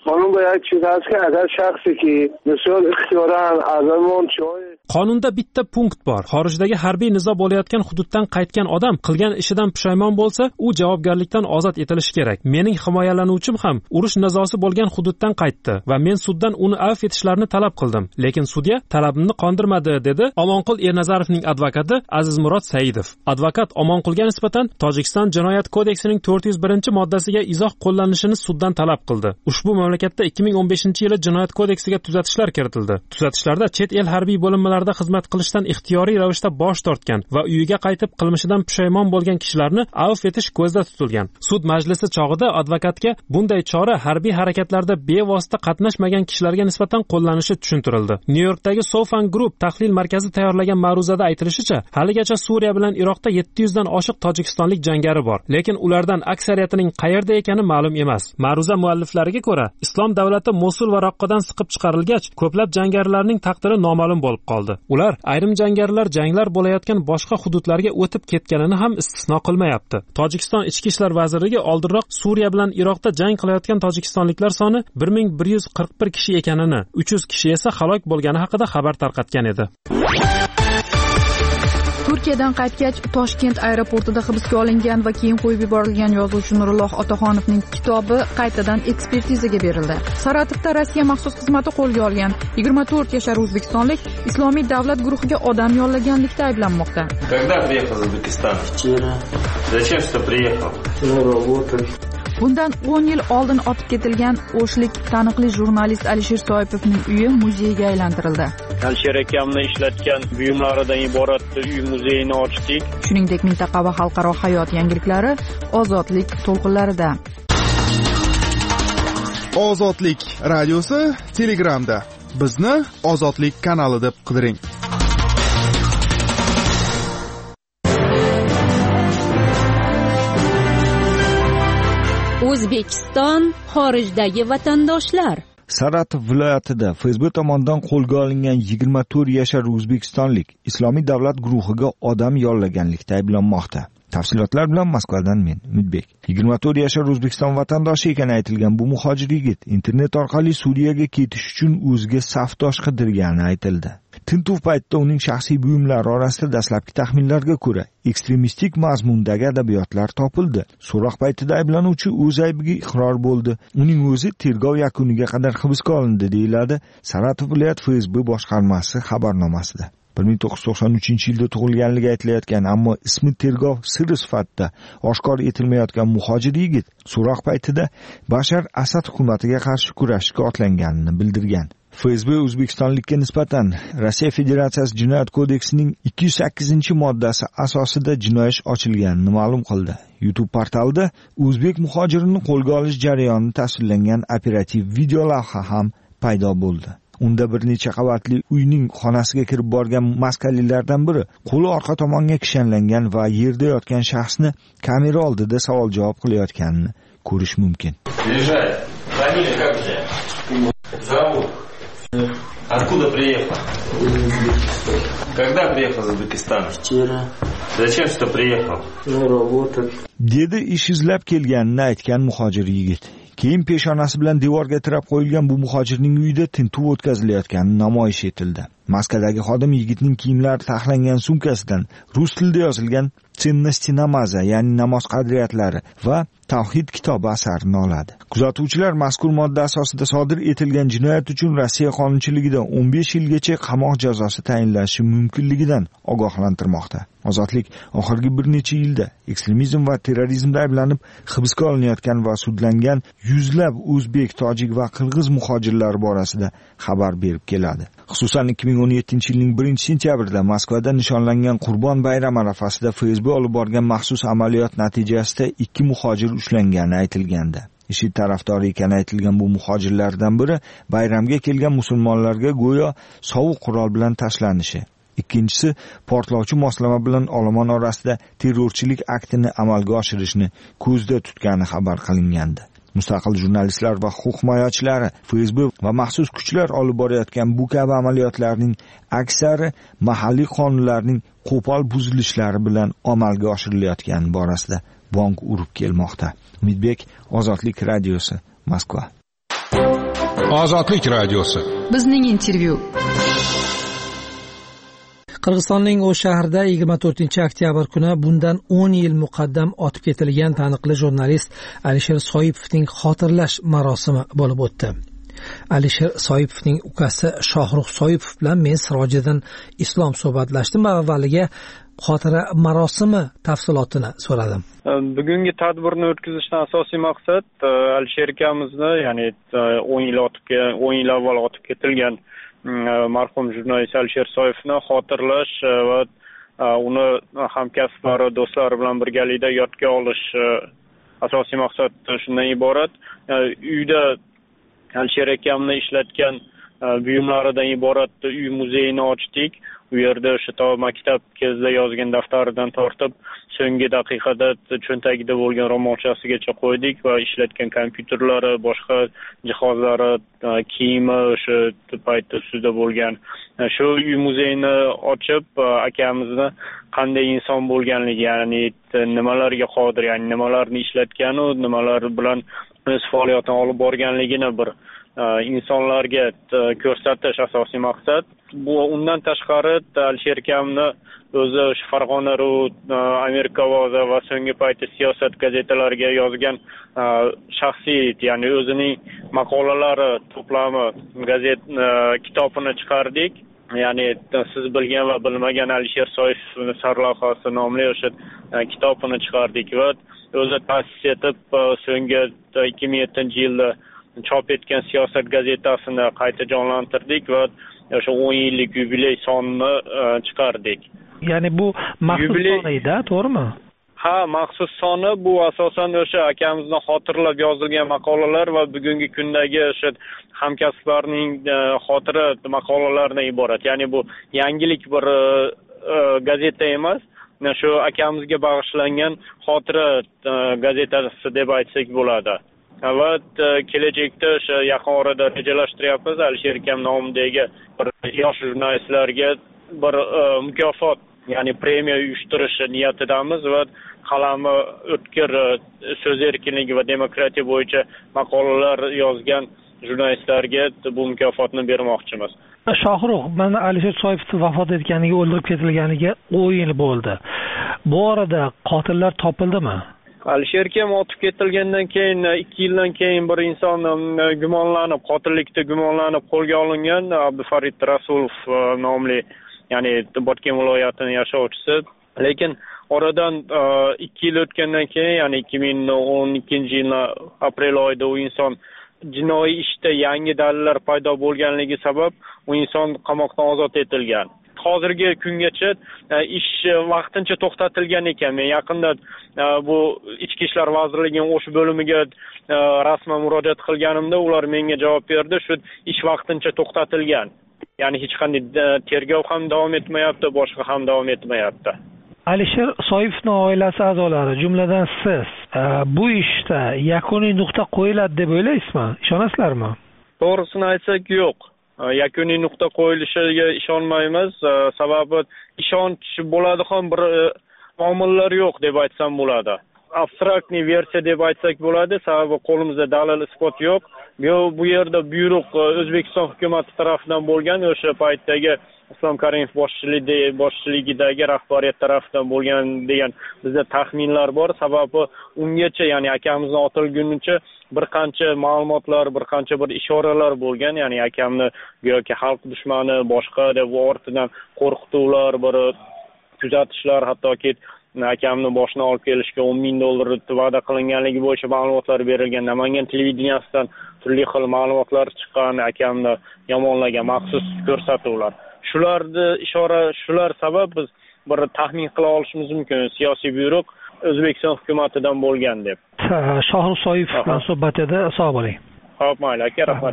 Qonunda bitta punkt bor. Xorijdagi harbiy nizo bo'layotgan hududdan qaytgan odam qilgan ishidan pushaymon bo'lsa, u javobgarlikdan ozod etilishi kerak. Mening himoyalanuvchim ham urush nizosi bo'lgan hududdan qaytdi va men suddan uni afv etishlarini talab qildim. Lekin sudya talabimni qondirmadi, dedi Omonqul Ernazarovning advokati Azizmurod Saidov. Advokat Omonqulga nisbatan Tojikiston Jinoyat kodeksining to'rt yuz birinchi moddasiga izoh qo'llanishini suddan talab qildi. Ushbu mamlakatda ikki ming o'n beshinchi yili Jinoyat kodeksiga tuzatishlar kiritildi. Tuzatishlarda chet el harbiy bo'linmalarida xizmat qilishdan ixtiyoriy ravishda bosh tortgan va uyiga qaytib qilmishidan pushaymon bo'lgan kishilarni afv etish ko'zda tutilgan. Sud majlisi chog'ida advokatga bunday chora harbiy harakatlarda bevosita qatnashmagan kishilarga nisbatan qo'llanishi tushuntirildi. Nyu-Yorkdagi Sofan Group tahlil markazi tayyorlagan ma'ruzada aytilishicha, haligacha Suriya bilan Iroqda yetti yuz dan oshiq tojikistonlik jangari bor, lekin ulardan aksariyatining qayerda ekani ma'lum emas. Ma'ruza mualliflariga ko'ra, Islom davlati Mosul va Raqqadan siqib chiqarilgach, ko'plab jangarilarning taqdiri noma'lum bo'lib qoldi. Ular ayrim jangarilar janglar bo'layotgan boshqa hududlarga o'tib ketganini ham istisno qilmayapti. Tojikiston ichki ishlar vazirligi oldinroq Suriya bilan Iroqda jang qilayotgan tojikistonliklar soni bir ming bir yuz qirq bir kishi ekanini, uch yuz kishi esa halok bo'lgani haqida xabar tarqatgan edi. Turkiyadan qaytgach, Toshkent aeroportida hibsga olingan va keyin qo'yib yuborilgan yozuvchi Nurulloh Otaxonovning kitobi qaytadan ekspertizaga berildi. Saratovda Rossiya maxsus xizmati qo'lga olgan yigirma to'rt yashar o'zbekistonlik Islomiy davlat guruhiga odam yollaganlikda ayblanmoqda. Когда приехал в Узбекистан? Вчера. Зачем сюда приехал? На работу. Bundan o'n yil oldin otib ketilgan o'shlik taniqli jurnalist Alisher Soipovning uyi muzeyga aylantirildi. Alisher akamni ishlatgan buyumlaridan iborat uy muzeyini ochdik. Shuningdek, mintaqa va xalqaro hayot yangiliklari Ozodlik to'lqinlarida. Ozodlik radiosi Telegramda. Bizni Ozodlik kanali deb qidiring. O'zbekiston xorijdagi vatandoshlar. Saratov viloyatida F S B tomonidan qo'lga olingan yigirma to'rt yashar o'zbekistonlik Islomiy davlat guruhiga odam yollaganlikda ayblanmoqda. Tafsilotlar bilan Moskvadan men Umidbek. yigirma to'rt yashar O'zbekiston vatandoshi ekani aytilgan bu muhojir yigit internet orqali Suriyaga ketish uchun o'ziga safdosh qidirgani aytildi. Tintuv paytida uning shaxsiy buyumlari orasida dastlabki taxminlarga ko'ra ekstremistik mazmundagi adabiyotlar topildi. So'roq paytida ayblanuvchi o'z aybiga iqror bo'ldi. Uning o'zi tergov yakuniga qadar hibsga olindi, deyiladi Saratov viloyat F S B boshqarmasi xabarnomasida. bir ming to'qqiz yuz to'qson uchinchi yilda tug'ilganligi aytilayotgan, ammo ismi tergov siri sifatida oshkor etilmayotgan muhojir yigit so'roq paytida Bashar Asad hukumatiga qarshi kurashga otlanganini bildirgan. F S B O'zbekistonlikka nisbatan Rossiya Federatsiyasi Jinoyat kodeksining ikki yuz sakkizinchi moddasi asosida jinoiy ish ochilganini ma'lum qildi. YouTube portalida o'zbek muhojirini qo'lga olish jarayonini tasvirlangan operativ video lavha ham paydo bo'ldi. Unda bir necha qavatli uyning xonasiga kirib borgan maskalilardan biri qo'li orqa tomonga kishanlangan va yerda yotgan shaxsni kamera oldida savol-javob qilayotganini ko'rish mumkin. Фамилия как у тебя? Зовут. Откуда приехал? Когда приехал из Узбекистана? Вчера. Зачем сюда приехал? Ну, работать. Dedi ish izlab kelganini aytgan muhojir yigit. Keyin peshonasi bilan devorga tirab qo'yilgan bu muhojirning uyida tintuv o'tkazilayotgani namoyish etildi. Moskvadagi xodim yigitning kiyimlari taxlangan sumkasidan rus tilida yozilgan "Ценности намаза", ya'ni namoz qadriyatlari va Tavhid kitobi asarini oladi. Kuzatuvchilar mazkur modda asosida sodir etilgan jinoyat uchun Rossiya qonunchiligida o'n besh yilgacha qamoq jazosi tayinlanishi mumkinligidan ogohlantirmoqda. Ozodlik oxirgi bir necha yilda ekstremizm va terrorizmda ayblanib hibsga olinayotgan va sudlangan yuzlab o'zbek, tojik va qirg'iz muhojirlari borasida xabar berib keladi. Xususan ikki ming o'n yettinchi yilning birinchi sentyabrida Moskvada nishonlangan Qurbon bayrami arafasida F S B olib borgan maxsus amaliyot natijasida ikki muhojir ushlangani aytilgandi. IShID tarafdori ekani aytilgan bu muhojirlardan biri bayramga kelgan musulmonlarga go'yo sovuq qurol bilan tashlanishi, ikkinchisi portlovchi moslama bilan olomon orasida terrorchilik aktini amalga oshirishni ko'zda tutgani xabar qilingandi. Mustaqil jurnalistlar va huquq himoyachilari F S B va maxsus kuchlar olib borayotgan bu kabi amaliyotlarning aksari mahalliy qonunlarning qo'pol buzilishlari bilan amalga oshirilayotgani borasida bong urib kelmoqda. Umidbek, Ozodlik radiosi, Moskva. Ozodlik radiosi. Bizning intervyu. Qirg'izistonning O'sh shahrida yigirma to'rtinchi oktyabr kuni bundan o'n yil muqaddam otib ketilgan taniqli jurnalist Alisher Soipovning xotirlash marosimi bo'lib o'tdi. Alisher Soipovning ukasi Shohrux Soipov bilan men Sirojiddin Islom suhbatlashdim va avvaliga xotira marosimi tafsilotini so'radim. Bugungi tadbirni o'tkazishdan asosiy maqsad Alisher akamizni, ya'ni o'n yil otib o'n yil avval otib ketilgan marhum jurnalist Alisher Soipovni xotirlash va uni hamkasblari, do'stlari bilan birgalikda yodga olish asosiy maqsad shundan iborat. Uyda Alisher akamni ishlatgan buyumlaridan iborat uy muzeyini ochdik. U yerda o'sha to maktab kezida yozgan daftaridan tortib, so'nggi daqiqada cho'ntagida bo'lgan ro'molchasigacha qo'ydik va ishlatgan kompyuterlari, boshqa jihozlari, kiyimi o'sha paytda ustida bo'lgan. Shu uy muzeyini ochib, akamizni qanday inson bo'lganligi, ya'ni nimalarga qodir, ya'ni nimalarni ishlatgani, nimalar bilan o'z faoliyatini olib borganligini bir insonlarga ko'rsatish asosiy maqsad. Bu undan tashqari Alisher akamni o'zi Farg'ona ru, Amerika ovozi va so'nggi paytda siyosat gazetalariga yozgan shaxsiy, ya'ni o'zining maqolalari to'plami gazet kitobini chiqardik. Ya'ni siz bilgan va bilmagan Alisher Soipov sarlavhasi nomli o'sha kitobini chiqardik va o'zi ta'sis etib so'nggi ikki ming yettinchi yilda chop etgan siyosat gazetasini qayta jonlantirdik va o'sha o'n yillik yubiley sonini chiqardik. Ya'ni bu maxsus sonida, to'g'rimi? Ha, maxsus soni bu asosan o'sha akamizni xotirlab yozilgan maqolalar va bugungi kundagi o'sha hamkasblarning xotira maqolalaridan iborat. Ya'ni bu yangilik bir gazeta emas, shu akamizga bag'ishlangan xotira gazetasi deb aytsak bo'ladi. Va kelajakda o'sha yaqin orada rejalashtiryapmiz Alisher akam nomidagi bir yosh jurnalistlarga bir mukofot, ya'ni premiya uyushtirish niyatidamiz va qalami o'tkir so'z erkinligi va demokratiya bo'yicha maqolalar yozgan jurnalistlarga bu mukofotni bermoqchimiz. Shohrux, mana Alisher Soipov vafot etganiga, o'ldirib ketilganiga o'n yil bo'ldi. Bu orada qotillar topildimi? Alisher akam otib ketilgandan keyin ikki yildan keyin bir inson gumonlanib, qotillikda gumonlanib qo'lga olingan, Abdufarid Rasulov nomli, ya'ni Botken viloyatining yashovchisi. Lekin oradan ikki yil o'tgandan keyin, ya'ni ikki ming o'n ikkinchi yil aprel oyida u inson jinoiy ishda yangi dalillar paydo bo'lganligi sabab u inson qamoqdan ozod etilgan. Hozirgi kungacha ish vaqtincha to'xtatilgan ekan. Men yaqinda bu Ichki ishlar vazirligining o'sha bo'limiga rasman murojaat qilganimda ular menga javob berdi, shu ish vaqtincha to'xtatilgan. Ya'ni hech qanday tergov ham davom etmayapti, boshqa ham davom etmayapti. Alisher Soipovning oilasi a'zolari, jumladan siz bu ishda yakuniy nuqta qo'yiladi deb o'ylaysizmi? Ishonasizlarmi? To'g'risini aytsak, yo'q. Yakuniy nuqta qo'yilishiga ishonmaymiz. Sababi ishonch bo'ladigan bir omillar yo'q deb aytsam bo'ladi. Abstraktniy versiya deb aytsak bo'ladi, sababi qo'limizda dalil isbot yo'q. Bu yerda buyruq O'zbekiston hukumati tomonidan bo'lgan, o'sha paytdagi Islom Karimov boshchiligidagi rahbariyat tomonidan bo'lgan degan bizda taxminlar bor. Sababi ungacha, ya'ni akamizning otilgunicha bir qancha ma'lumotlar, bir qancha bir ishoralar bo'lgan. Ya'ni akamni go'yoki xalq dushmani, boshqa deb ortidan qo'rqituvlar, bir kuzatishlar, hattoki akamni boshini olib kelishga o'n ming dollar va'da qilinganligi bo'yicha ma'lumotlar berilgan. Namangan televideniyasidan turli xil ma'lumotlar chiqqan, akamni yomonlagan maxsus ko'rsatuvlar. Shularni ishora, shular sabab biz bir taxmin qila olishimiz mumkin. Siyosiy buyruq O'zbekiston hukumatidan bo'lgan deb. Shohrux Soipov bilan suhbatida sog' bo'ling. Xo'p, mayli aka, rahmat.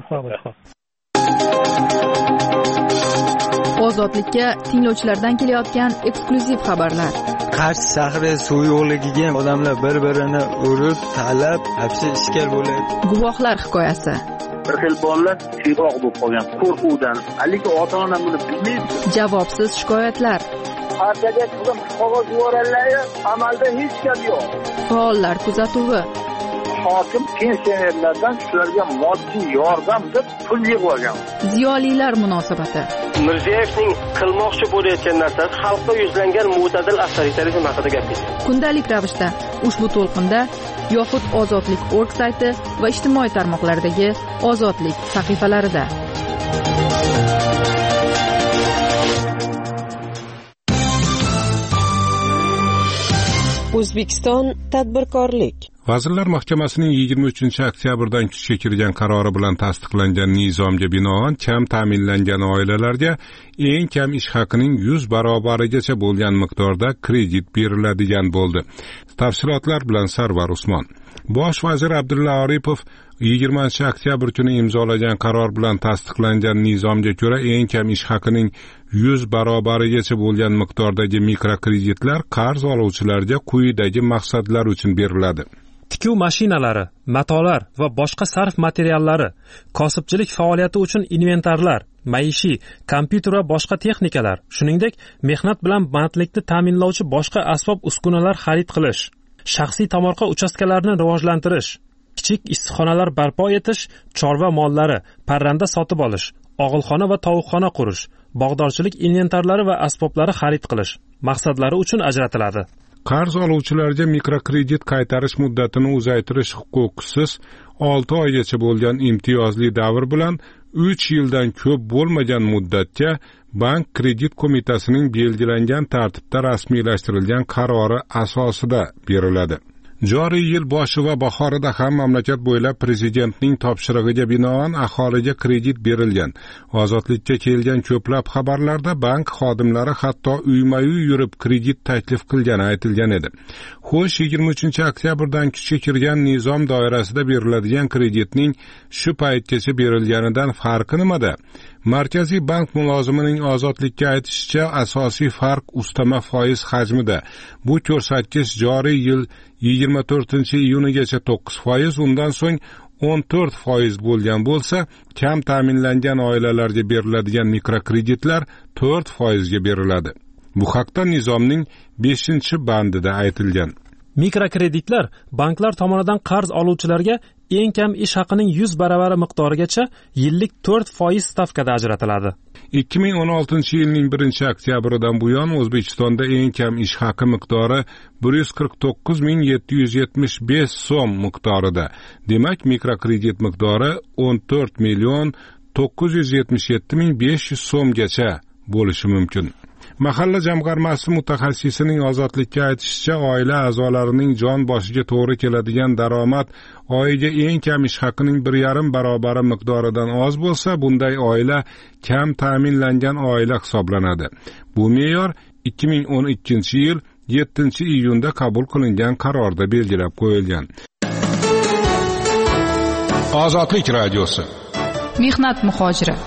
Ozodlikka tinglovchilardan kelayotgan eksklyuziv xabarlar. Qarshi shahri suv yo'qligiga odamlar bir-birini urib, talab, hapsi ishkal bo'ladi. Guvohlar hikoyasi. Bir xil bolalar siyroq bo'lib qolgan qo'rquvdan. Haligi ota-ona buni bilmaydi. Javobsiz shikoyatlar. Partiyaga qilib qog'oz yuborganlar, amalda hech gap yo'q. Faollar kuzatuvi. Hokim pensionerlardan shularga moddiy yordam deb pul yig'ib olgan. Ziyolilar munosabati. Mirziyevning qilmoqchi bo'layotgan narsasi xalqqa yuzlangan mo'tadil avtoritarizm haqida gapirdi. Kundalik ravishda ushbu to'lqinda yoxud Ozodlik org sayti va ijtimoiy tarmoqlardagi Ozodlik sahifalarida. O'zbekiston tadbirkorlik. Vazirlar Mahkamasining yigirma uchinchi oktyabrdan kuchga kirgan qarori bilan tasdiqlangan nizomga binoan kam ta'minlangan oilalarga eng kam ish haqining yuz barobarigacha bo'lgan miqdorda kredit beriladigan bo'ldi. Tafsilotlar bilan Sarvar Usmon. Bosh vazir Abdulla Aripov yigirmanchi oktyabr kuni imzolagan qaror bilan tasdiqlangan nizomga ko'ra eng kam ish haqining yuz barobarigacha bo'lgan miqdordagi mikrokreditlar qarz oluvchilarga quyidagi maqsadlar uchun beriladi. Tikuv mashinalari, matolar va boshqa sarf materiallari, kosibchilik faoliyati uchun inventarlar, maishiy, kompyuter va boshqa texnikalar, shuningdek, mehnat bilan bandlikni ta'minlovchi boshqa asbob-uskunalar xarid qilish, shaxsiy tomorqa uchastkalarini rivojlantirish, kichik issiqxonalar barpo etish, chorva mollari, parranda sotib olish, og'ilxona va tovuqxona qurish, bog'dorchilik inventarlari va asboblari xarid qilish maqsadlari uchun ajratiladi. Qarz oluvchilarga mikrokredit qaytarish muddatini uzaytirish huquqisiz olti oygacha bo'lgan imtiyozli davr bilan uch yildan ko'p bo'lmagan muddatga bank kredit qo'mitasining belgilangan tartibda rasmiylashtirilgan qarori asosida beriladi. Joriy yil boshi va bahorida ham mamlakat bo'ylab prezidentning topshirig'iga binoan aholiga kredit berilgan. Ozodlikka kelgan ko'plab xabarlarda bank xodimlari hatto uyma-uy yurib kredit taklif qilgani aytilgan edi. Xo'sh, yigirma uchinchi oktyabrdan kuchga kirgan nizom doirasida beriladigan kreditning shu paytgacha berilganidan farqi nimada? Markaziy bank mulozimining Ozodlikka aytishicha, asosiy farq ustama foiz hajmida. Bu ko'rsatkich joriy yil yigirma to'rtinchi iyunigacha to'qqiz foiz, undan so'ng o'n to'rt foiz bo'lgan bo'lsa, kam ta'minlangan oilalarga beriladigan mikrokreditlar to'rt foizga beriladi. Bu haqda nizomning beshinchi bandida aytilgan. Mikrokreditlar banklar tomonidan qarz oluvchilarga eng kam ish haqining yuz baravari miqdorigacha yillik to'rt foiz stavkada ajratiladi. ikki ming o'n oltinchi yilning birinchi oktyabridan buyon O'zbekistonda eng kam ish haqi miqdori bir yuz qirq to'qqiz ming yetti yuz yetmish besh so'm miqdorida. Demak, mikrokredit miqdori o'n to'rt million to'qqiz yuz yetmish yetti ming besh yuz so'mgacha bo'lishi mumkin. Mahalla jamg'armasi mutaxassisining Ozodlikka aytishicha, oila a'zolarining jon boshiga to'g'ri keladigan daromad oyiga eng kam ish haqining bir yarim barobari miqdoridan oz bo'lsa, bunday oila kam ta'minlangan oila hisoblanadi. Bu me'yor ikki ming o'n ikkinchi yil yettinchi iyunda qabul qilingan qarorda belgilab qo'yilgan. Ozodlik radiosi. Mehnat muhojiri.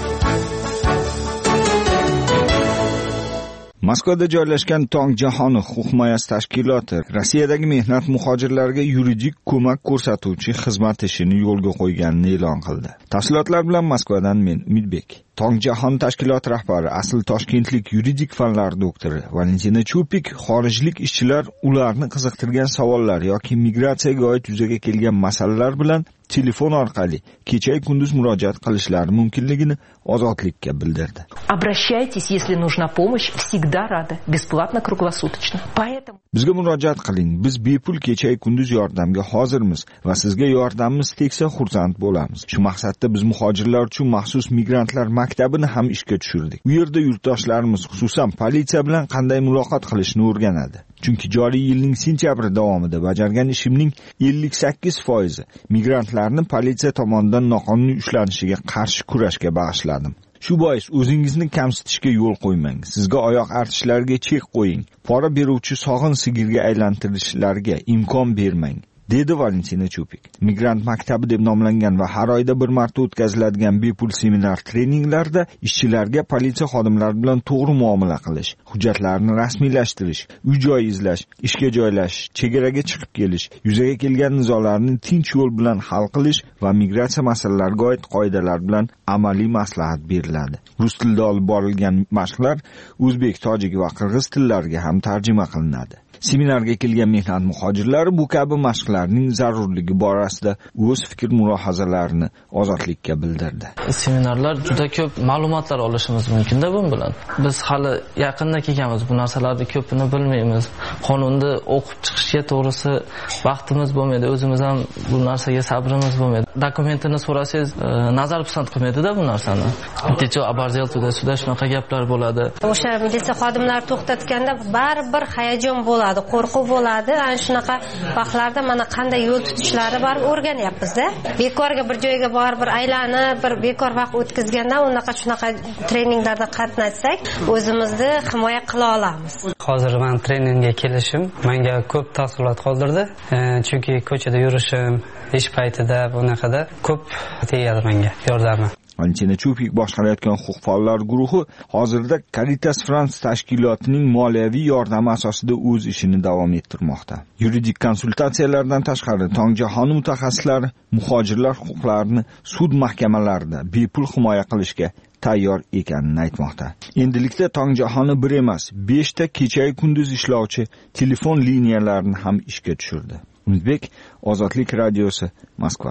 Moskvada joylashgan Tong jahoni huquq himoyasi tashkiloti Rossiyadagi mehnat muhojirlariga yuridik ko'mak ko'rsatuvchi xizmat ishini yo'lga qo'yganini e'lon qildi. Tafsilotlar bilan Moskvadan men Umidbek. Tong jahon tashkiloti rahbari, asl toshkentlik yuridik fanlar doktori Valentina Chupik xorijlik ishchilar ularni qiziqtirgan savollar yoki migratsiyaga oid yuzaga kelgan masalalar bilan telefon orqali kecha kunduz murojaat qilishlari mumkinligini Ozodlikka bildirdi. Обращайтесь, если нужна помощь, всегда рада, бесплатно, круглосуточно. Поэтому bizga murojaat qiling. Biz bepul kecha kunduz yordamga hozirmiz va sizga yordamimiz tegsa xursand bo'lamiz. Shu maqsadda biz muhojirlar uchun maxsus migrantlar maktabini ham ishga tushirdik. U yerda yurtdoshlarimiz, xususan politsiya bilan qanday muloqot qilishni o'rganadi. Chunki joriy yilning sentyabr davomida bajargan ishimning ellik sakkiz foizi migrantlarni politsiya tomonidan noqonuniy ushlanishiga qarshi kurashga bag'ishladim. Shu bois o'zingizni kamsitishga yo'l qo'ymang. Sizga oyoq artishlariga chek qo'ying. Pora beruvchi sog'in sigirga aylantirishlarga imkon bermang, dedi Valentina Chupik. Migrant maktabi deb nomlangan va har oyda bir marta o'tkaziladigan bepul seminar treninglarda ishchilarga politsiya xodimlari bilan to'g'ri muomala qilish, hujjatlarni rasmiylashtirish, uy-joy izlash, ishga joylash, chegaraga chiqib kelish, yuzaga kelgan nizolarni tinch yo'l bilan hal qilish va migratsiya masalalariga oid qoidalar bilan amaliy maslahat beriladi. Rus tilida olib borilgan mashqlar o'zbek, tojik va qirg'iz tillariga ham tarjima qilinadi. Seminarga kelgan mehnat muhojirlari bu kabi mashqlarning zarurligi borasida o'z fikr mulohazalarini Ozodlikka bildirdi. Seminarlar juda ko'p ma'lumotlar olishimiz mumkin-da bu bilan. Biz hali yaqinda kelganmiz, bu narsalarni ko'pini bilmaymiz. Qonunni o'qib chiqishga to'g'risi vaqtimiz bo'lmaydi, o'zimiz ham bu narsaga sabrimiz bo'lmaydi. Dokumentini so'rasangiz, nazar pisand qilmaydi-da bu narsani. Techo abarzel to'da shuda shunaqa gaplar bo'ladi. O'sha militsiya xodimlari to'xtatganda baribir hayajon bo'ladi, qo'rquv bo'ladi. Ana shunaqa vaqtlarda mana qanday yo'l tutishlari bor o'rganyapmiz-da. Bekorga bir joyga borib bir aylanib, bir bekor vaqt o'tkazgandan unaqa shunaqa treninglarda qatnashsak, o'zimizni himoya qila olamiz. Hozir men treningga kelishim menga ko'p taassurot qoldirdi. Chunki ko'chada yurishim, ish paytida bunaqada ko'p tegadi menga yordami. Valentina Chupik boshqarayotgan huquq faollar guruhi hozirda Caritas France tashkilotining moliyaviy yordami asosida o'z ishini davom ettirmoqda. Yuridik konsultatsiyalardan tashqari Tong jahoni mutaxassislari muhojirlar huquqlarini sud mahkamalarida bepul himoya qilishga tayyor ekanini aytmoqda. Endilikda Tong jahoni bir emas, besh ta kecha kunduz ishlovchi telefon liniyalarini ham ishga tushirdi. Umidbek, Ozodlik radiosi, Moskva.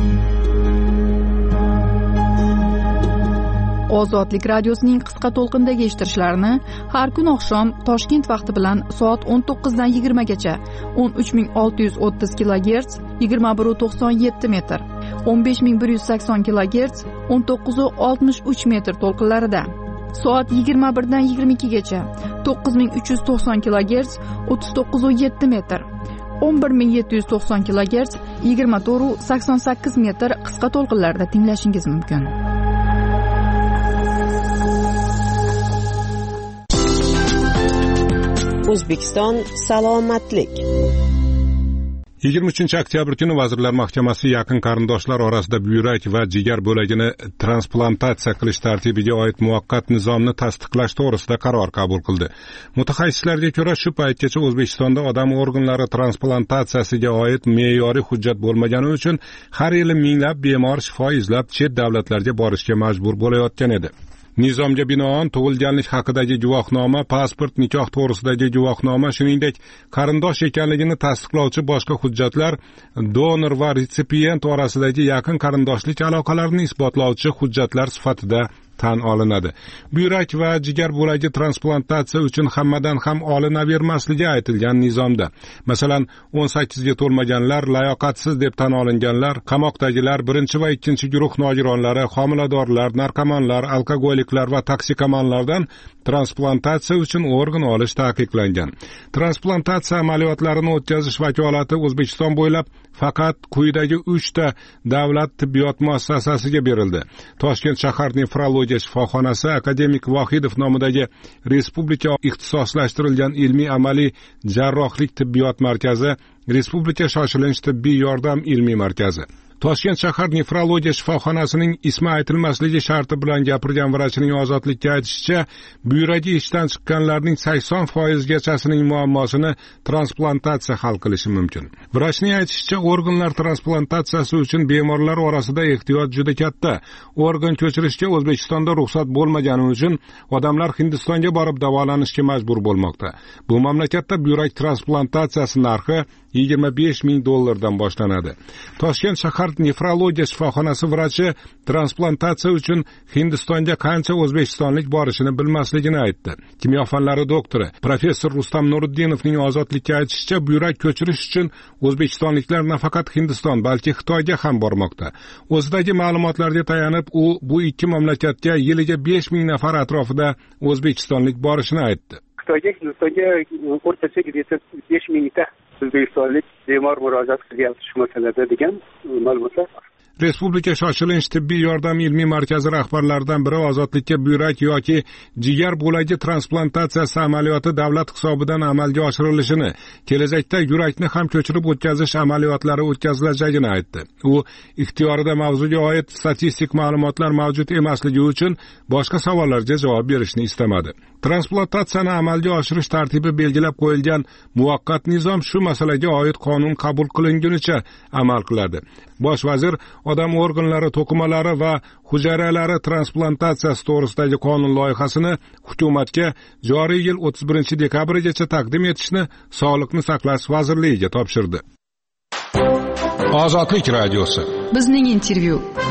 Ozodlik radiosining qisqa to'lqindagi eshittirishlarini har kun oqshom Toshkent vaqti bilan soat o'n to'qqizdan yigirma gacha o'n uch ming olti yuz o'ttiz kilogerts yigirma bir nuqta to'qson yetti metr, o'n besh ming bir yuz sakson kilogerts o'n to'qqiz nuqta oltmish uch metr to'lqinlarida, soat yigirma birdan yigirma ikki gacha to'qqiz ming uch yuz to'qson kilogerts o'ttiz to'qqiz nuqta yetti metr, o'n bir ming yetti yuz to'qson kilogerts yigirma to'rt nuqta sakson sakkiz metr qisqa to'lqinlarda tinglashingiz mumkin. O'zbekiston salomatlik. yigirma uchinchi oktyabr kuni Vazirlar Mahkamasi yaqin qarindoshlar orasida buyrak va jigar bo'lagini transplantatsiya qilish tartibiga oid muvaqqat nizomni tasdiqlash to'g'risida qaror qabul qildi. Mutaxassislarga ko'ra, shu paytgacha O'zbekistonda odam organlari transplantatsiyasiga oid me'yoriy hujjat bo'lmagani uchun har yili minglab bemor shifo izlab chet davlatlarga borishga majbur bo'layotgan edi. Nizomga binoan tug'ilganlik haqidagi guvohnoma, pasport, nikoh to'g'risidagi guvohnoma, shuningdek qarindosh ekanligini tasdiqlovchi boshqa hujjatlar donor va retsipient orasidagi yaqin qarindoshlik aloqalarini isbotlovchi hujjatlar sifatida tan olinadi. Buyrak va jigar bo'lagi transplantatsiya uchun hammadan ham olinavermasligi aytilgan nizomda. Masalan, o'n sakkizga to'lmaganlar, layoqatsiz deb tan olinganlar, qamoqdagilar, birinchi va ikkinchi guruh nogironlari, homiladorlar, narkomanlar, alkogoliklar va toksikomanlardan transplantatsiya uchun organ olish taqiqlangan. Transplantatsiya amaliyotlarini o'tkazish vakolati O'zbekiston bo'ylab faqat quyidagi uchta davlat tibbiyot muassasasiga berildi. Toshkent shahar nefrologiya shifoxonasi, akademik Vohidov nomidagi respublika ixtisoslashtirilgan ilmiy amaliy jarrohlik tibbiyot markazi, respublika shoshilinch tibbiy yordam ilmiy markazi. Toshkent shahar nefrologiya shifoxonasining ismi aytilmasligi sharti bilan gapirgan vrachning Ozodlikka aytishicha, buyragi ishdan chiqqanlarning sakson foiz gachasining muammosini transplantatsiya hal qilishi mumkin. Vrachning aytishicha, organlar transplantatsiyasi uchun bemorlar orasida ehtiyoj juda katta. Organ ko'chirishga O'zbekistonda ruxsat bo'lmagani uchun odamlar Hindistonga borib davolanishga majbur bo'lmoqda. Bu mamlakatda buyrak transplantatsiyasi narxi yigirma besh ming dollardan boshlanadi. Toshkent shahar nefrologiya shifoxonasi vrachi transplantatsiya uchun Hindistonga qancha o'zbekistonlik borishini bilmasligini aytdi. Kimyo fanlari doktori professor Rustam Nuriddinovning Ozodlikka aytishicha, buyrak ko'chirish uchun o'zbekistonliklar nafaqat Hindiston, balki Xitoyga ham bormoqda. O'zidagi ma'lumotlarga tayanib, u bu ikki mamlakatga yiliga besh ming nafar atrofida o'zbekistonlik borishini aytdi. Xitoyga Hindistonga o'rtacha besh mingta o'zbekistonlik bemor murojaat qilyapti shu masalada degan ma'lumotlar bor. Respublika shoshilinch tibbiy yordam ilmiy markazi rahbarlaridan biri Ozodlikka buyrak yoki jigar bo'lagi transplantatsiyasi amaliyoti davlat hisobidan amalga oshirilishini, kelajakda yurakni ham ko'chirib o'tkazish amaliyotlari o'tkazilajagini aytdi. U ixtiyorida mavzuga oid statistik ma'lumotlar mavjud emasligi uchun boshqa savollarga javob berishni istamadi. Transplantatsiyani amalga oshirish tartibi belgilab qo'yilgan muvaqqat nizom shu masalaga oid qonun qabul qilingunicha amal qiladi. Bosh vazir odam organlari, to'qimalari va hujayralari transplantatsiyasi to'g'risidagi qonun loyihasini hukumatga joriy yil o'ttiz birinchi dekabrigacha taqdim etishni Sog'liqni saqlash vazirligiga topshirdi. Ozodlik radiosi. Bizning intervyu.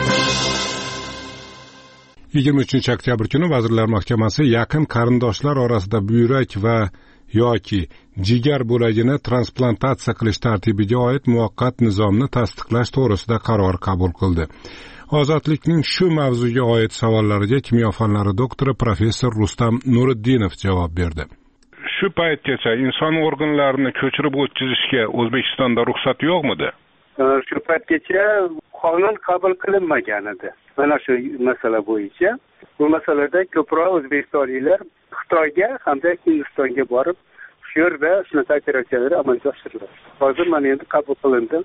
yigirma uchinchi oktyabr kuni Vazirlar Mahkamasi yaqin qarindoshlar orasida buyrak va yoki jigar bo'lagini transplantatsiya qilish tartibiga oid muvaqqat nizomni tasdiqlash to'g'risida qaror qabul qildi. Ozodlikning shu mavzuga oid savollariga kimyo fanlari doktori professor Rustam Nuriddinov javob berdi. Shu paytgacha inson organlarini ko'chirib o'tkazishga O'zbekistonda ruxsat yo'qmidi? Shu paytgacha qonun qabul qilinmagan edi. Mana shu masala bo'yicha bu masalada ko'proq o'zbekistonliklar Xitoyga hamda Hindistonga borib, shu yerda shunaqa operatsiyalar amalga oshiriladi. Hozir mana endi qabul qilindi.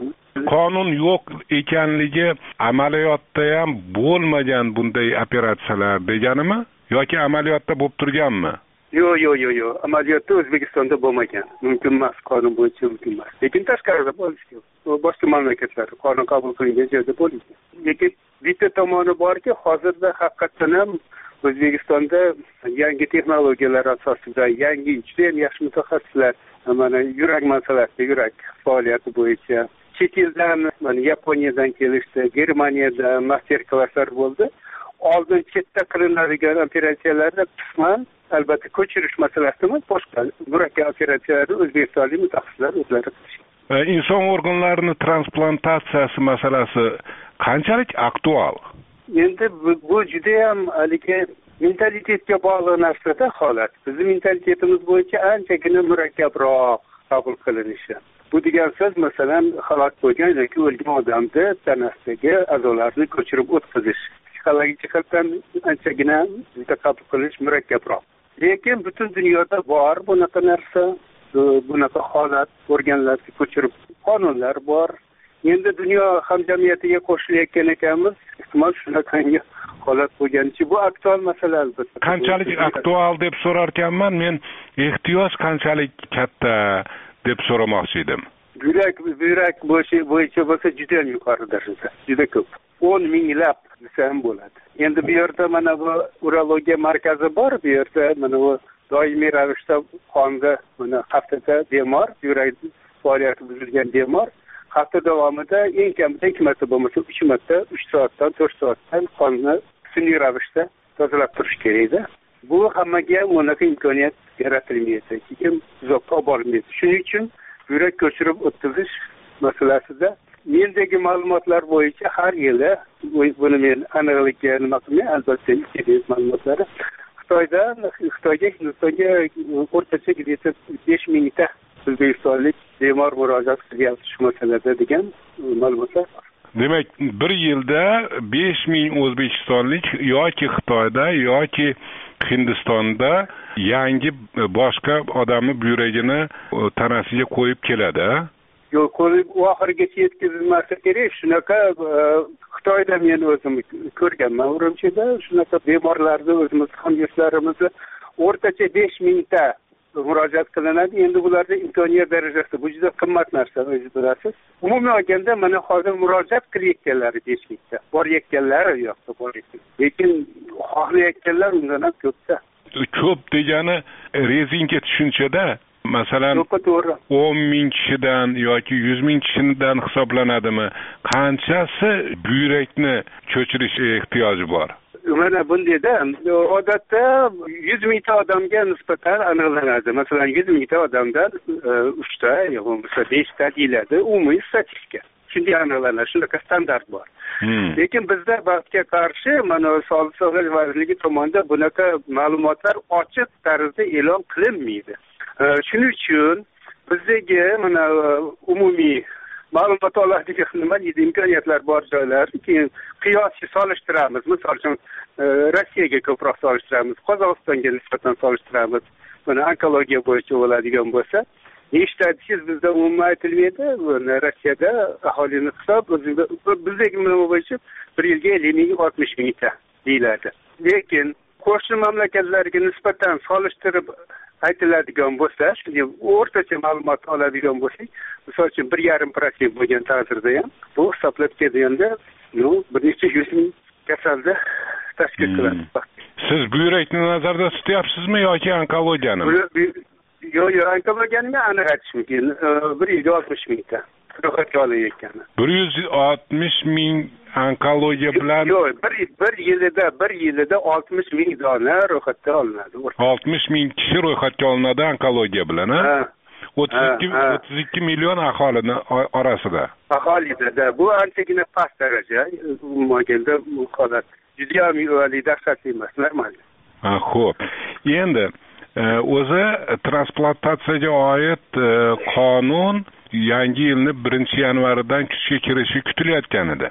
Qonun yo'q ekanligi amaliyotda ham bo'lmagan bunday operatsiyalar deganimi yoki amaliyotda bo'lib turganmi? Yo'q, yo'q, yo'q, yo'q. Amaliyotda O'zbekistonda bo'lmagan. Mumkin emas, qonun bo'yicha mumkin emas. Lekin tashqarida bo'lishi boshqa mamlakatlarda qonun qabul qilingan joyda bo'lgan. Lekin bitta tomoni borki, hozirda haqiqatan ham O'zbekistonda yangi texnologiyalar asosida yangi juda ham yaxshi mutaxassislar mana yurak masalasida, yurak faoliyati bo'yicha chet eldan, mana Yaponiyadan kelishdi, Germaniyada master-klasslar bo'ldi. Oldin chetda qilinadigan operatsiyalarda qisman albatta ko'chirish masalasida emas, boshqa murakkab operatsiyalarni o'zbekistonlik mutaxassislar o'zlari qilishgan. Inson organlarini transplantatsiyasi masalasi qanchalik aktual? Endi bu juda ham haligi mentalitetga bog'liq narsada holat. Bizning mentalitetimiz bo'yicha anchagina murakkabroq qabul qilinishi. Bu degan so'z, masalan, halok bo'lgan yoki o'lgan odamni tanasidagi a'zolarini ko'chirib o'tkazish. Psixologik jihatdan anchagina juda qabul qilish murakkabroq. Lekin butun dunyoda bor bunaqa narsa, bunaqa holat, organlarni ko'chirib qonunlar bor. Endi dunyo hamjamiyatiga qo'shilayotgan ekanmiz, ehtimol shunaqangi holat bo'lganicha bu aktual masala albatta. Qanchalik aktual deb so'rar ekanman, men ehtiyoj qanchalik katta deb so'ramoqchi edim. Buyrak buyrak bo'yicha bo'lsa juda ham yuqori darajada, juda ko'p. o'n minglab desa ham bo'ladi. Endi bu yerda mana bu urologiya markazi bor, bu yerda mana bu doimiy ravishda qonda mana haftada bemor, yurak faoliyati buzilgan bemor hafta davomida eng kamida ikki marta bo'lmasa uch marta uch soatdan to'rt soatdan qonni sun'iy ravishda tozalab turish kerakda. Bu hammaga bunaqa imkoniyat yaratilmaydi. Keyin uzoqqa olib bormaydi. Shuning uchun yurak ko'chirib o'tkazish masalasida mendagi ma'lumotlar bo'yicha har yili buni men aniqlikka nima qilmay, albatta kerak ma'lumotlari Xitoyda Xitoyga Hindistonga o'rtacha besh mingta o'zbekistonlik bemor murojaat qilyapti shu masalada degan ma'lumotlar bor. Demak, bir yilda besh ming o'zbekistonlik yoki Xitoyda yoki Hindistonda yangi boshqa odamni buyragini tanasiga qo'yib keladi. Yo'q, qo'yib oxirigacha yetkazilmasa kerak. Shunaqa Xitoyda men o'zim ko'rganman, Urumchida shunaqa bemorlarni o'zimiz hamyurtlarimizni o'rtacha besh mingta murojaat qilinadi. Endi bularda imkoniyat darajasi bu juda qimmat narsa, o'zingiz bilasiz. Umuman olganda mana hozir murojaat qilayotganlari besh mingta, borayotganlari yo'qda borayotgan. Lekin xohlayotganlar undan ham ko'pda. Ko'p degani rezinka tushunchada masalan o'n ming kishidan yoki yuz ming kishidan hisoblanadimi? Qanchasi buyrakni ko'chirish ehtiyoji bor? Mana bundayda odatda yuz mingta odamga nisbatan aniqlanadi. Masalan, yuz mingta odamdan uchta yoki beshta deyiladi umumiy statistika. Shunday aniqlanadi, shunaqa standart bor. Lekin bizda baxtga qarshi mana Sog'liqni saqlash vazirligi tomonidan bunaqa ma'lumotlar ochiq tarzda e'lon qilinmaydi. Shuning uchun bizdagi mana umumiy ma'lumot oladigan nima deydi imkoniyatlar bor joylar, keyin qiyosga solishtiramiz. Misol uchun Rossiyaga ko'proq solishtiramiz, Qozog'istonga nisbatan solishtiramiz. Mana onkologiya bo'yicha bo'ladigan bo'lsa, eshitadingiz, bizda umuman aytilmaydi. Rossiyada aholini hisob bizdagi nima bo'yicha bir yilga ellik ming oltmish mingta deyiladi. Lekin qo'shni mamlakatlarga nisbatan solishtirib aytiladigan bo'lsa, shunday o'rtacha ma'lumot oladigan bo'lsak, misol uchun bir yarim prosent bo'lgan taqdirda ham bu hisoblab kelganda, no, bir necha yuz ming kasalda tashkil qiladi. Siz buyrakni nazarda tutyapsizmi yoki onkologiyani? Yo'q, yo'q, onkologiyani aniq aytish mumkin. bir yuz oltmish mingta ro'yxatga olinayotgani. bir yuz oltmish ming onkologiya bilan yo'q, bir bir yilida bir yilida oltmish ming dona ro'yxatga olinadi. oltmish ming kishi ro'yxatga olinadi onkologiya bilan, ha? o'ttiz ikki million aholini orasida. Aholida bu anchagina past daraja. Umuman bu holat juda ham dahshatli emas, normal. Ha, xo'p. Endi o'zi transplantatsiyaga oid qonun yangi yilni birinchi yanvaridan kuchga kirishi kutilayotgan edi.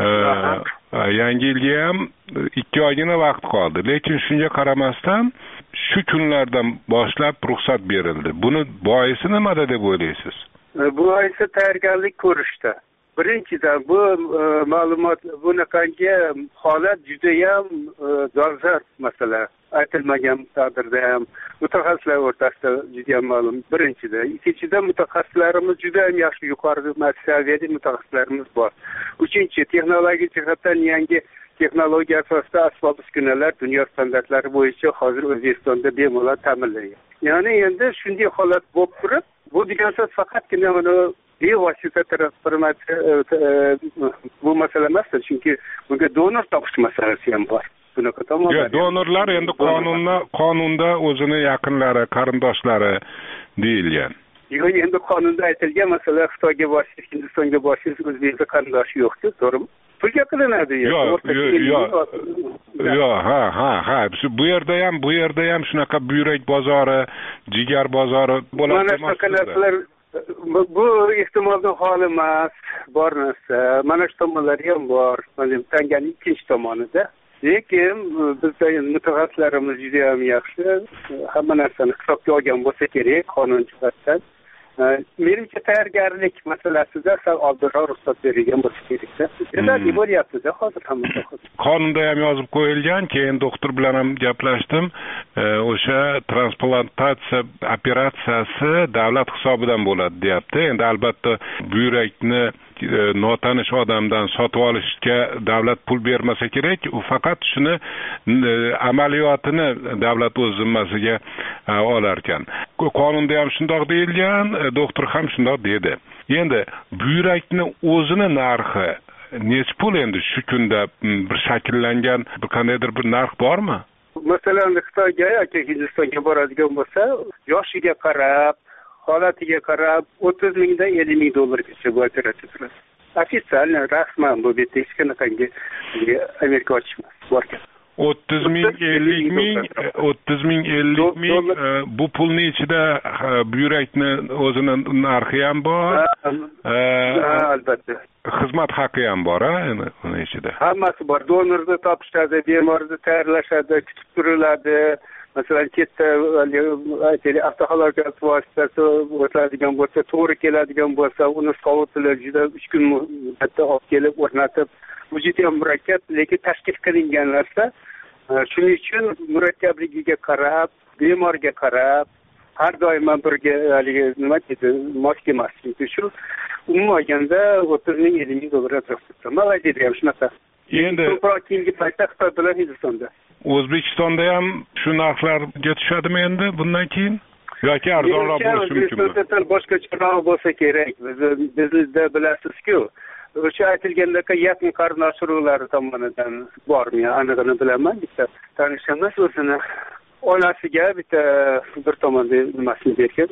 Yangi yilga ham ikki oygina vaqt qoldi. Lekin shunga qaramasdan shu kunlardan boshlab ruxsat berildi. Buni boisi nimada deb o'ylaysiz? Bu boisi tayyorgarlik ko'rishda. Birinchidan bu ma'lumot bunaqangi holat juda ham dolzarb masala. Aytilmagan taqdirda ham mutaxassislar o'rtasida juda ham ma'lum. Birinchidan, ikkinchidan mutaxassislarimiz juda ham yaxshi yuqori saviyali mutaxassislarimiz bor. Uchinchi, texnologik jihatdan yangi texnologiya asosida asbob-uskunalar dunyo standartlari bo'yicha hozir O'zbekistonda bemalol ta'minlangan. Ya'ni endi shunday holat bo'lib turib, bu degan so'z faqatgina mana bevosita transformatsiya bu masala emas, chunki bunga donor topish masalasi ham bor. Bunaqa tomonlar. Yo'q, donorlar endi qonunda qonunda o'zini yaqinlari, qarindoshlari deyilgan. Yo'q, endi qonunda aytilgan masala Xitoyga borish, Hindistonga borish, O'zbekistonga qarindoshi yo'qku, to'g'rimi? Pulga qilinadi. Yo'q, yo'q. Yo'q, ha, ha, ha. Bu yerda ham, bu yerda ham shunaqa buyrak bozori, jigar bozori bo'ladi. Mana shunaqa narsalar bu ehtimoldan xoli emas, bor narsa. Mana shu tomonlari ham bor. Mana tanganing ikkinchi tomonida. Lekin bizda mutaxassislarimiz juda ham yaxshi, hamma narsani hisobga olgan bo'lsa kerak qonun jihatdan. Menimcha tayyorgarlik masalasida sal oldinroq ruxsat berilgan bo'lsa kerak-da. Endi bo'lyapti-da hozir hamma. Qonunda ham yozib qo'yilgan, keyin doktor bilan ham gaplashdim. O'sha transplantatsiya operatsiyasi davlat hisobidan bo'ladi, deyapti. Endi albatta buyrakni notanish odamdan sotib olishga davlat pul bermasa kerak, u faqat shuni amaliyotini davlat o'z zimmasiga olar ekan. Qonunda ham shundoq deyilgan, doktor ham shundoq dedi. Endi buyrakni o'zini narxi nechi pul endi shu kunda bir shakllangan bir qandaydir bir narx bormi? Masalan, Xitoyga yoki Hindistonga boradigan bo'lsa, yoshiga qarab, holatiga qarab o'ttiz mingdan ellik ming dollargacha bu operatsiya turadi. Ofitsialni rasman bu yerda hech qanaqangi Amerika ochmas borgan. o'ttiz ming ellik ming o'ttiz ming ellik ming bu pulning ichida buyrakni o'zini narxi ham bor. Albatta. Xizmat haqqi ham bor, ha, uni ichida. Hammasi bor. Donorni topishadi, bemorni tayyorlashadi, kutib turiladi. Masalan, chetda aytaylik, avtohalokat vositasi o'tadigan bo'lsa, to'g'ri keladigan bo'lsa, uni sovutilar juda uch kun muddatda olib kelib o'rnatib, bu juda ham murakkab, lekin tashkil qilingan narsa. Shuning uchun murakkabligiga qarab, bemorga qarab, har doim birga haligi nima deydi, mos kelmas. Chunki shu umuman olganda o'ttiz ming ellik ming dollar atrofida. Malayziyada ham shunaqa. Endi ko'proq keyingi paytda Xitoy bilan Hindistonda. O'zbekistonda ham shu narxlarga tushadimi endi bundan keyin? Yoki arzonroq bo'lishi mumkinmi? O'zbekistonda boshqacharoq bo'lsa kerak. Bizda bilasizku, o'sha aytilgandek yaqin qarindosh urug'lari tomonidan bormi? Anig'ini bilaman. Bitta tanishimiz o'zini onasiga bitta bir tomonda nimasini bergan,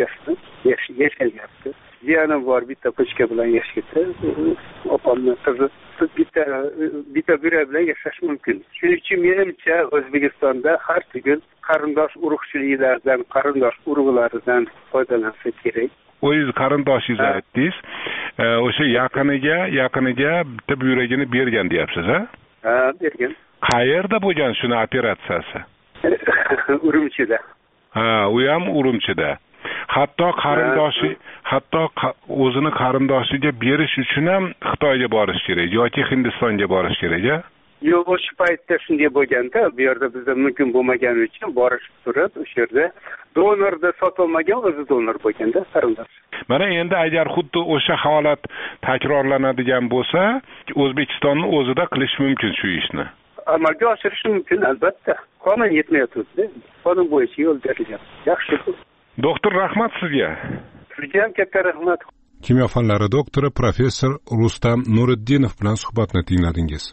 yashayapti. Jiyanim bor, bitta pochka bilan yashayapti. Opamni qizi bitta bitta bira bilan yashash mumkin. Shuning uchun menimcha O'zbekistonda har tugul qarindosh urug'chiliklardan, qarindosh urug'laridan foydalansa kerak. O'zingiz qarindoshingiz aytdingiz, o'sha yaqiniga, yaqiniga bitta buyragini bergan deyapsiz, ha? Ha, bergan. Qayerda bo'lgan shuni operatsiyasi? Urumchida. Ha, u ham Urumchida. Hatto qarindoshi, hatto o'zini qarindoshiga berish uchun ham Xitoyga borish kerak yoki Hindistonga borish kerak-a? Yo'q, o'sha paytda shunday bo'lganda, bu yerda bizda mumkin bo'lmagani uchun borish turib, o'sha yerda donorda sotolmagan o'zi donor bo'lganda qarindosh. Mana endi agar xuddi o'sha holat takrorlanadigan bo'lsa, O'zbekistonning o'zida qilish mumkin shu ishni. Amalga oshirish mumkin, albatta. Qonun yetmayapti. Qonun bo'yicha yo'l berilgan. Yaxshi. Doktor, rahmat sizga. Sizga ham katta rahmat. Kimyo fanlari doktori professor Rustam Nuriddinov bilan suhbatni tingladingiz.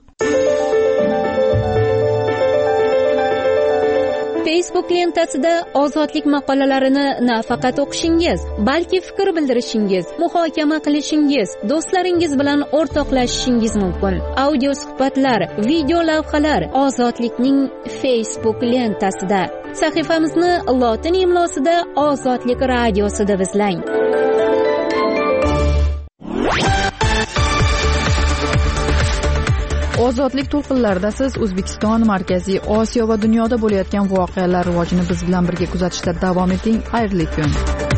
Facebook lentasida ozodlik maqolalarini nafaqat o'qishingiz, balki fikr bildirishingiz, muhokama qilishingiz, do'stlaringiz bilan o'rtoqlashishingiz mumkin. Audio suhbatlar, video lavhalar Ozodlikning Facebook lentasida. Sahifamizni lotin imlosida Ozodlik radiosida deb izlang. Ozodlik to'lqinlarida siz O'zbekiston, Markaziy Osiyo va dunyoda bo'layotgan voqealar rivojini biz bilan birga kuzatishda davom eting. Xayrli kun.